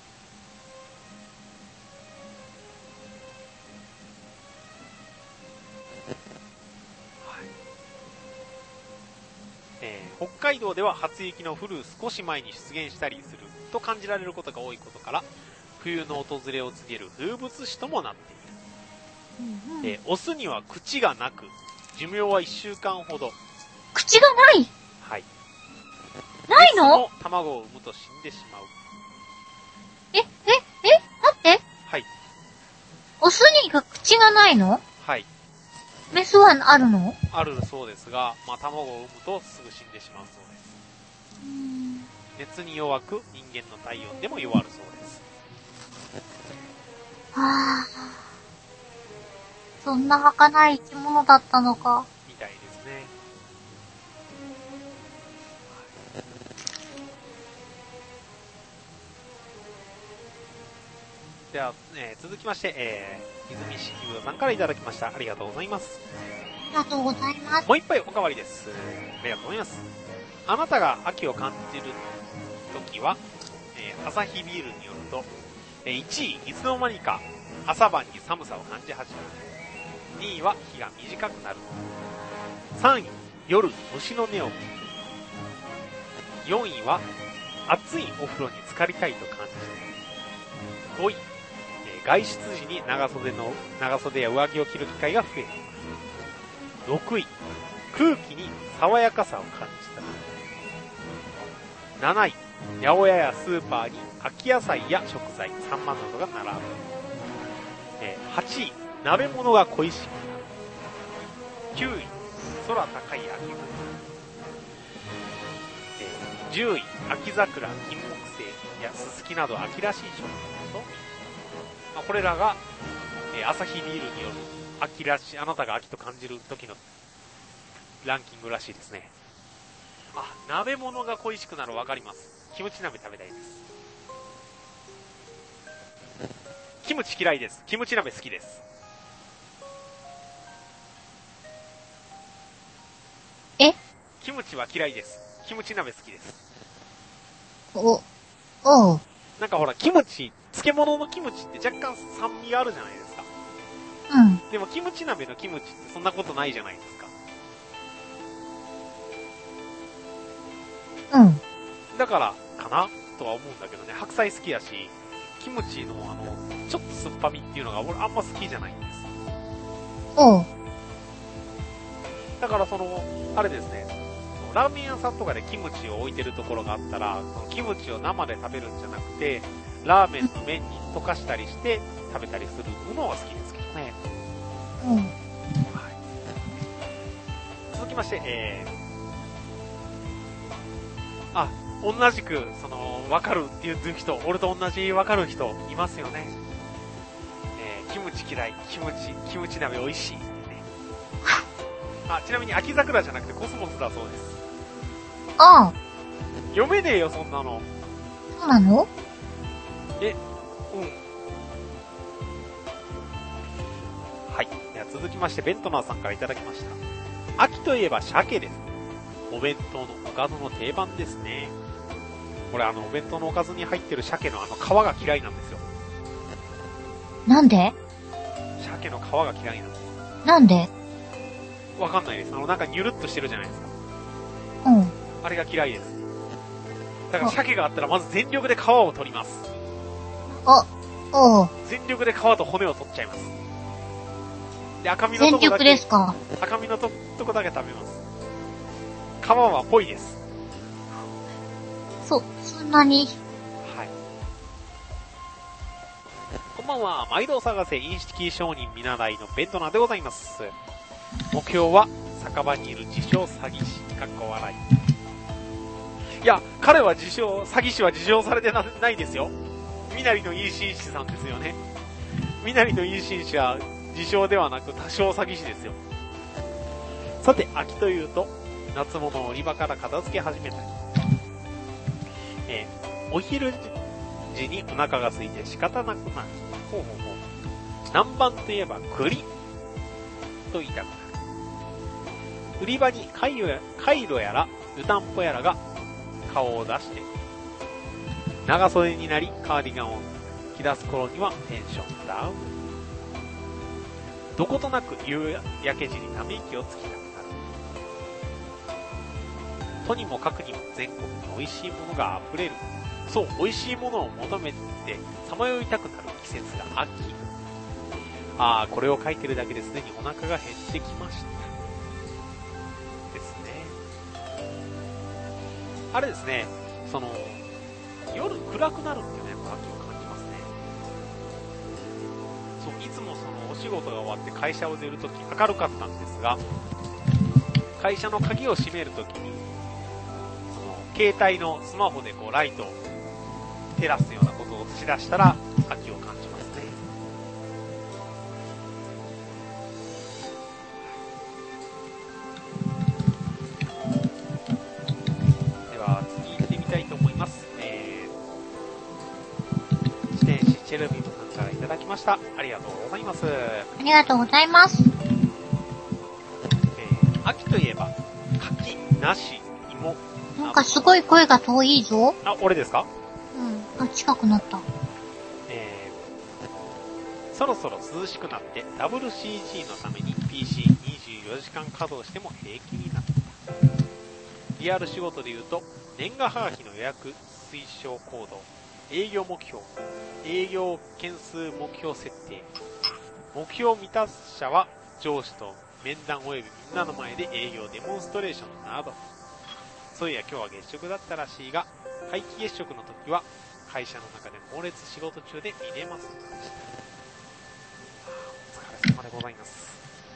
A: はい。えー、北海道では初雪の降る少し前に出現したりすると感じられることが多いことから、冬の訪れを告げる風物詩ともなっている。うんうん、えー、オスには口がなく、寿命はいっしゅうかんほど。
B: 口がない？
A: はい。
B: ないの？
A: メスも卵を産むと死んでしまう。
B: え、え、え、待って。
A: はい。
B: オスにが口がないの？
A: はい。
B: メスはあるの？
A: あるそうですが、まあ、卵を産むとすぐ死んでしまうそうです。うーん、熱に弱く、人間の体温でも弱るそうです。
B: はぁ。そんな儚い生き物だったのか。
A: みたいですね。では、えー、続きまして、えー、泉式部さんからいただきました。ありがとうございます。
B: ありがとうございます。
A: もう一杯おかわりです。ありがとうございます。あなたが秋を感じるときは、えー、朝日ビールによると、えー、いちい、いつの間にか朝晩に寒さを感じ始める。にいは日が短くなる。さんい、夜虫の音を聞く。よんいは暑いお風呂に浸かりたいと感じる。ごい、えー、外出時に長袖の長袖や上着を着る機会が増えています。ろくい、空気に爽やかさを感じた。 なない、八百屋やスーパーに秋野菜や食材、サンマなどが並ぶ。えー、はちい、鍋物が恋しくなる。きゅうい、空高い秋雲。えー、じゅうい、秋桜、金木犀やススキなど秋らしい食品と、まあ、これらが、えー、アサヒビールによる秋らしい、あなたが秋と感じる時のランキングらしいですね。あ、鍋物が恋しくなる、わかります。キムチ鍋食べたいです。キムチ嫌いです。キムチ鍋好きです。
B: え？
A: キムチは嫌いです。キムチ鍋好きです。
B: お、おう。
A: なんかほら、キムチ、漬物のキムチって若干酸味があるじゃないですか。
B: うん。
A: でもキムチ鍋のキムチってそんなことないじゃないですか。
B: うん。
A: だからかなとは思うんだけどね。白菜好きやし、キムチのあのちょっと酸っぱみっていうのが俺あんま好きじゃないんです。
B: おう。
A: だからそのあれですね、ラーメン屋さんとかでキムチを置いてるところがあったら、そのキムチを生で食べるんじゃなくて、ラーメンの麺に溶かしたりして食べたりするのが好きですけどね。
B: うん。はい、
A: 続きまして、えー、あ、同じく、その、わかるっていう人、俺と同じわかる人、いますよね。えー、キムチ嫌い、キムチ、キムチ鍋美味しい、ね。あ、ちなみに秋桜じゃなくてコスモスだそうです。
B: ああ。
A: 読めねえよ、そんなの。
B: そうなの？
A: え、うん。はい。では続きまして、ベントナーさんからいただきました。秋といえば鮭です。お弁当のおかずの定番ですね。これあの、お弁当のおかずに入ってる鮭のあの皮が嫌いなんですよ。
B: なんで？
A: 鮭の皮が嫌いなんです。
B: なんで？
A: わかんないです。あの、なんかニュルっとしてるじゃないですか。
B: うん。
A: あれが嫌いです。だから鮭があったらまず全力で皮を取ります。
B: あ、おう。
A: 全力で皮と骨を取っちゃいます。で、赤身のとこだけ。
B: 全力ですか？
A: 赤身のと、とこだけ食べます。皮はぽいです。
B: そ、そんなに。
A: はい。こんばんは。毎度探せイン式商人見習いのベントナーでございます。目標は酒場にいる自称詐欺師、かっこ笑い。いや、彼は自称、詐欺師は自称されて な, ないですよ。みなりのいい紳士さんですよね。みなりのいい紳士は自称ではなく多少詐欺師ですよ。さて、秋というと、夏物を売り場から片付け始めたり、えー、お昼時にお腹が空いて仕方なくなる。ほうほうほう。南蛮といえば栗と言いたくなる。売り場にカイロや、カイロやら湯たんぽやらが顔を出して、長袖になりカーディガンを着出す頃にはテンションダウン。どことなく夕焼け時にため息をつきたくなる。とにもかくにも全国に美味しいものが溢れる。そう、美味しいものを求めてさまよいたくなる季節が秋。ああ、これを書いてるだけですでにお腹が減ってきました。ですね。あれですね、その、夜暗くなるっていうね、秋を感じますね。そう、いつもそのお仕事が終わって会社を出るとき明るかったんですが、会社の鍵を閉めるときに、その、携帯のスマホでこうライトを照らすようなことをしだしたら、秋を感じますね。では、次行ってみたいと思います。えー、自転士チェルミムさんからいただきました。ありがとうございます。
B: ありがとうございます。
A: えー、秋といえば、柿、梨、芋。
B: なんかすごい声が遠いぞ。
A: あ、俺ですか？
B: うん。あ、近くなった。
A: えー、そろそろ涼しくなって ダブリューシージー のために ピーシーにじゅうよじかん稼働しても平気になった。リアル仕事で言うと、年賀はがきの予約推奨行動、営業目標、営業件数目標設定、目標未達者は上司と面談及びみんなの前で営業デモンストレーションなど。そういや今日は月食だったらしいが、 皆既月食の時は会社の中で猛烈仕事中で見れます。お疲れ様でございます。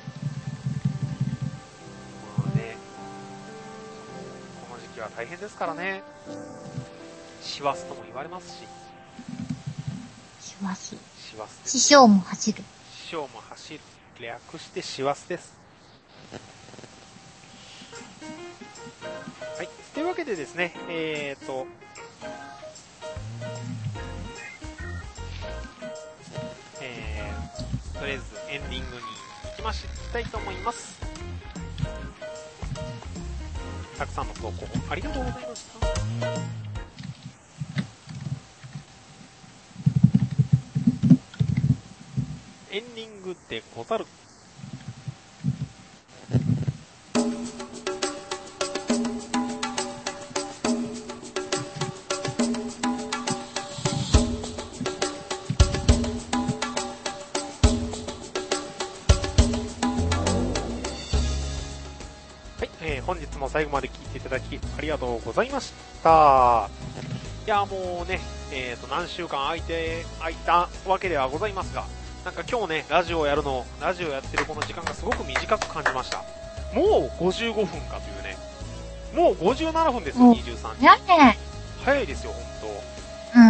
A: まあね、この時期は大変ですからね。師走とも言われますし。
B: 師走。
A: 師走です。
B: 師匠も走る。
A: 師匠も走る。略して師走です。はい。というわけでですね、えーと、えー、とりあえずエンディングに行きましたいと思います。たくさんの投稿ありがとうございました。エンディングでござる。本日も最後まで聞いていただきありがとうございました。いやもうね、えーと何週間空いて空いたわけではございますが、なんか今日ねラジオをやるのラジオやってるこの時間がすごく短く感じました。もうごじゅうごふんかというね、もうごじゅうななふんですよ。にじゅうさんじ。
B: やね。
A: 早いですよ本
B: 当。うん。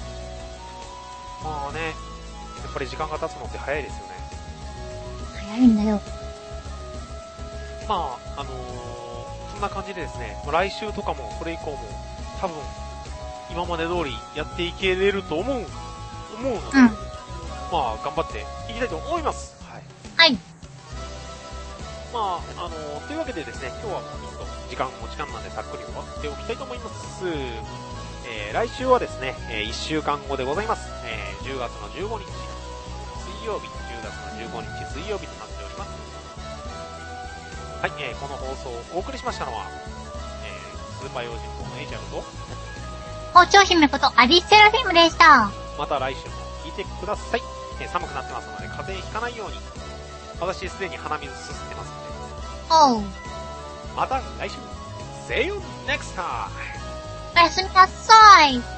A: まあね、やっぱり時間が経つのって早いですよね。
B: 早いんだよ。
A: まああのー。そんな感じでですね、来週とかもそれ以降も多分今まで通りやっていけれると思う思うので、うん、まあ頑張っていきたいと思います。はい。
B: はい。
A: まああのー、というわけでですね、今日はちょっと時間も時間なんでざっくり終わっておきたいと思います。えー、来週はですね、えー、いっしゅうかんごでございます。えー、じゅうがつのじゅうごにち水曜日、じゅうがつのじゅうごにち水曜日となっております。はい、えー、この放送をお送りしましたのは、えー、スーパー用心棒のエイジャルと、
B: 包丁姫ことアリスセラフィムでした。
A: また来週も聞いてください。えー、寒くなってますので風邪ひかないように。私すでに鼻水すすってますので。
B: おう。
A: また来週。See you next time!
B: おやすみなさい。